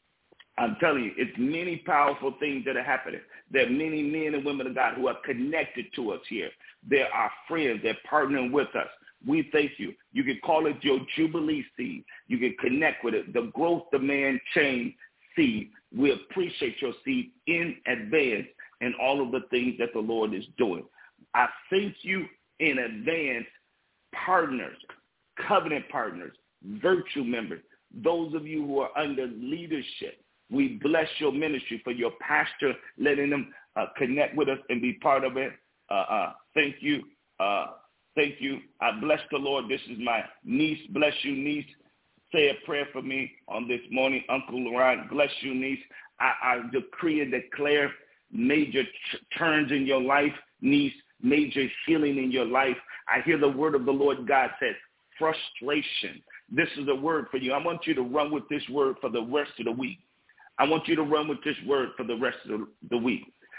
I'm telling you, it's many powerful things that are happening. There are many men and women of God who are connected to us here. They're our friends. They're partnering with us. We thank you. You can call it your Jubilee seed. You can connect with it. The Growth Demand Change seed. We appreciate your seed in advance and all of the things that the Lord is doing. I thank you in advance, partners, covenant partners, virtue members, those of you who are under leadership. We bless your ministry for your pastor, letting them uh, connect with us and be part of it. Uh, uh, thank you. Uh, thank you. I bless the Lord. This is my niece. Bless you, niece. Say a prayer for me on this morning. Uncle Laurent, bless you, niece. I, I decree and declare major t- turns in your life, niece, major healing in your life. I hear the word of the Lord God says, frustration. This is a word for you. I want you to run with this word for the rest of the week. I want you to run with this word for the rest of the week.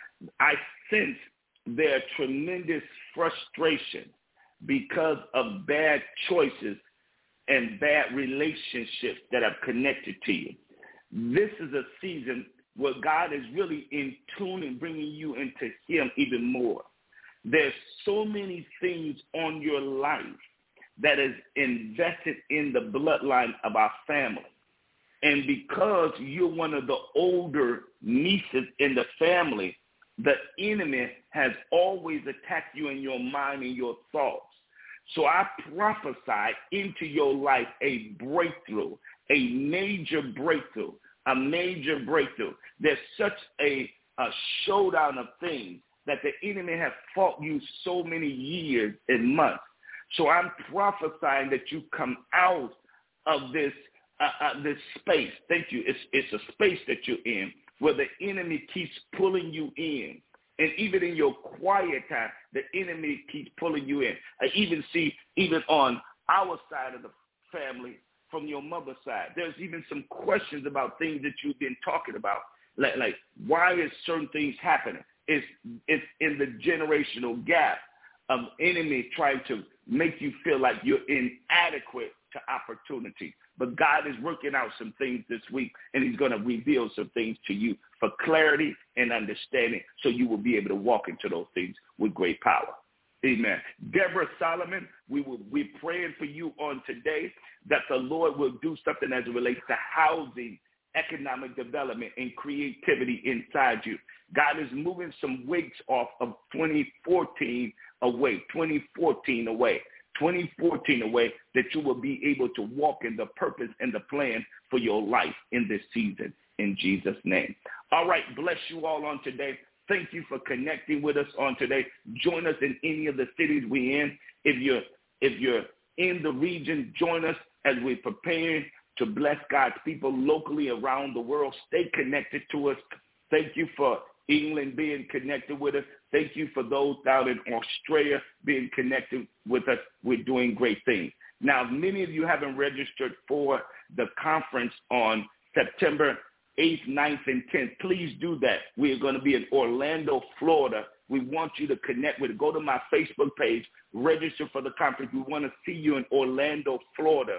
I sense there tremendous frustration because of bad choices and bad relationships that have connected to you. This is a season where God is really in tune and bringing you into him even more. There's so many things on your life that is invested in the bloodline of our family. And because you're one of the older nieces in the family, the enemy has always attacked you in your mind and your thoughts. So I prophesy into your life a breakthrough, a major breakthrough, a major breakthrough. There's such a, a showdown of things that the enemy has fought you so many years and months. So I'm prophesying that you come out of this uh, uh, this space. Thank you. It's, it's a space that you're in where the enemy keeps pulling you in. And even in your quiet time, the enemy keeps pulling you in. I even see, even on our side of the family, from your mother's side, there's even some questions about things that you've been talking about. Like, like why is certain things happening? It's, it's in the generational gap of enemy trying to make you feel like you're inadequate to opportunity. But God is working out some things this week, and he's going to reveal some things to you for clarity and understanding so you will be able to walk into those things with great power. Amen. Deborah Solomon, we will be praying for you on today that the Lord will do something as it relates to housing, economic development, and creativity inside you. God is moving some weights off of twenty fourteen away, twenty fourteen away. twenty fourteen away, that you will be able to walk in the purpose and the plan for your life in this season, in Jesus' name. All right, bless you all on today. Thank you for connecting with us on today. Join us in any of the cities we're in. If you're, if you're in the region, join us as we're preparing to bless God's people locally around the world. Stay connected to us. Thank you for England being connected with us. Thank you for those down in Australia being connected with us. We're doing great things. Now, many of you haven't registered for the conference on September eighth, ninth, and tenth. Please do that. We're going to be in Orlando, Florida. We want you to connect with it. Go to my Facebook page, register for the conference. We want to see you in Orlando, Florida.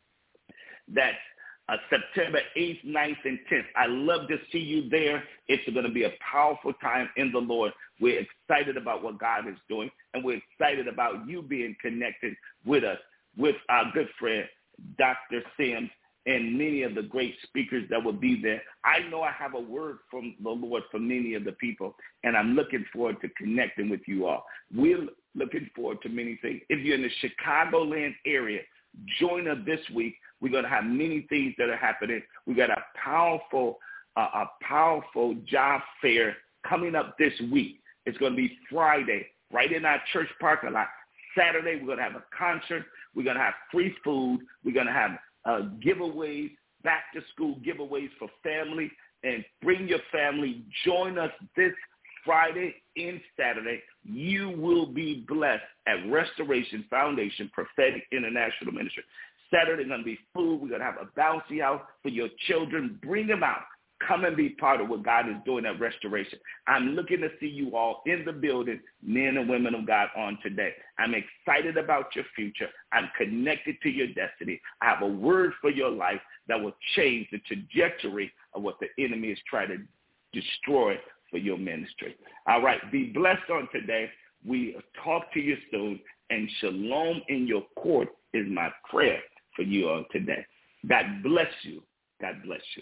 That's Uh, September eighth, ninth, and tenth. I love to see you there. It's going to be a powerful time in the Lord. We're excited about what God is doing, and we're excited about you being connected with us, with our good friend, Doctor Sims, and many of the great speakers that will be there. I know I have a word from the Lord for many of the people, and I'm looking forward to connecting with you all. We're looking forward to many things. If you're in the Chicagoland area, join us this week. We're going to have many things that are happening. We got a powerful, uh, a powerful job fair coming up this week. It's going to be Friday, right in our church parking lot. Saturday, we're going to have a concert. We're going to have free food. We're going to have uh, giveaways, back-to-school giveaways for family. And bring your family. Join us this Friday and Saturday. You will be blessed at Restoration Foundation Prophetic International Ministry. Saturday, going to be food. We're going to have a bouncy house for your children. Bring them out. Come and be part of what God is doing at Restoration. I'm looking to see you all in the building, men and women of God, on today. I'm excited about your future. I'm connected to your destiny. I have a word for your life that will change the trajectory of what the enemy is trying to destroy for your ministry. All right. Be blessed on today. We talk to you soon. And shalom in your court is my prayer for you all today. God bless you. God bless you.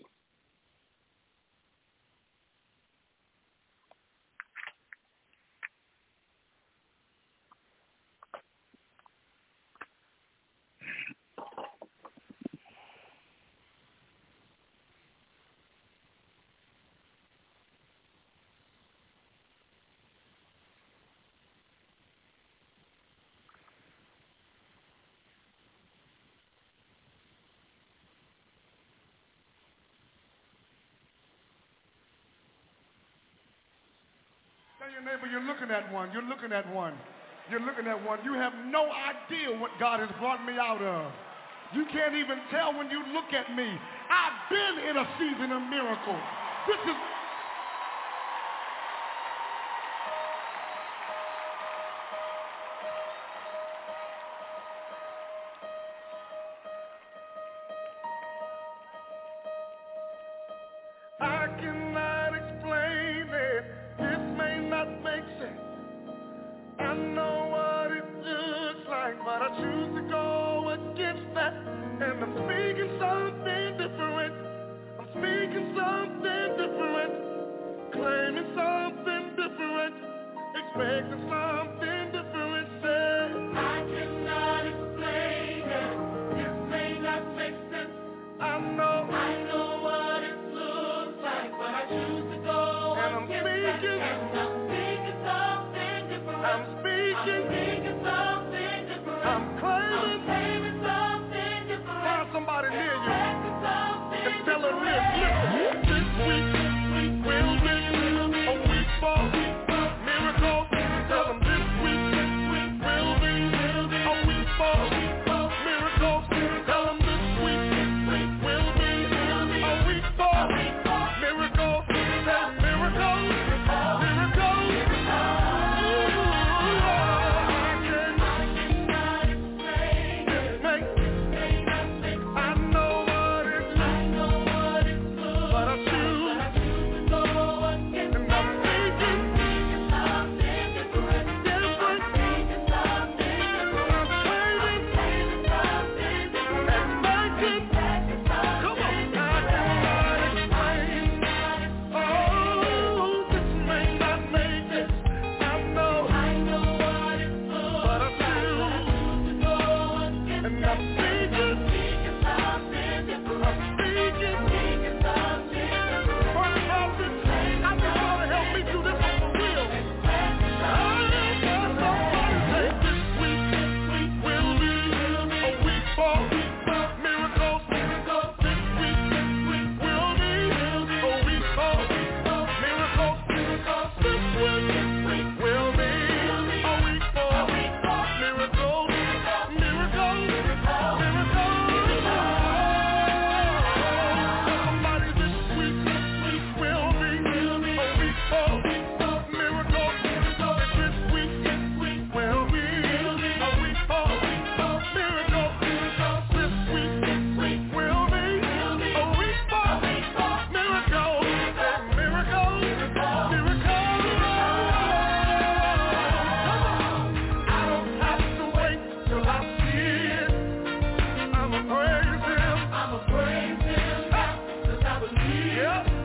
Tell your neighbor you're looking at one. You're looking at one. You're looking at one. You have no idea what God has brought me out of. You can't even tell when you look at me. I've been in a season of miracles. This is... I cannot explain it. This may not make sense. I know what it looks like, but I choose to go against that. And I'm speaking something different. I'm speaking something different. Claiming something different. Expecting something different. Say, I cannot explain it. This may not make sense. I know. I know what it looks like, but I choose to go and I'm speaking. And I'm speaking something different. I'm speaking. I'm speaking something different. I'm claiming. Yep.